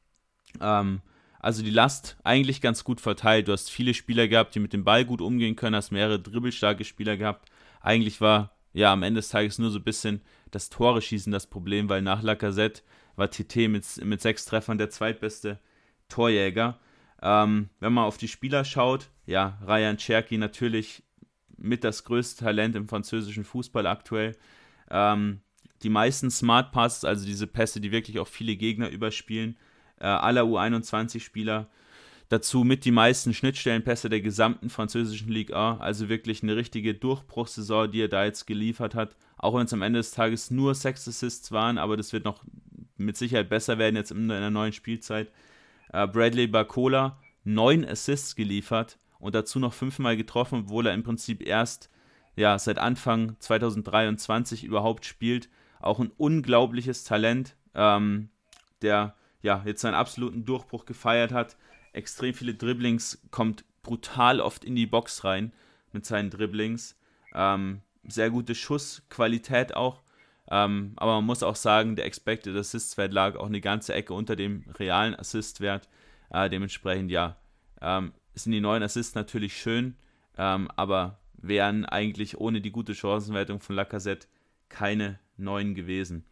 Also die Last eigentlich ganz gut verteilt. Du hast viele Spieler gehabt, die mit dem Ball gut umgehen können, hast mehrere dribbelstarke Spieler gehabt. Eigentlich war ja am Ende des Tages nur so ein bisschen das Tore-Schießen das Problem, weil nach Lacazette war TT mit 6 Treffern der zweitbeste Torjäger. Wenn man auf die Spieler schaut, ja, Rayan Cherki natürlich mit das größte Talent im französischen Fußball aktuell. Die meisten Smart Passes, also diese Pässe, die wirklich auch viele Gegner überspielen, aller U21-Spieler. Dazu mit die meisten Schnittstellenpässe der gesamten französischen Ligue A, also wirklich eine richtige Durchbruchssaison, die er da jetzt geliefert hat. Auch wenn es am Ende des Tages nur 6 Assists waren, aber das wird noch mit Sicherheit besser werden jetzt in der neuen Spielzeit. Bradley Barcola 9 Assists geliefert und dazu noch 5-mal getroffen, obwohl er im Prinzip erst seit Anfang 2023 überhaupt spielt. Auch ein unglaubliches Talent, der jetzt seinen absoluten Durchbruch gefeiert hat. Extrem viele Dribblings, kommt brutal oft in die Box rein mit seinen Dribblings. Sehr gute Schussqualität auch. Aber man muss auch sagen, der Expected Assist-Wert lag auch eine ganze Ecke unter dem realen Assist-Wert. Dementsprechend, sind die neuen Assists natürlich schön, aber wären eigentlich ohne die gute Chancenwertung von Lacazette keine neuen gewesen.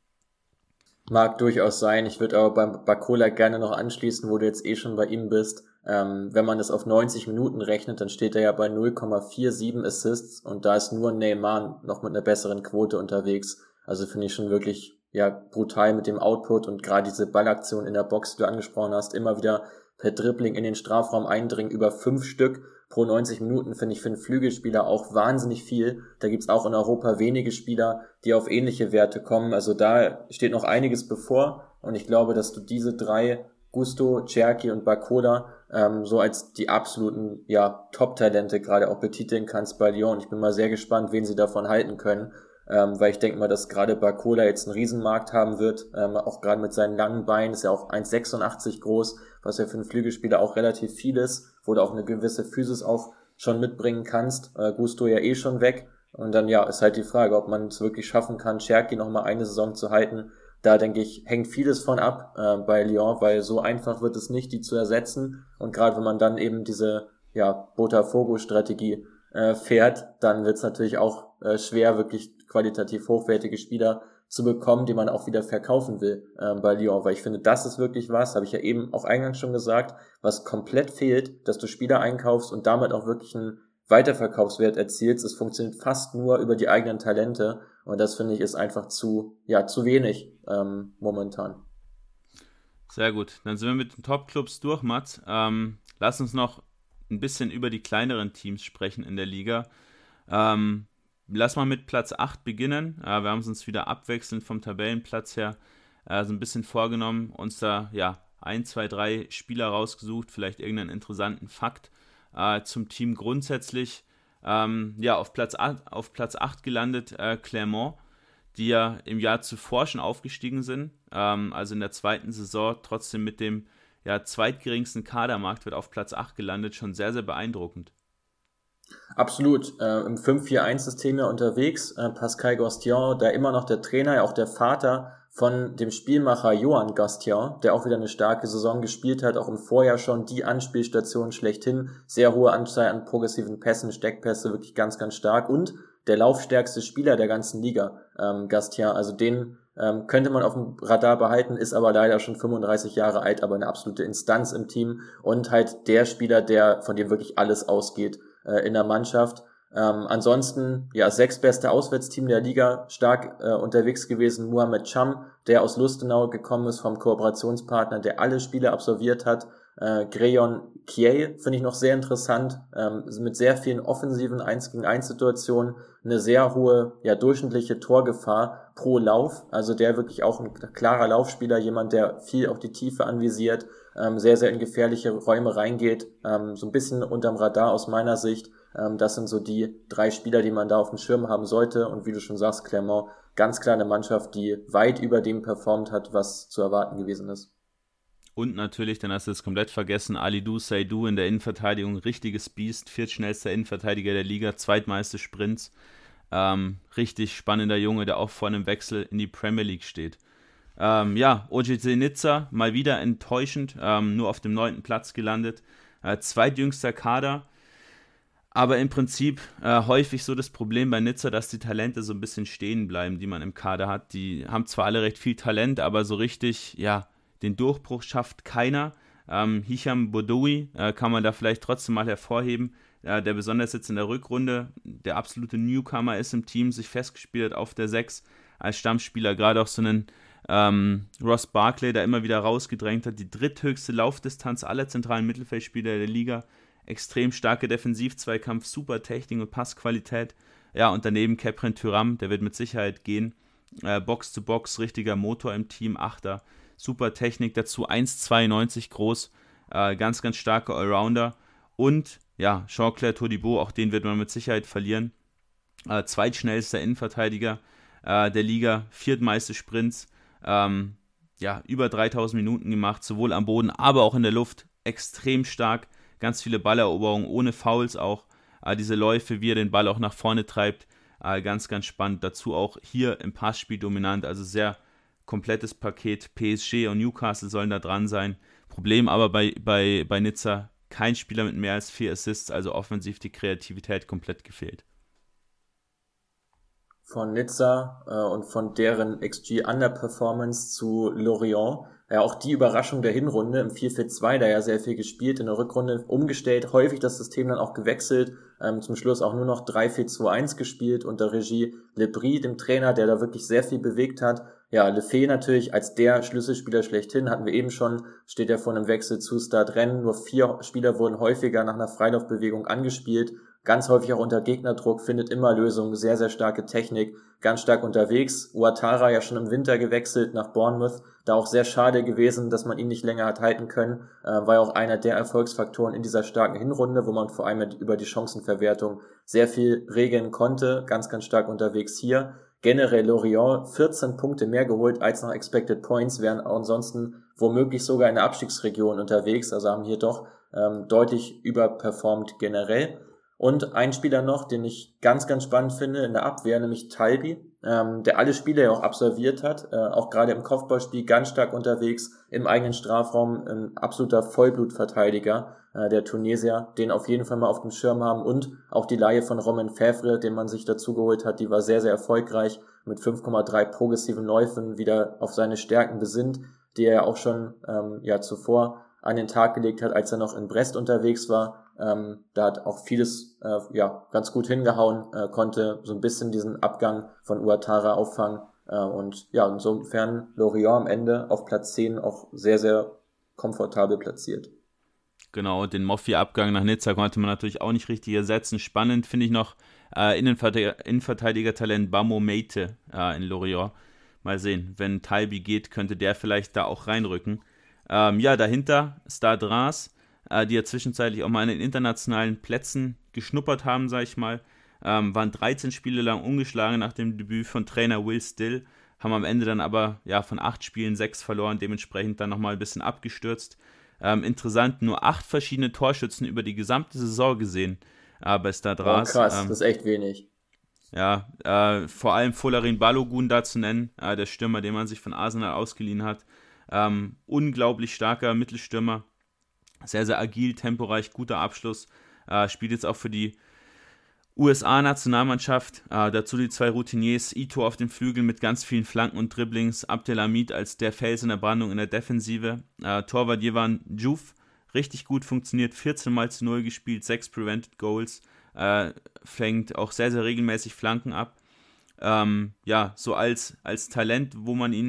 Mag durchaus sein. Ich würde aber beim Barcola gerne noch anschließen, wo du jetzt schon bei ihm bist. Wenn man das auf 90 Minuten rechnet, dann steht er ja bei 0,47 Assists und da ist nur Neymar noch mit einer besseren Quote unterwegs. Also finde ich schon wirklich brutal mit dem Output und gerade diese Ballaktion in der Box, die du angesprochen hast, immer wieder per Dribbling in den Strafraum eindringen, über 5 Stück pro 90 Minuten, finde ich für einen Flügelspieler auch wahnsinnig viel. Da gibt's auch in Europa wenige Spieler, die auf ähnliche Werte kommen. Also da steht noch einiges bevor und ich glaube, dass du diese 3, Gusto, Cherki und Barcola, so als die absoluten Top-Talente gerade auch betiteln kannst bei Lyon. Ich bin mal sehr gespannt, wen sie davon halten können, weil ich denke mal, dass gerade Barcola jetzt einen Riesenmarkt haben wird, auch gerade mit seinen langen Beinen, ist ja auch 1,86 groß, was ja für einen Flügelspieler auch relativ viel ist, wo du auch eine gewisse Physis auch schon mitbringen kannst. Gusto ja schon weg und dann ist halt die Frage, ob man es wirklich schaffen kann, Cherki nochmal eine Saison zu halten. Da denke ich, hängt vieles von ab bei Lyon, weil so einfach wird es nicht, die zu ersetzen. Und gerade wenn man dann eben diese Botafogo-Strategie fährt, dann wird es natürlich auch schwer, wirklich qualitativ hochwertige Spieler zu bekommen, die man auch wieder verkaufen will bei Lyon. Weil ich finde, das ist wirklich was, habe ich ja eben auch eingangs schon gesagt, was komplett fehlt, dass du Spieler einkaufst und damit auch wirklich einen Weiterverkaufswert erzielst. Es funktioniert fast nur über die eigenen Talente und das finde ich ist einfach zu wenig momentan. Sehr gut, dann sind wir mit den Top-Clubs durch, Mats. Lass uns noch ein bisschen über die kleineren Teams sprechen in der Liga. Lass mal mit Platz 8 beginnen. Wir haben es uns wieder abwechselnd vom Tabellenplatz her so ein bisschen vorgenommen, uns da 1, 2, 3 Spieler rausgesucht, vielleicht irgendeinen interessanten Fakt zum Team grundsätzlich. Auf Platz 8 gelandet Clermont, die ja im Jahr zuvor schon aufgestiegen sind, also in der zweiten Saison trotzdem mit dem zweitgeringsten Kadermarktwert auf Platz 8 gelandet, schon sehr, sehr beeindruckend. Absolut, im 5-4-1-System unterwegs, Pascal Gostien, da immer noch der Trainer, auch der Vater von dem Spielmacher Johan Gostien, der auch wieder eine starke Saison gespielt hat, auch im Vorjahr schon die Anspielstation schlechthin, sehr hohe Anzahl an progressiven Pässen, Steckpässe, wirklich ganz, ganz stark und der laufstärkste Spieler der ganzen Liga, Gostien, also den könnte man auf dem Radar behalten, ist aber leider schon 35 Jahre alt, aber eine absolute Instanz im Team und halt der Spieler, von dem wirklich alles ausgeht in der Mannschaft. Ansonsten, 6. beste Auswärtsteam der Liga, stark unterwegs gewesen, Mohamed Cham, der aus Lustenau gekommen ist, vom Kooperationspartner, der alle Spiele absolviert hat, Greyon Kiei finde ich noch sehr interessant, mit sehr vielen offensiven 1-gegen-1-Situationen, eine sehr hohe, durchschnittliche Torgefahr pro Lauf, also der wirklich auch ein klarer Laufspieler, jemand, der viel auch die Tiefe anvisiert, sehr, sehr in gefährliche Räume reingeht, so ein bisschen unterm Radar aus meiner Sicht. Das sind so die 3 Spieler, die man da auf dem Schirm haben sollte, und wie du schon sagst, Clermont, ganz klar eine Mannschaft, die weit über dem performt hat, was zu erwarten gewesen ist. Und natürlich, dann hast du es komplett vergessen, Alidou Seydou in der Innenverteidigung, richtiges Biest, viertschnellster Innenverteidiger der Liga, zweitmeiste Sprints, richtig spannender Junge, der auch vor einem Wechsel in die Premier League steht. OGC Nizza, mal wieder enttäuschend, nur auf dem 9. Platz gelandet, zweitjüngster Kader, aber im Prinzip häufig so das Problem bei Nizza, dass die Talente so ein bisschen stehen bleiben, die man im Kader hat. Die haben zwar alle recht viel Talent, aber so richtig, den Durchbruch schafft keiner. Hicham Bodoui kann man da vielleicht trotzdem mal hervorheben, der besonders jetzt in der Rückrunde der absolute Newcomer ist im Team, sich festgespielt hat auf der 6 als Stammspieler, gerade auch so einen Ross Barkley, der immer wieder rausgedrängt hat, die dritthöchste Laufdistanz aller zentralen Mittelfeldspieler der Liga, extrem starke Defensiv-Zweikampf, super Technik und Passqualität, und daneben Khephren Thuram, der wird mit Sicherheit gehen, Box-to-Box, richtiger Motor im Team, Achter, super Technik, dazu 1,92 groß, ganz, ganz starker Allrounder und Jean-Claire Todibo, auch den wird man mit Sicherheit verlieren, zweitschnellster Innenverteidiger der Liga, viertmeiste Sprints, über 3000 Minuten gemacht, sowohl am Boden, aber auch in der Luft, extrem stark, ganz viele Balleroberungen, ohne Fouls auch, diese Läufe, wie er den Ball auch nach vorne treibt, ganz, ganz spannend, dazu auch hier im Passspiel dominant, also sehr komplettes Paket, PSG und Newcastle sollen da dran sein. Problem aber bei Nizza, kein Spieler mit mehr als 4 Assists, also offensiv die Kreativität komplett gefehlt. Von Nizza und von deren XG-Underperformance zu Lorient, auch die Überraschung der Hinrunde im 4-4-2, da sehr viel gespielt, in der Rückrunde umgestellt, häufig das System dann auch gewechselt, zum Schluss auch nur noch 3-4-2-1 gespielt unter Regie Lebris, dem Trainer, der da wirklich sehr viel bewegt hat. Le Fée natürlich als der Schlüsselspieler schlechthin, hatten wir eben schon, steht vor einem Wechsel zu Stade Rennes, nur 4 Spieler wurden häufiger nach einer Freilaufbewegung angespielt, ganz häufig auch unter Gegnerdruck, findet immer Lösungen, sehr, sehr starke Technik, ganz stark unterwegs. Ouattara schon im Winter gewechselt nach Bournemouth, da auch sehr schade gewesen, dass man ihn nicht länger hat halten können, war ja auch einer der Erfolgsfaktoren in dieser starken Hinrunde, wo man vor allem über die Chancenverwertung sehr viel regeln konnte, ganz, ganz stark unterwegs hier. Generell Lorient 14 Punkte mehr geholt als nach Expected Points, wären ansonsten womöglich sogar in der Abstiegsregion unterwegs, also haben hier doch deutlich überperformt generell. Und ein Spieler noch, den ich ganz, ganz spannend finde in der Abwehr, nämlich Talbi, der alle Spiele ja auch absolviert hat, auch gerade im Kopfballspiel ganz stark unterwegs, im eigenen Strafraum, ein absoluter Vollblutverteidiger, der Tunesier, den auf jeden Fall mal auf dem Schirm haben, und auch die Leihe von Romain Fèvre, den man sich dazu geholt hat, die war sehr, sehr erfolgreich, mit 5,3 progressiven Läufen wieder auf seine Stärken besinnt, die er ja auch schon zuvor an den Tag gelegt hat, als er noch in Brest unterwegs war. Da hat auch vieles ganz gut hingehauen, konnte so ein bisschen diesen Abgang von Ouattara auffangen, und insofern Lorient am Ende auf Platz 10 auch sehr, sehr komfortabel platziert. Genau, den Moffi-Abgang nach Nizza konnte man natürlich auch nicht richtig ersetzen. Spannend finde ich noch Innenverteidiger-Talent Bamo Meite in Lorient. Mal sehen, wenn Talbi geht, könnte der vielleicht da auch reinrücken. Dahinter Stade Reims, die ja zwischenzeitlich auch mal an den internationalen Plätzen geschnuppert haben, sag ich mal, waren 13 Spiele lang ungeschlagen nach dem Debüt von Trainer Will Still, haben am Ende dann aber von 8 Spielen 6 verloren, dementsprechend dann nochmal ein bisschen abgestürzt. Interessant, nur 8 verschiedene Torschützen über die gesamte Saison gesehen bei Stade Reims. Krass, das ist echt wenig. Vor allem Folarin Balogun da zu nennen, der Stürmer, den man sich von Arsenal ausgeliehen hat. Unglaublich starker Mittelstürmer, sehr, sehr agil, temporeich, guter Abschluss, spielt jetzt auch für die USA-Nationalmannschaft, dazu die 2 Routiniers, Ito auf dem Flügel mit ganz vielen Flanken und Dribblings, Abdelhamid als der Fels in der Brandung in der Defensive, Torwart Jevan Diouf, richtig gut funktioniert, 14-0 gespielt, 6 Prevented Goals, fängt auch sehr, sehr regelmäßig Flanken ab, so als Talent, wo man ihn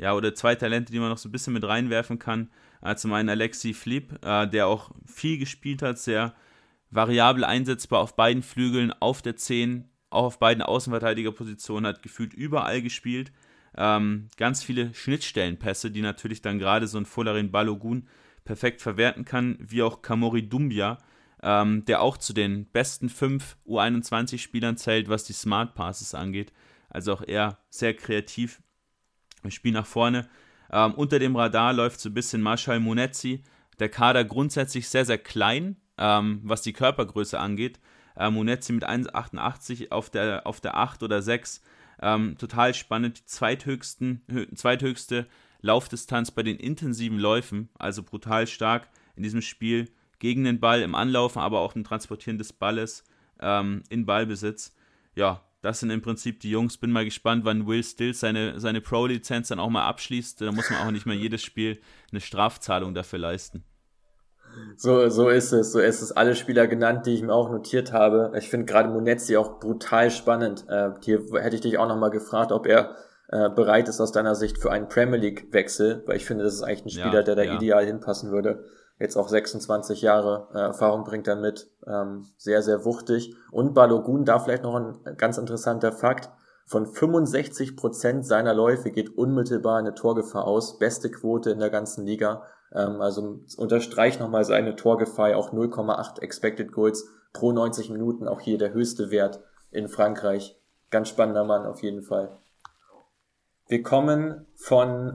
oder 2 Talente, die man noch so ein bisschen mit reinwerfen kann. Zum einen Alexis Flipp, der auch viel gespielt hat, sehr variabel einsetzbar auf beiden Flügeln, auf der 10, auch auf beiden Außenverteidigerpositionen, hat gefühlt überall gespielt. Ganz viele Schnittstellenpässe, die natürlich dann gerade so ein Folarin Balogun perfekt verwerten kann, wie auch Kamori Doumbia, der auch zu den besten 5 U21-Spielern zählt, was die Smart Passes angeht. Also auch er sehr kreativ im Spiel nach vorne. Unter dem Radar läuft so ein bisschen Marshall Munetzi. Der Kader grundsätzlich sehr, sehr klein, was die Körpergröße angeht. Munetzi mit 1,88 auf der 8 oder 6. Total spannend. Die zweithöchste Laufdistanz bei den intensiven Läufen. Also brutal stark in diesem Spiel. Gegen den Ball im Anlaufen, aber auch im Transportieren des Balles in Ballbesitz. Ja, das sind im Prinzip die Jungs. Bin mal gespannt, wann Will Stills seine Pro-Lizenz dann auch mal abschließt. Da muss man auch nicht mehr jedes Spiel eine Strafzahlung dafür leisten. So ist es. So ist es. Alle Spieler genannt, die ich mir auch notiert habe. Ich finde gerade Munetzi auch brutal spannend. Hier hätte ich dich auch nochmal gefragt, ob er bereit ist aus deiner Sicht für einen Premier League-Wechsel, weil ich finde, das ist eigentlich ein Spieler, der da ideal hinpassen würde. Jetzt auch 26 Jahre Erfahrung bringt er mit. Sehr, sehr wuchtig. Und Balogun, da vielleicht noch ein ganz interessanter Fakt. Von 65% seiner Läufe geht unmittelbar eine Torgefahr aus. Beste Quote in der ganzen Liga. Also unterstreicht nochmal seine Torgefahr, auch 0,8 Expected Goals pro 90 Minuten. Auch hier der höchste Wert in Frankreich. Ganz spannender Mann auf jeden Fall. Wir kommen von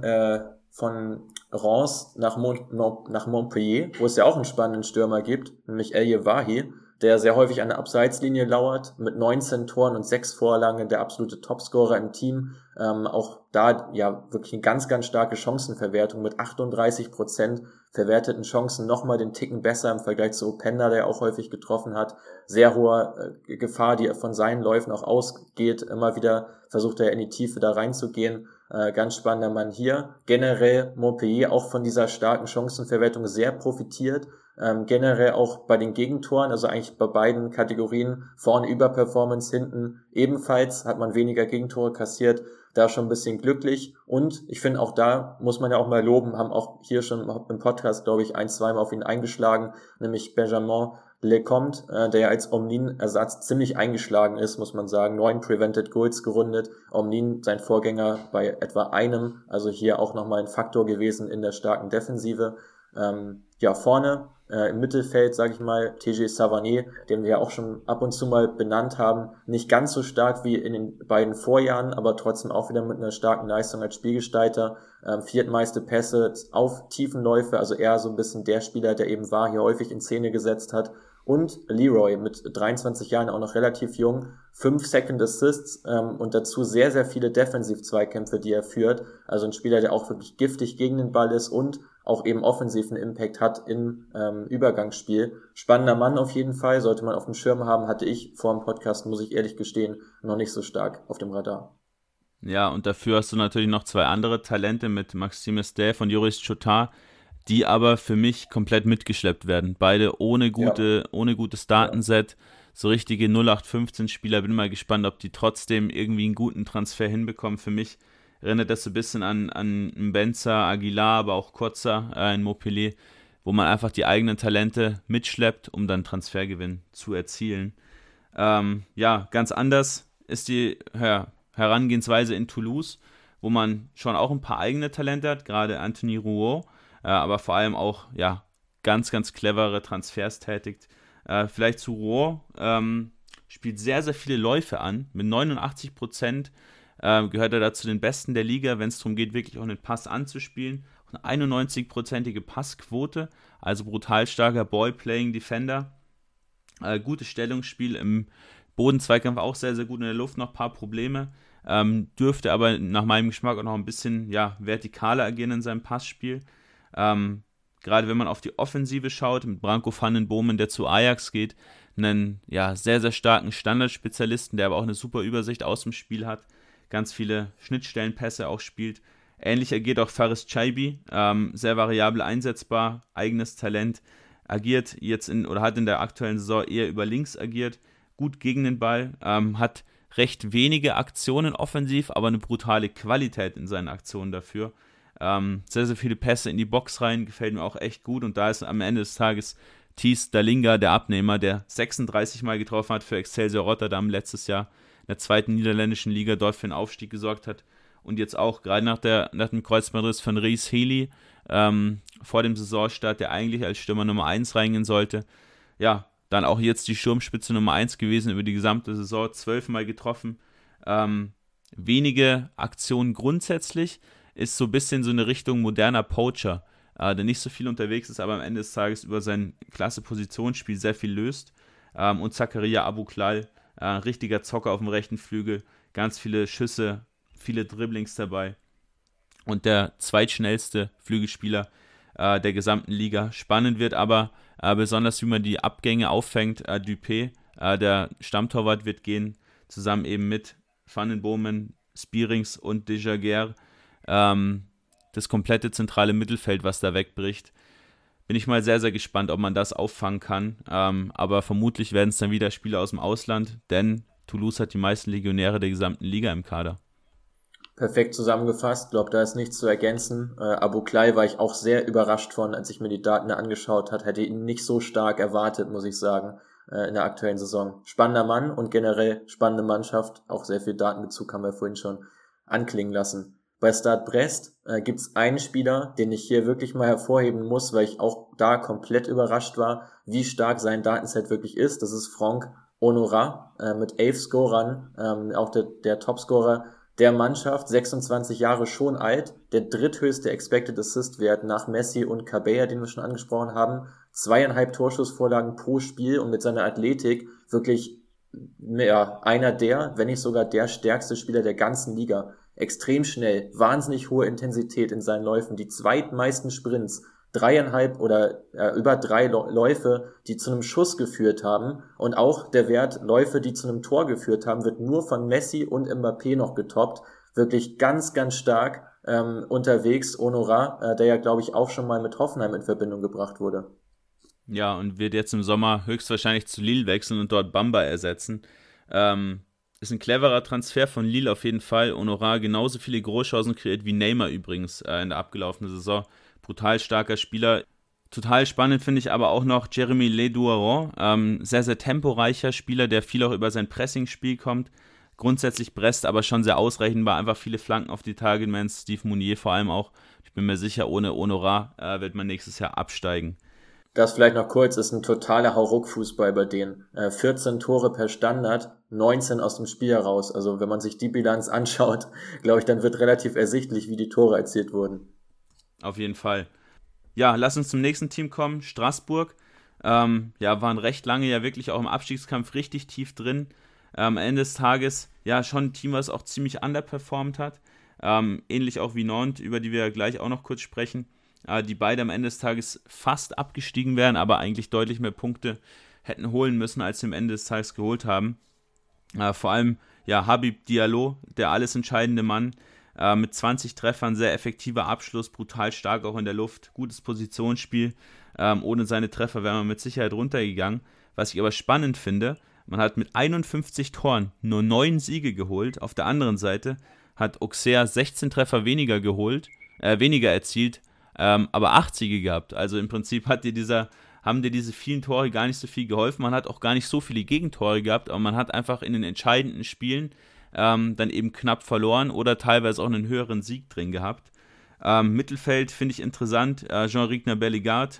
Reims nach Montpellier, wo es ja auch einen spannenden Stürmer gibt, nämlich El Yewahi, der sehr häufig an der Abseitslinie lauert, mit 19 Toren und 6 Vorlagen, der absolute Topscorer im Team. Auch da ja wirklich eine ganz, ganz starke Chancenverwertung mit 38% verwerteten Chancen, nochmal den Ticken besser im Vergleich zu Openda, der auch häufig getroffen hat. Sehr hohe Gefahr, die von seinen Läufen auch ausgeht. Immer wieder versucht er in die Tiefe da reinzugehen. Ganz spannender Mann hier. Generell Montpellier auch von dieser starken Chancenverwertung sehr profitiert. Generell auch bei den Gegentoren, also eigentlich bei beiden Kategorien, vorne Überperformance, hinten ebenfalls, hat man weniger Gegentore kassiert, da schon ein bisschen glücklich. Und ich finde auch da muss man ja auch mal loben, haben auch hier schon im Podcast, glaube ich, 1-2 Mal auf ihn eingeschlagen, nämlich Benjamin Lecomte, der ja als Omlin-Ersatz ziemlich eingeschlagen ist, muss man sagen. 9 Prevented Goals gerundet. Omlin, sein Vorgänger, bei etwa einem. Also hier auch nochmal ein Faktor gewesen in der starken Defensive. Vorne im Mittelfeld, sage ich mal, TG Savané, den wir ja auch schon ab und zu mal benannt haben. Nicht ganz so stark wie in den beiden Vorjahren, aber trotzdem auch wieder mit einer starken Leistung als Spielgestalter. Viertmeiste Pässe auf Tiefenläufe, also eher so ein bisschen der Spieler, der eben war, hier häufig in Szene gesetzt hat. Und Leroy mit 23 Jahren auch noch relativ jung, 5 Second Assists und dazu sehr, sehr viele Defensiv-Zweikämpfe, die er führt. Also ein Spieler, der auch wirklich giftig gegen den Ball ist und auch eben offensiven Impact hat im Übergangsspiel. Spannender Mann auf jeden Fall, sollte man auf dem Schirm haben, hatte ich vor dem Podcast, muss ich ehrlich gestehen, noch nicht so stark auf dem Radar. Ja, und dafür hast du natürlich noch 2 andere Talente mit Maxime Stave und Joris Chotard, die aber für mich komplett mitgeschleppt werden. Beide ohne gutes Datenset, so richtige 0815-Spieler. Bin mal gespannt, ob die trotzdem irgendwie einen guten Transfer hinbekommen. Für mich erinnert das so ein bisschen an Mbenza, Aguilar, aber auch Kotza in Montpellier, wo man einfach die eigenen Talente mitschleppt, um dann Transfergewinn zu erzielen. Ganz anders ist die Herangehensweise in Toulouse, wo man schon auch ein paar eigene Talente hat, gerade Anthony Rouault, aber vor allem auch ganz, ganz clevere Transfers tätigt. Vielleicht zu Rouault, spielt sehr, sehr viele Läufe an. Mit 89% gehört er da zu den Besten der Liga, wenn es darum geht, wirklich auch einen Pass anzuspielen. Eine 91%ige Passquote, also brutal starker Ball-Playing-Defender. Gutes Stellungsspiel im Bodenzweikampf, auch sehr, sehr gut in der Luft, noch ein paar Probleme. Dürfte aber nach meinem Geschmack auch noch ein bisschen vertikaler agieren in seinem Passspiel. Gerade wenn man auf die Offensive schaut, mit Branko van den Bomen, der zu Ajax geht, einen sehr, sehr starken Standardspezialisten, der aber auch eine super Übersicht aus dem Spiel hat, ganz viele Schnittstellenpässe auch spielt. Ähnlich agiert auch Faris Chaibi, sehr variabel einsetzbar, eigenes Talent, agiert jetzt hat in der aktuellen Saison eher über links agiert, gut gegen den Ball, hat recht wenige Aktionen offensiv, aber eine brutale Qualität in seinen Aktionen dafür. Sehr, sehr viele Pässe in die Box rein, gefällt mir auch echt gut. Und da ist am Ende des Tages Thies Dalinga, der Abnehmer, der 36 Mal getroffen hat für Excelsior Rotterdam letztes Jahr in der 2. niederländischen Liga, dort für den Aufstieg gesorgt hat. Und jetzt auch gerade nach dem Kreuzbandriss von Rhys Healy vor dem Saisonstart, der eigentlich als Stürmer Nummer 1 reingehen sollte. Ja, dann auch jetzt die Sturmspitze Nummer 1 gewesen über die gesamte Saison, 12 Mal getroffen. Wenige Aktionen grundsätzlich, ist so ein bisschen so eine Richtung moderner Poacher, der nicht so viel unterwegs ist, aber am Ende des Tages über sein klasse Positionsspiel sehr viel löst. Und Zakaria Abuklal, richtiger Zocker auf dem rechten Flügel, ganz viele Schüsse, viele Dribblings dabei. Und der zweitschnellste Flügelspieler der gesamten Liga. Spannend wird aber besonders, wie man die Abgänge auffängt. Dupé, der Stammtorwart, wird gehen, zusammen eben mit Van den Bomen, Spierings und De Jager. Das komplette zentrale Mittelfeld, was da wegbricht. Bin ich mal sehr, sehr gespannt, ob man das auffangen kann. Aber vermutlich werden es dann wieder Spieler aus dem Ausland, denn Toulouse hat die meisten Legionäre der gesamten Liga im Kader. Perfekt zusammengefasst, ich glaube, da ist nichts zu ergänzen. Abuklai war ich auch sehr überrascht von, als ich mir die Daten angeschaut habe. Hätte ihn nicht so stark erwartet, muss ich sagen, in der aktuellen Saison. Spannender Mann und generell spannende Mannschaft. Auch sehr viel Datenbezug haben wir vorhin schon anklingen lassen. Bei Stade Brest gibt es einen Spieler, den ich hier wirklich mal hervorheben muss, weil ich auch da komplett überrascht war, wie stark sein Datenset wirklich ist. Das ist Franck Honorat mit 11 Scorern, auch der Topscorer der Mannschaft, 26 Jahre schon alt, der dritthöchste Expected Assist Wert nach Messi und Cabella, den wir schon angesprochen haben, 2,5 Torschussvorlagen pro Spiel und mit seiner Athletik wirklich einer der, wenn nicht sogar der stärkste Spieler der ganzen Liga. Extrem schnell, wahnsinnig hohe Intensität in seinen Läufen, die zweitmeisten Sprints, 3,5 oder über 3 Läufe, die zu einem Schuss geführt haben, und auch der Wert Läufe, die zu einem Tor geführt haben, wird nur von Messi und Mbappé noch getoppt. Wirklich ganz, ganz stark unterwegs, Honorat, der ja, glaube ich, auch schon mal mit Hoffenheim in Verbindung gebracht wurde. Ja, und wird jetzt im Sommer höchstwahrscheinlich zu Lille wechseln und dort Bamba ersetzen. Ist ein cleverer Transfer von Lille auf jeden Fall. Honorat genauso viele Großchancen kreiert wie Neymar übrigens in der abgelaufenen Saison. Brutal starker Spieler. Total spannend finde ich aber auch noch Jérémy Ledouaron. Sehr, sehr temporeicher Spieler, der viel auch über sein Pressing-Spiel kommt. Grundsätzlich Brest aber schon sehr ausrechenbar. Einfach viele Flanken auf die Targetmans. Steve Mounier vor allem auch. Ich bin mir sicher, ohne Honorat wird man nächstes Jahr absteigen. Das vielleicht noch kurz, ist ein totaler Hauruck-Fußball bei denen. 14 Tore per Standard, 19 aus dem Spiel heraus. Also wenn man sich die Bilanz anschaut, glaube ich, dann wird relativ ersichtlich, wie die Tore erzielt wurden. Auf jeden Fall. Ja, lass uns zum nächsten Team kommen. Straßburg. Waren recht lange ja wirklich auch im Abstiegskampf richtig tief drin. Am Ende des Tages ja schon ein Team, was auch ziemlich underperformt hat. Ähnlich auch wie Nantes, über die wir ja gleich auch noch kurz sprechen. Die beide am Ende des Tages fast abgestiegen wären, aber eigentlich deutlich mehr Punkte hätten holen müssen, als sie am Ende des Tages geholt haben. Vor allem Habib Diallo, der alles entscheidende Mann, mit 20 Treffern, sehr effektiver Abschluss, brutal stark auch in der Luft, gutes Positionsspiel. Ohne seine Treffer wäre man mit Sicherheit runtergegangen. Was ich aber spannend finde, man hat mit 51 Toren nur 9 Siege geholt. Auf der anderen Seite hat Auxerre 16 Treffer weniger erzielt, aber 8 Siege gehabt. Also im Prinzip haben dir diese vielen Tore gar nicht so viel geholfen. Man hat auch gar nicht so viele Gegentore gehabt, aber man hat einfach in den entscheidenden Spielen dann eben knapp verloren oder teilweise auch einen höheren Sieg drin gehabt. Mittelfeld finde ich interessant. Jean-Rigner Bellegarde,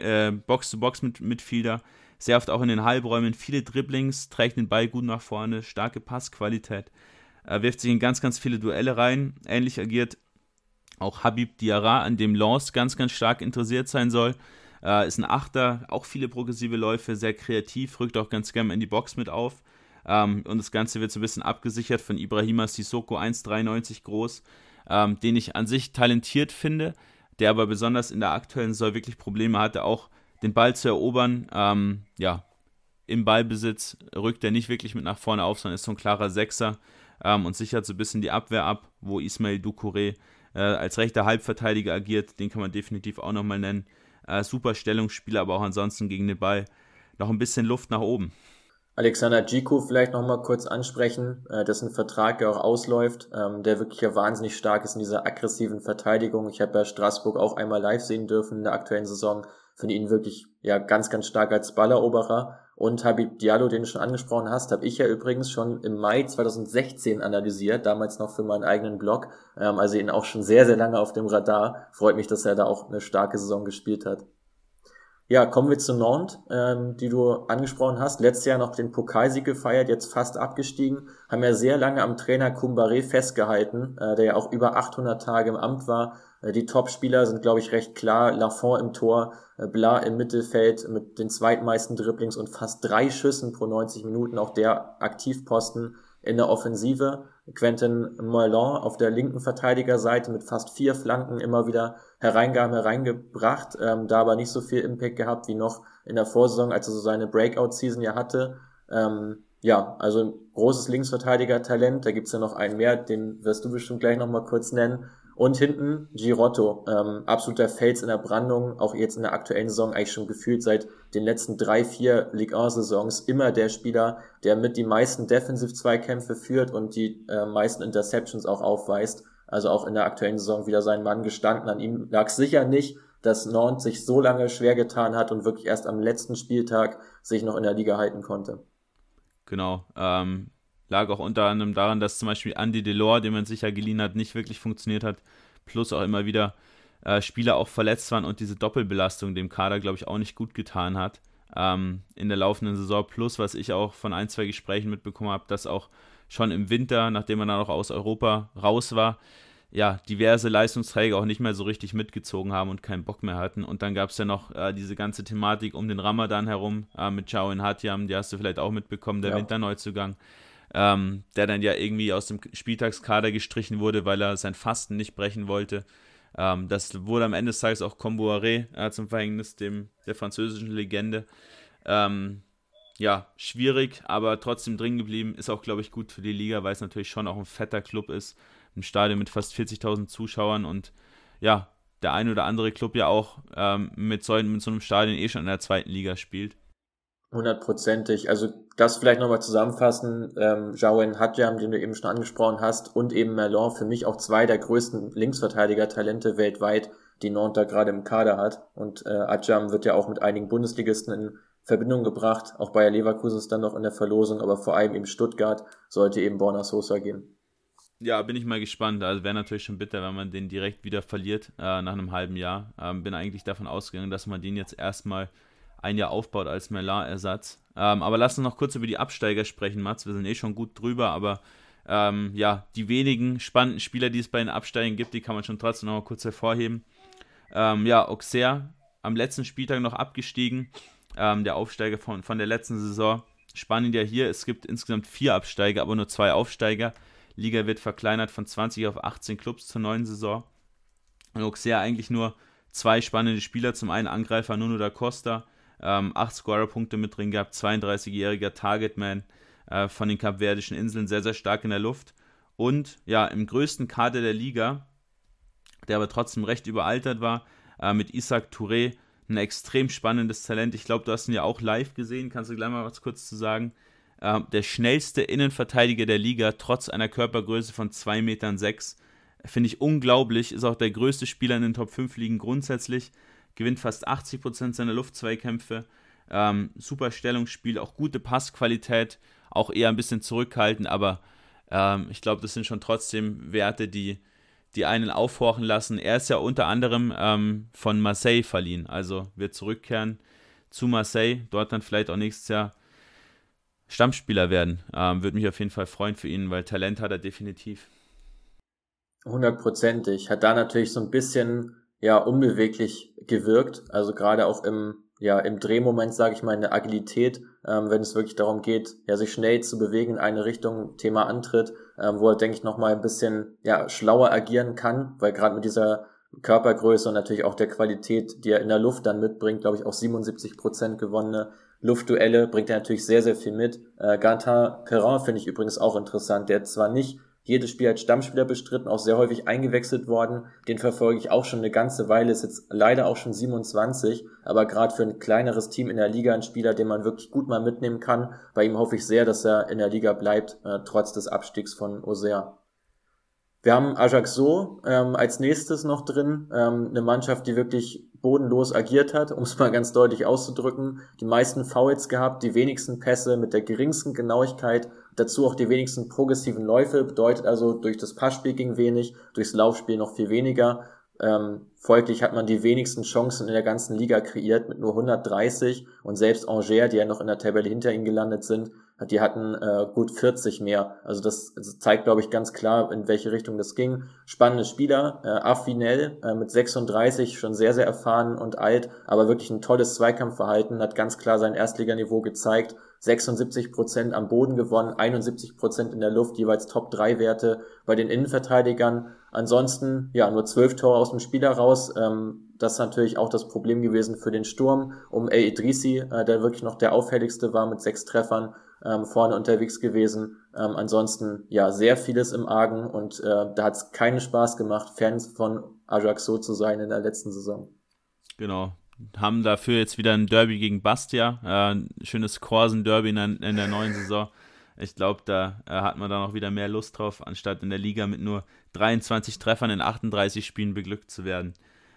Box-to-Box-Midfielder, sehr oft auch in den Halbräumen, viele Dribblings, trägt den Ball gut nach vorne, starke Passqualität, wirft sich in ganz, ganz viele Duelle rein. Ähnlich agiert auch Habib Diarra, an dem Lens ganz, ganz stark interessiert sein soll. Ist ein Achter, auch viele progressive Läufe, sehr kreativ, rückt auch ganz gerne in die Box mit auf. Und das Ganze wird so ein bisschen abgesichert von Ibrahima Sissoko, 1,93 groß, den ich an sich talentiert finde, der aber besonders in der aktuellen Saison wirklich Probleme hatte, auch den Ball zu erobern. Im Ballbesitz rückt er nicht wirklich mit nach vorne auf, sondern ist so ein klarer Sechser und sichert so ein bisschen die Abwehr ab, wo Ismail Doucouré als rechter Halbverteidiger agiert. Den kann man definitiv auch nochmal nennen. Super Stellungsspieler, aber auch ansonsten gegen den Ball noch ein bisschen Luft nach oben. Alexander Djiku vielleicht nochmal kurz ansprechen, dessen Vertrag ja auch ausläuft, der wirklich ja wahnsinnig stark ist in dieser aggressiven Verteidigung. Ich habe ja Straßburg auch einmal live sehen dürfen in der aktuellen Saison, finde ihn wirklich ja ganz, ganz stark als Balleroberer. Und Habib Diallo, den du schon angesprochen hast, habe ich ja übrigens schon im Mai 2016 analysiert, damals noch für meinen eigenen Blog, also ihn auch schon sehr, sehr lange auf dem Radar. Freut mich, dass er da auch eine starke Saison gespielt hat. Ja, kommen wir zu Nantes, die du angesprochen hast. Letztes Jahr noch den Pokalsieg gefeiert, jetzt fast abgestiegen. Haben ja sehr lange am Trainer Koumbaré festgehalten, der ja auch über 800 Tage im Amt war. Die Top-Spieler sind, glaube ich, recht klar. Lafont im Tor, Blas im Mittelfeld mit den zweitmeisten Dribblings und fast 3 Schüssen pro 90 Minuten. Auch der Aktivposten in der Offensive. Quentin Moellon auf der linken Verteidigerseite mit fast 4 Flanken immer wieder hereingebracht, da aber nicht so viel Impact gehabt wie noch in der Vorsaison, als er so seine Breakout-Season ja hatte. Ja, also ein großes Linksverteidiger-Talent, da gibt's ja noch einen mehr, den wirst du bestimmt gleich nochmal kurz nennen. Und hinten Girotto, absoluter Fels in der Brandung, auch jetzt in der aktuellen Saison eigentlich schon gefühlt seit den letzten 3-4 Ligue 1-Saisons immer der Spieler, der mit die meisten Defensiv-Zweikämpfe führt und die meisten Interceptions auch aufweist. Also auch in der aktuellen Saison wieder sein Mann gestanden. An ihm lag sicher nicht, dass Nantes sich so lange schwer getan hat und wirklich erst am letzten Spieltag sich noch in der Liga halten konnte. Genau, lag auch unter anderem daran, dass zum Beispiel Andy Delors, den man sich ja geliehen hat, nicht wirklich funktioniert hat, plus auch immer wieder Spieler auch verletzt waren und diese Doppelbelastung dem Kader, glaube ich, auch nicht gut getan hat in der laufenden Saison, plus was ich auch von 1-2 Gesprächen mitbekommen habe, dass auch schon im Winter, nachdem man dann auch aus Europa raus war, ja, diverse Leistungsträger auch nicht mehr so richtig mitgezogen haben und keinen Bock mehr hatten. Und dann gab es ja noch diese ganze Thematik um den Ramadan herum mit Chaouin Hathiam, die hast du vielleicht auch mitbekommen, der Winterneuzugang, der dann ja irgendwie aus dem Spieltagskader gestrichen wurde, weil er sein Fasten nicht brechen wollte. Das wurde am Ende des Tages auch Koumbaré zum Verhängnis, der französischen Legende. Ja, schwierig, aber trotzdem drin geblieben. Ist auch, glaube ich, gut für die Liga, weil es natürlich schon auch ein fetter Club ist. Ein Stadion mit fast 40.000 Zuschauern und ja, der ein oder andere Club ja auch mit so einem Stadion schon in der zweiten Liga spielt. 100%. Also das vielleicht nochmal zusammenfassen. Chaouin Hathiam, den du eben schon angesprochen hast, und eben Moellon, für mich auch 2 der größten Linksverteidiger-Talente weltweit, die Nantes da gerade im Kader hat. Und Hathiam wird ja auch mit einigen Bundesligisten in Verbindung gebracht. Auch Bayer Leverkusen ist dann noch in der Verlosung, aber vor allem eben Stuttgart sollte eben Borna Sosa gehen. Ja, bin ich mal gespannt. Also wäre natürlich schon bitter, wenn man den direkt wieder verliert nach einem halben Jahr. Bin eigentlich davon ausgegangen, dass man den jetzt erstmal ein Jahr aufbaut als Merlin-Ersatz. Aber lass uns noch kurz über die Absteiger sprechen, Mats. Wir sind schon gut drüber, aber ja, die wenigen spannenden Spieler, die es bei den Absteigern gibt, die kann man schon trotzdem noch mal kurz hervorheben. Ja, Auxerre am letzten Spieltag noch abgestiegen. Der Aufsteiger von der letzten Saison. Spannend ja hier, es gibt insgesamt 4 Absteiger, aber nur 2 Aufsteiger. Liga wird verkleinert von 20 auf 18 Clubs zur neuen Saison. Und Auxerre eigentlich nur 2 spannende Spieler. Zum einen Angreifer Nuno da Costa, 8 Scorer-Punkte mit drin gehabt, 32-jähriger Targetman von den Kapverdischen Inseln, sehr, sehr stark in der Luft. Und ja, im größten Kader der Liga, der aber trotzdem recht überaltert war, mit Isaac Touré, ein extrem spannendes Talent. Ich glaube, du hast ihn ja auch live gesehen, kannst du gleich mal was kurz zu sagen. Der schnellste Innenverteidiger der Liga, trotz einer Körpergröße von 2,6 Metern. Finde ich unglaublich, ist auch der größte Spieler in den Top 5 Ligen grundsätzlich, gewinnt fast 80% seiner Luftzweikämpfe, super Stellungsspiel, auch gute Passqualität, auch eher ein bisschen zurückhaltend, aber ich glaube, das sind schon trotzdem Werte, die einen aufhorchen lassen. Er ist ja unter anderem von Marseille verliehen, also wird zurückkehren zu Marseille, dort dann vielleicht auch nächstes Jahr Stammspieler werden. Würde mich auf jeden Fall freuen für ihn, weil Talent hat er definitiv. 100%. Hat da natürlich so ein bisschen unbeweglich gewirkt, also gerade auch im Drehmoment, sage ich mal, in der Agilität, wenn es wirklich darum geht, sich schnell zu bewegen in eine Richtung, Thema Antritt, wo er, denke ich, nochmal ein bisschen schlauer agieren kann, weil gerade mit dieser Körpergröße und natürlich auch der Qualität, die er in der Luft dann mitbringt, glaube ich auch 77% gewonnene Luftduelle, bringt er natürlich sehr, sehr viel mit. Quentin Perrin finde ich übrigens auch interessant, der zwar nicht jedes Spiel als Stammspieler bestritten, auch sehr häufig eingewechselt worden. Den verfolge ich auch schon eine ganze Weile, ist jetzt leider auch schon 27, aber gerade für ein kleineres Team in der Liga ein Spieler, den man wirklich gut mal mitnehmen kann. Bei ihm hoffe ich sehr, dass er in der Liga bleibt, trotz des Abstiegs von Auxerre. Wir haben Ajaccio als nächstes noch drin, eine Mannschaft, die wirklich bodenlos agiert hat, um es mal ganz deutlich auszudrücken. Die meisten Fouls gehabt, die wenigsten Pässe mit der geringsten Genauigkeit, dazu auch die wenigsten progressiven Läufe, bedeutet also durch das Passspiel ging wenig, durchs Laufspiel noch viel weniger. Folglich hat man die wenigsten Chancen in der ganzen Liga kreiert mit nur 130 und selbst Angers, die ja noch in der Tabelle hinter ihnen gelandet sind, die hatten gut 40 mehr. Also das zeigt, glaube ich, ganz klar, in welche Richtung das ging. Spannende Spieler, Afinel mit 36, schon sehr, sehr erfahren und alt, aber wirklich ein tolles Zweikampfverhalten, hat ganz klar sein Erstliganiveau gezeigt. 76% am Boden gewonnen, 71% in der Luft, jeweils Top-3-Werte bei den Innenverteidigern. Ansonsten, ja, nur 12 Tore aus dem Spiel heraus. Das ist natürlich auch das Problem gewesen für den Sturm um El Idrissi, der wirklich noch der auffälligste war mit 6 Treffern vorne unterwegs gewesen. Ansonsten, ja, sehr vieles im Argen und da hat es keinen Spaß gemacht, Fans von Ajaccio zu sein in der letzten Saison. Genau. Haben dafür jetzt wieder ein Derby gegen Bastia, ein schönes Korsen-Derby in der neuen Saison. Ich glaube, da hat man dann auch wieder mehr Lust drauf, anstatt in der Liga mit nur 23 Treffern in 38 Spielen beglückt zu werden.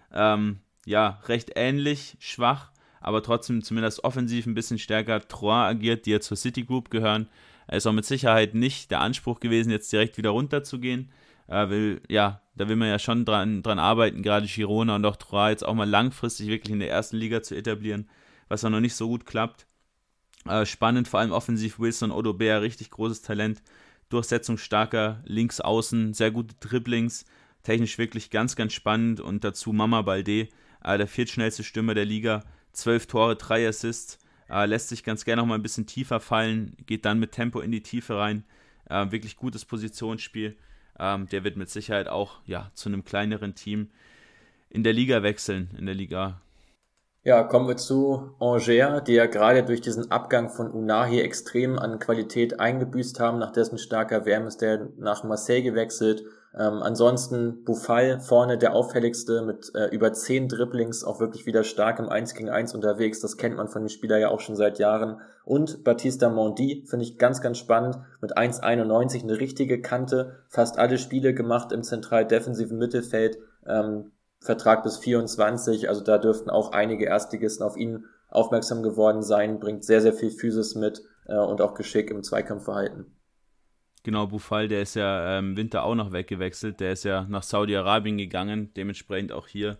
Ja, recht ähnlich, schwach, aber trotzdem zumindest offensiv ein bisschen stärker. Troyes agiert, die ja zur City Group gehören. Ist auch mit Sicherheit nicht der Anspruch gewesen, jetzt direkt wieder runterzugehen. Da will man ja schon dran arbeiten, gerade Girona und auch Troyes jetzt auch mal langfristig wirklich in der ersten Liga zu etablieren, was auch noch nicht so gut klappt. Spannend, vor allem offensiv Wilson Odobert, richtig großes Talent, durchsetzungsstarker Linksaußen, sehr gute Dribblings, technisch wirklich ganz, ganz spannend und dazu Mama Baldé, der viertschnellste Stürmer der Liga, 12 Tore, 3 Assists, lässt sich ganz gerne noch mal ein bisschen tiefer fallen, geht dann mit Tempo in die Tiefe rein, wirklich gutes Positionsspiel. Der wird mit Sicherheit auch zu einem kleineren Team in der Liga wechseln, in der Liga. Ja, kommen wir zu Angers, die ja gerade durch diesen Abgang von Unahi extrem an Qualität eingebüßt haben. Nach dessen starker WM ist der nach Marseille gewechselt. Ansonsten Boufal vorne der auffälligste mit über 10 Dribblings, auch wirklich wieder stark im 1 gegen 1 unterwegs. Das kennt man von dem Spieler ja auch schon seit Jahren. Und Baptista Mendy finde ich ganz, ganz spannend. Mit 1,91 eine richtige Kante. Fast alle Spiele gemacht im zentral-defensiven Mittelfeld. Vertrag bis 24, also da dürften auch einige Erstligisten auf ihn aufmerksam geworden sein. Bringt sehr, sehr viel Physis mit und auch Geschick im Zweikampfverhalten. Genau, Boufal, der ist ja im Winter auch noch weggewechselt. Der ist ja nach Saudi-Arabien gegangen. Dementsprechend auch hier,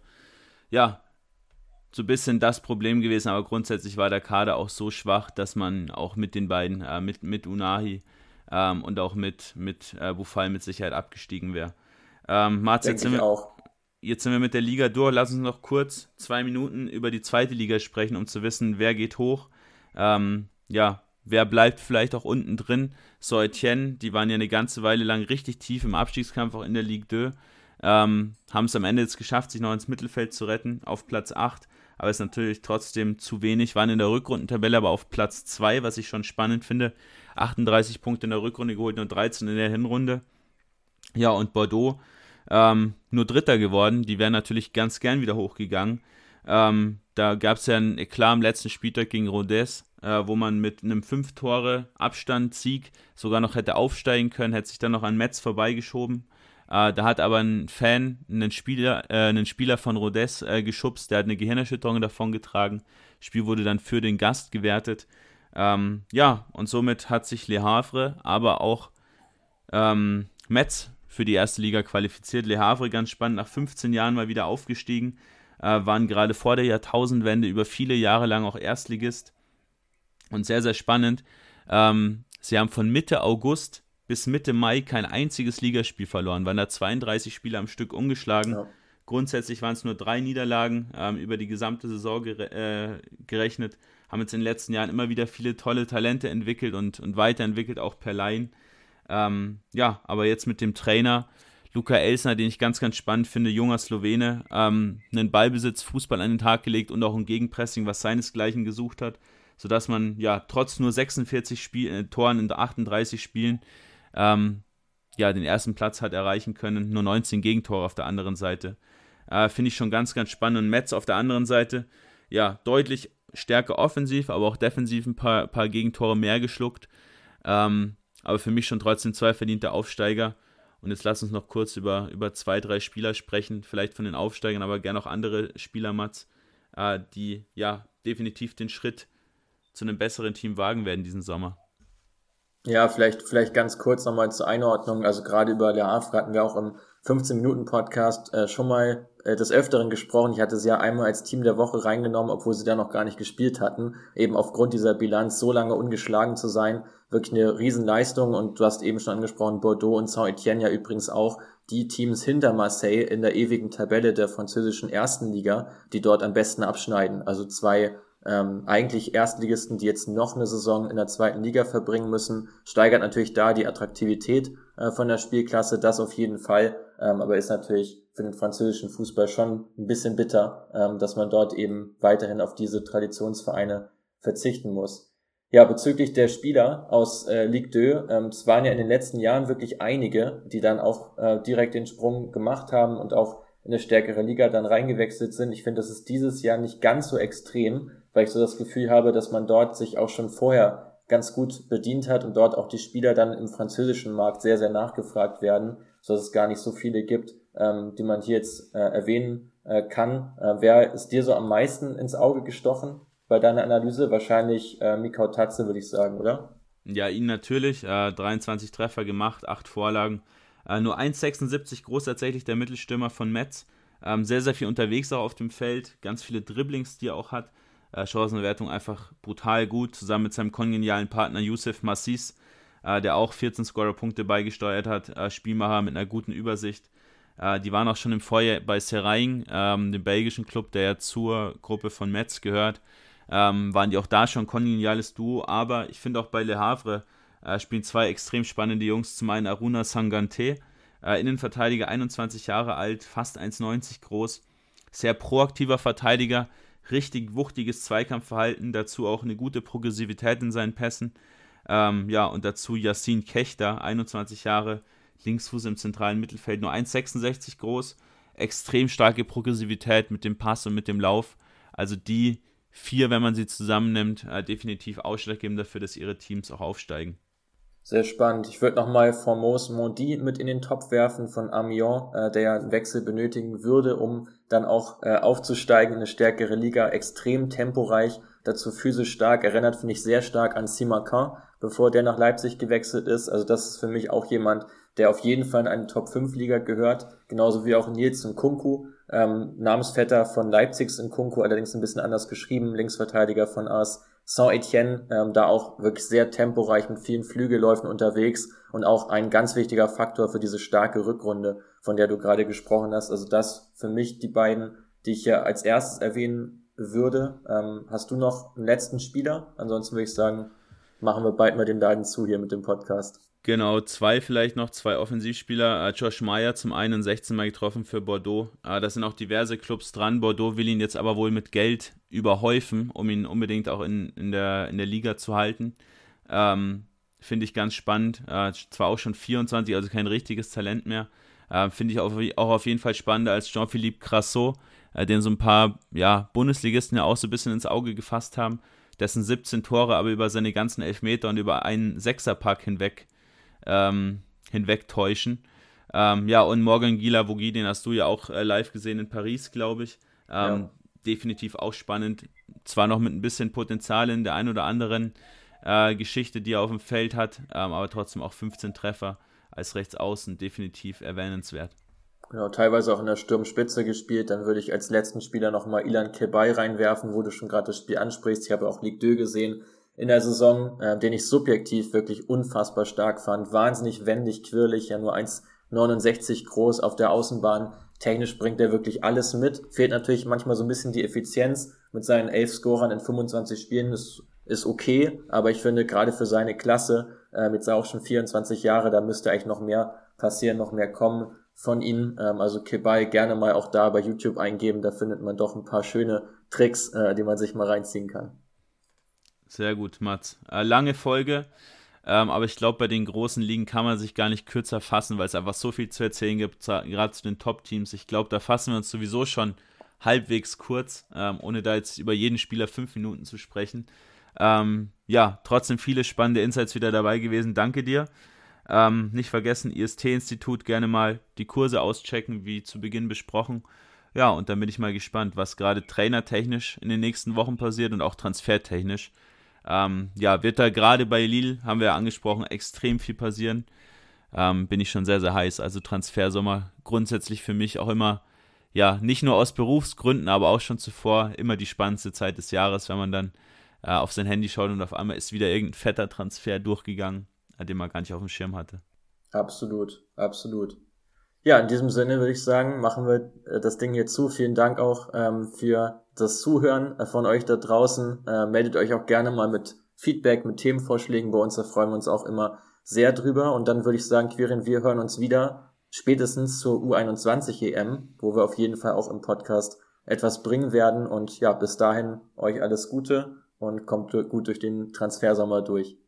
so ein bisschen das Problem gewesen. Aber grundsätzlich war der Kader auch so schwach, dass man auch mit den beiden, mit Unahi und auch mit Boufal mit Sicherheit abgestiegen wäre. Marz, jetzt sind wir mit der Liga durch. Lass uns noch kurz 2 Minuten über die zweite Liga sprechen, um zu wissen, wer geht hoch. Wer bleibt vielleicht auch unten drin? Saint-Étienne, die waren ja eine ganze Weile lang richtig tief im Abstiegskampf, auch in der Ligue 2. Haben es am Ende jetzt geschafft, sich noch ins Mittelfeld zu retten, auf Platz 8. Aber ist natürlich trotzdem zu wenig. Waren in der Rückrundentabelle aber auf Platz 2, was ich schon spannend finde. 38 Punkte in der Rückrunde geholt, nur 13 in der Hinrunde. Ja, und Bordeaux nur Dritter geworden. Die wären natürlich ganz gern wieder hochgegangen. Da gab es ja einen Eklat am letzten Spieltag gegen Rodez, wo man mit einem 5-Tore-Abstand-Sieg sogar noch hätte aufsteigen können, hätte sich dann noch an Metz vorbeigeschoben. Da hat aber ein Fan einen Spieler von Rodez geschubst, der hat eine Gehirnerschütterung davongetragen. Das Spiel wurde dann für den Gast gewertet. Und somit hat sich Le Havre, aber auch Metz für die erste Liga qualifiziert. Le Havre, ganz spannend, nach 15 Jahren mal wieder aufgestiegen, waren gerade vor der Jahrtausendwende über viele Jahre lang auch Erstligist und sehr, sehr spannend. Sie haben von Mitte August bis Mitte Mai kein einziges Ligaspiel verloren, waren da 32 Spiele am Stück ungeschlagen. Ja. Grundsätzlich waren es nur 3 Niederlagen über die gesamte Saison gerechnet, haben jetzt in den letzten Jahren immer wieder viele tolle Talente entwickelt und weiterentwickelt, auch per Laien. Aber jetzt mit dem Trainer Luka Elsner, den ich ganz, ganz spannend finde, junger Slowene, einen Ballbesitz, Fußball an den Tag gelegt und auch ein Gegenpressing, was seinesgleichen gesucht hat, sodass man trotz nur 46 Toren in 38 Spielen den ersten Platz hat erreichen können. Nur 19 Gegentore auf der anderen Seite. Finde ich schon ganz, ganz spannend. Und Metz auf der anderen Seite, deutlich stärker offensiv, aber auch defensiv ein paar Gegentore mehr geschluckt. Aber für mich schon trotzdem 2 verdiente Aufsteiger. Und jetzt lass uns noch kurz über 2, 3 Spieler sprechen, vielleicht von den Aufsteigern, aber gerne auch andere Spieler, Mats, die definitiv den Schritt zu einem besseren Team wagen werden diesen Sommer. Ja, vielleicht ganz kurz nochmal zur Einordnung. Also gerade über Le Havre hatten wir auch im 15-Minuten-Podcast schon mal des Öfteren gesprochen. Ich hatte sie ja einmal als Team der Woche reingenommen, obwohl sie da noch gar nicht gespielt hatten. Eben aufgrund dieser Bilanz so lange ungeschlagen zu sein, wirklich eine Riesenleistung. Und du hast eben schon angesprochen, Bordeaux und Saint-Étienne ja übrigens auch die Teams hinter Marseille in der ewigen Tabelle der französischen ersten Liga, die dort am besten abschneiden. Also 2 eigentlich Erstligisten, die jetzt noch eine Saison in der zweiten Liga verbringen müssen, steigert natürlich da die Attraktivität von der Spielklasse, das auf jeden Fall, aber ist natürlich für den französischen Fußball schon ein bisschen bitter, dass man dort eben weiterhin auf diese Traditionsvereine verzichten muss. Ja, bezüglich der Spieler aus Ligue 2, es waren ja in den letzten Jahren wirklich einige, die dann auch direkt den Sprung gemacht haben und auch in eine stärkere Liga dann reingewechselt sind. Ich finde, das ist dieses Jahr nicht ganz so extrem, weil ich so das Gefühl habe, dass man dort sich auch schon vorher ganz gut bedient hat und dort auch die Spieler dann im französischen Markt sehr, sehr nachgefragt werden, sodass es gar nicht so viele gibt, die man hier jetzt erwähnen kann. Wer ist dir so am meisten ins Auge gestochen bei deiner Analyse? Wahrscheinlich Mikau Tatze, würde ich sagen, oder? Ja, ihn natürlich. 23 Treffer gemacht, 8 Vorlagen. Nur 1,76 groß tatsächlich der Mittelstürmer von Metz. Sehr, sehr viel unterwegs auch auf dem Feld. Ganz viele Dribblings, die er auch hat. Chancenwertung einfach brutal gut. Zusammen mit seinem kongenialen Partner Youssef Massis, der auch 14 Scorerpunkte beigesteuert hat. Spielmacher mit einer guten Übersicht. Die waren auch schon im Vorjahr bei Seraing, dem belgischen Club, der ja zur Gruppe von Metz gehört. Waren die auch da schon ein kongeniales Duo. Aber ich finde auch bei Le Havre spielen 2 extrem spannende Jungs. Zum einen Aruna Sangante, Innenverteidiger, 21 Jahre alt, fast 1,90 groß. Sehr proaktiver Verteidiger, richtig wuchtiges Zweikampfverhalten, dazu auch eine gute Progressivität in seinen Pässen. Und dazu Yacine Kechter, 21 Jahre, Linksfuß im zentralen Mittelfeld, nur 1,66 groß, extrem starke Progressivität mit dem Pass und mit dem Lauf. Also die 4, wenn man sie zusammennimmt, definitiv ausschlaggebend dafür, dass ihre Teams auch aufsteigen. Sehr spannend. Ich würde nochmal Formose Mondi mit in den Topf werfen von Amiens, der ja einen Wechsel benötigen würde, um dann auch aufzusteigen in eine stärkere Liga. Extrem temporeich, dazu physisch stark. Erinnert, finde ich, sehr stark an Simakan, bevor der nach Leipzig gewechselt ist. Also das ist für mich auch jemand, der auf jeden Fall in eine Top-5-Liga gehört. Genauso wie auch Nils Nkunku, Namensvetter von Leipzigs Nkunku, allerdings ein bisschen anders geschrieben, Linksverteidiger von AS Saint-Étienne, da auch wirklich sehr temporeich mit vielen Flügelläufen unterwegs und auch ein ganz wichtiger Faktor für diese starke Rückrunde, von der du gerade gesprochen hast. Also das für mich die beiden, die ich hier als erstes erwähnen würde. Hast du noch einen letzten Spieler? Ansonsten würde ich sagen, machen wir bald mal den Laden zu hier mit dem Podcast. Genau, 2 Offensivspieler. Josh Meyer zum einen 16 Mal getroffen für Bordeaux. Da sind auch diverse Clubs dran. Bordeaux will ihn jetzt aber wohl mit Geld überhäufen, um ihn unbedingt auch in der Liga zu halten. Finde ich ganz spannend. Zwar auch schon 24, also kein richtiges Talent mehr. Finde ich auch auf jeden Fall spannender als Jean-Philippe Crassot, den so ein paar Bundesligisten ja auch so ein bisschen ins Auge gefasst haben. Dessen 17 Tore aber über seine ganzen Elfmeter und über einen Sechserpack hinwegtäuschen. Und Morgan Guilavogui, den hast du ja auch live gesehen in Paris, glaube ich. Definitiv auch spannend. Zwar noch mit ein bisschen Potenzial in der einen oder anderen Geschichte, die er auf dem Feld hat, aber trotzdem auch 15 Treffer als Rechtsaußen, definitiv erwähnenswert. Genau, teilweise auch in der Sturmspitze gespielt. Dann würde ich als letzten Spieler nochmal Ilan Kebay reinwerfen, wo du schon gerade das Spiel ansprichst. Ich habe auch Ligue 2 gesehen in der Saison, den ich subjektiv wirklich unfassbar stark fand. Wahnsinnig wendig, quirlig, ja nur 1,69 groß auf der Außenbahn. Technisch bringt er wirklich alles mit. Fehlt natürlich manchmal so ein bisschen die Effizienz. Mit seinen 11 Scorern in 25 Spielen ist okay, aber ich finde gerade für seine Klasse, jetzt auch schon 24 Jahre, da müsste eigentlich noch mehr passieren, noch mehr kommen von ihm. Also Kebay gerne mal auch da bei YouTube eingeben, da findet man doch ein paar schöne Tricks, die man sich mal reinziehen kann. Sehr gut, Mats. Lange Folge. Aber ich glaube, bei den großen Ligen kann man sich gar nicht kürzer fassen, weil es einfach so viel zu erzählen gibt, gerade zu den Top-Teams. Ich glaube, da fassen wir uns sowieso schon halbwegs kurz, ohne da jetzt über jeden Spieler 5 Minuten zu sprechen. Ja, trotzdem viele spannende Insights wieder dabei gewesen. Danke dir. Nicht vergessen, IST-Institut, gerne mal die Kurse auschecken, wie zu Beginn besprochen. Ja, und dann bin ich mal gespannt, was gerade trainertechnisch in den nächsten Wochen passiert und auch transfertechnisch. Ja, wird da gerade bei Lille, haben wir ja angesprochen, extrem viel passieren. Bin ich schon sehr, sehr heiß. Also Transfersommer grundsätzlich für mich auch immer, ja, nicht nur aus Berufsgründen, aber auch schon zuvor immer die spannendste Zeit des Jahres, wenn man dann auf sein Handy schaut und auf einmal ist wieder irgendein fetter Transfer durchgegangen, den man gar nicht auf dem Schirm hatte. Absolut, absolut. Ja, in diesem Sinne würde ich sagen, machen wir das Ding hier zu. Vielen Dank auch für das Zuhören von euch da draußen. Meldet euch auch gerne mal mit Feedback, mit Themenvorschlägen bei uns. Da freuen wir uns auch immer sehr drüber. Und dann würde ich sagen, Quirin, wir hören uns wieder spätestens zur U21 EM, wo wir auf jeden Fall auch im Podcast etwas bringen werden. Und ja, bis dahin euch alles Gute und kommt gut durch den Transfersommer durch.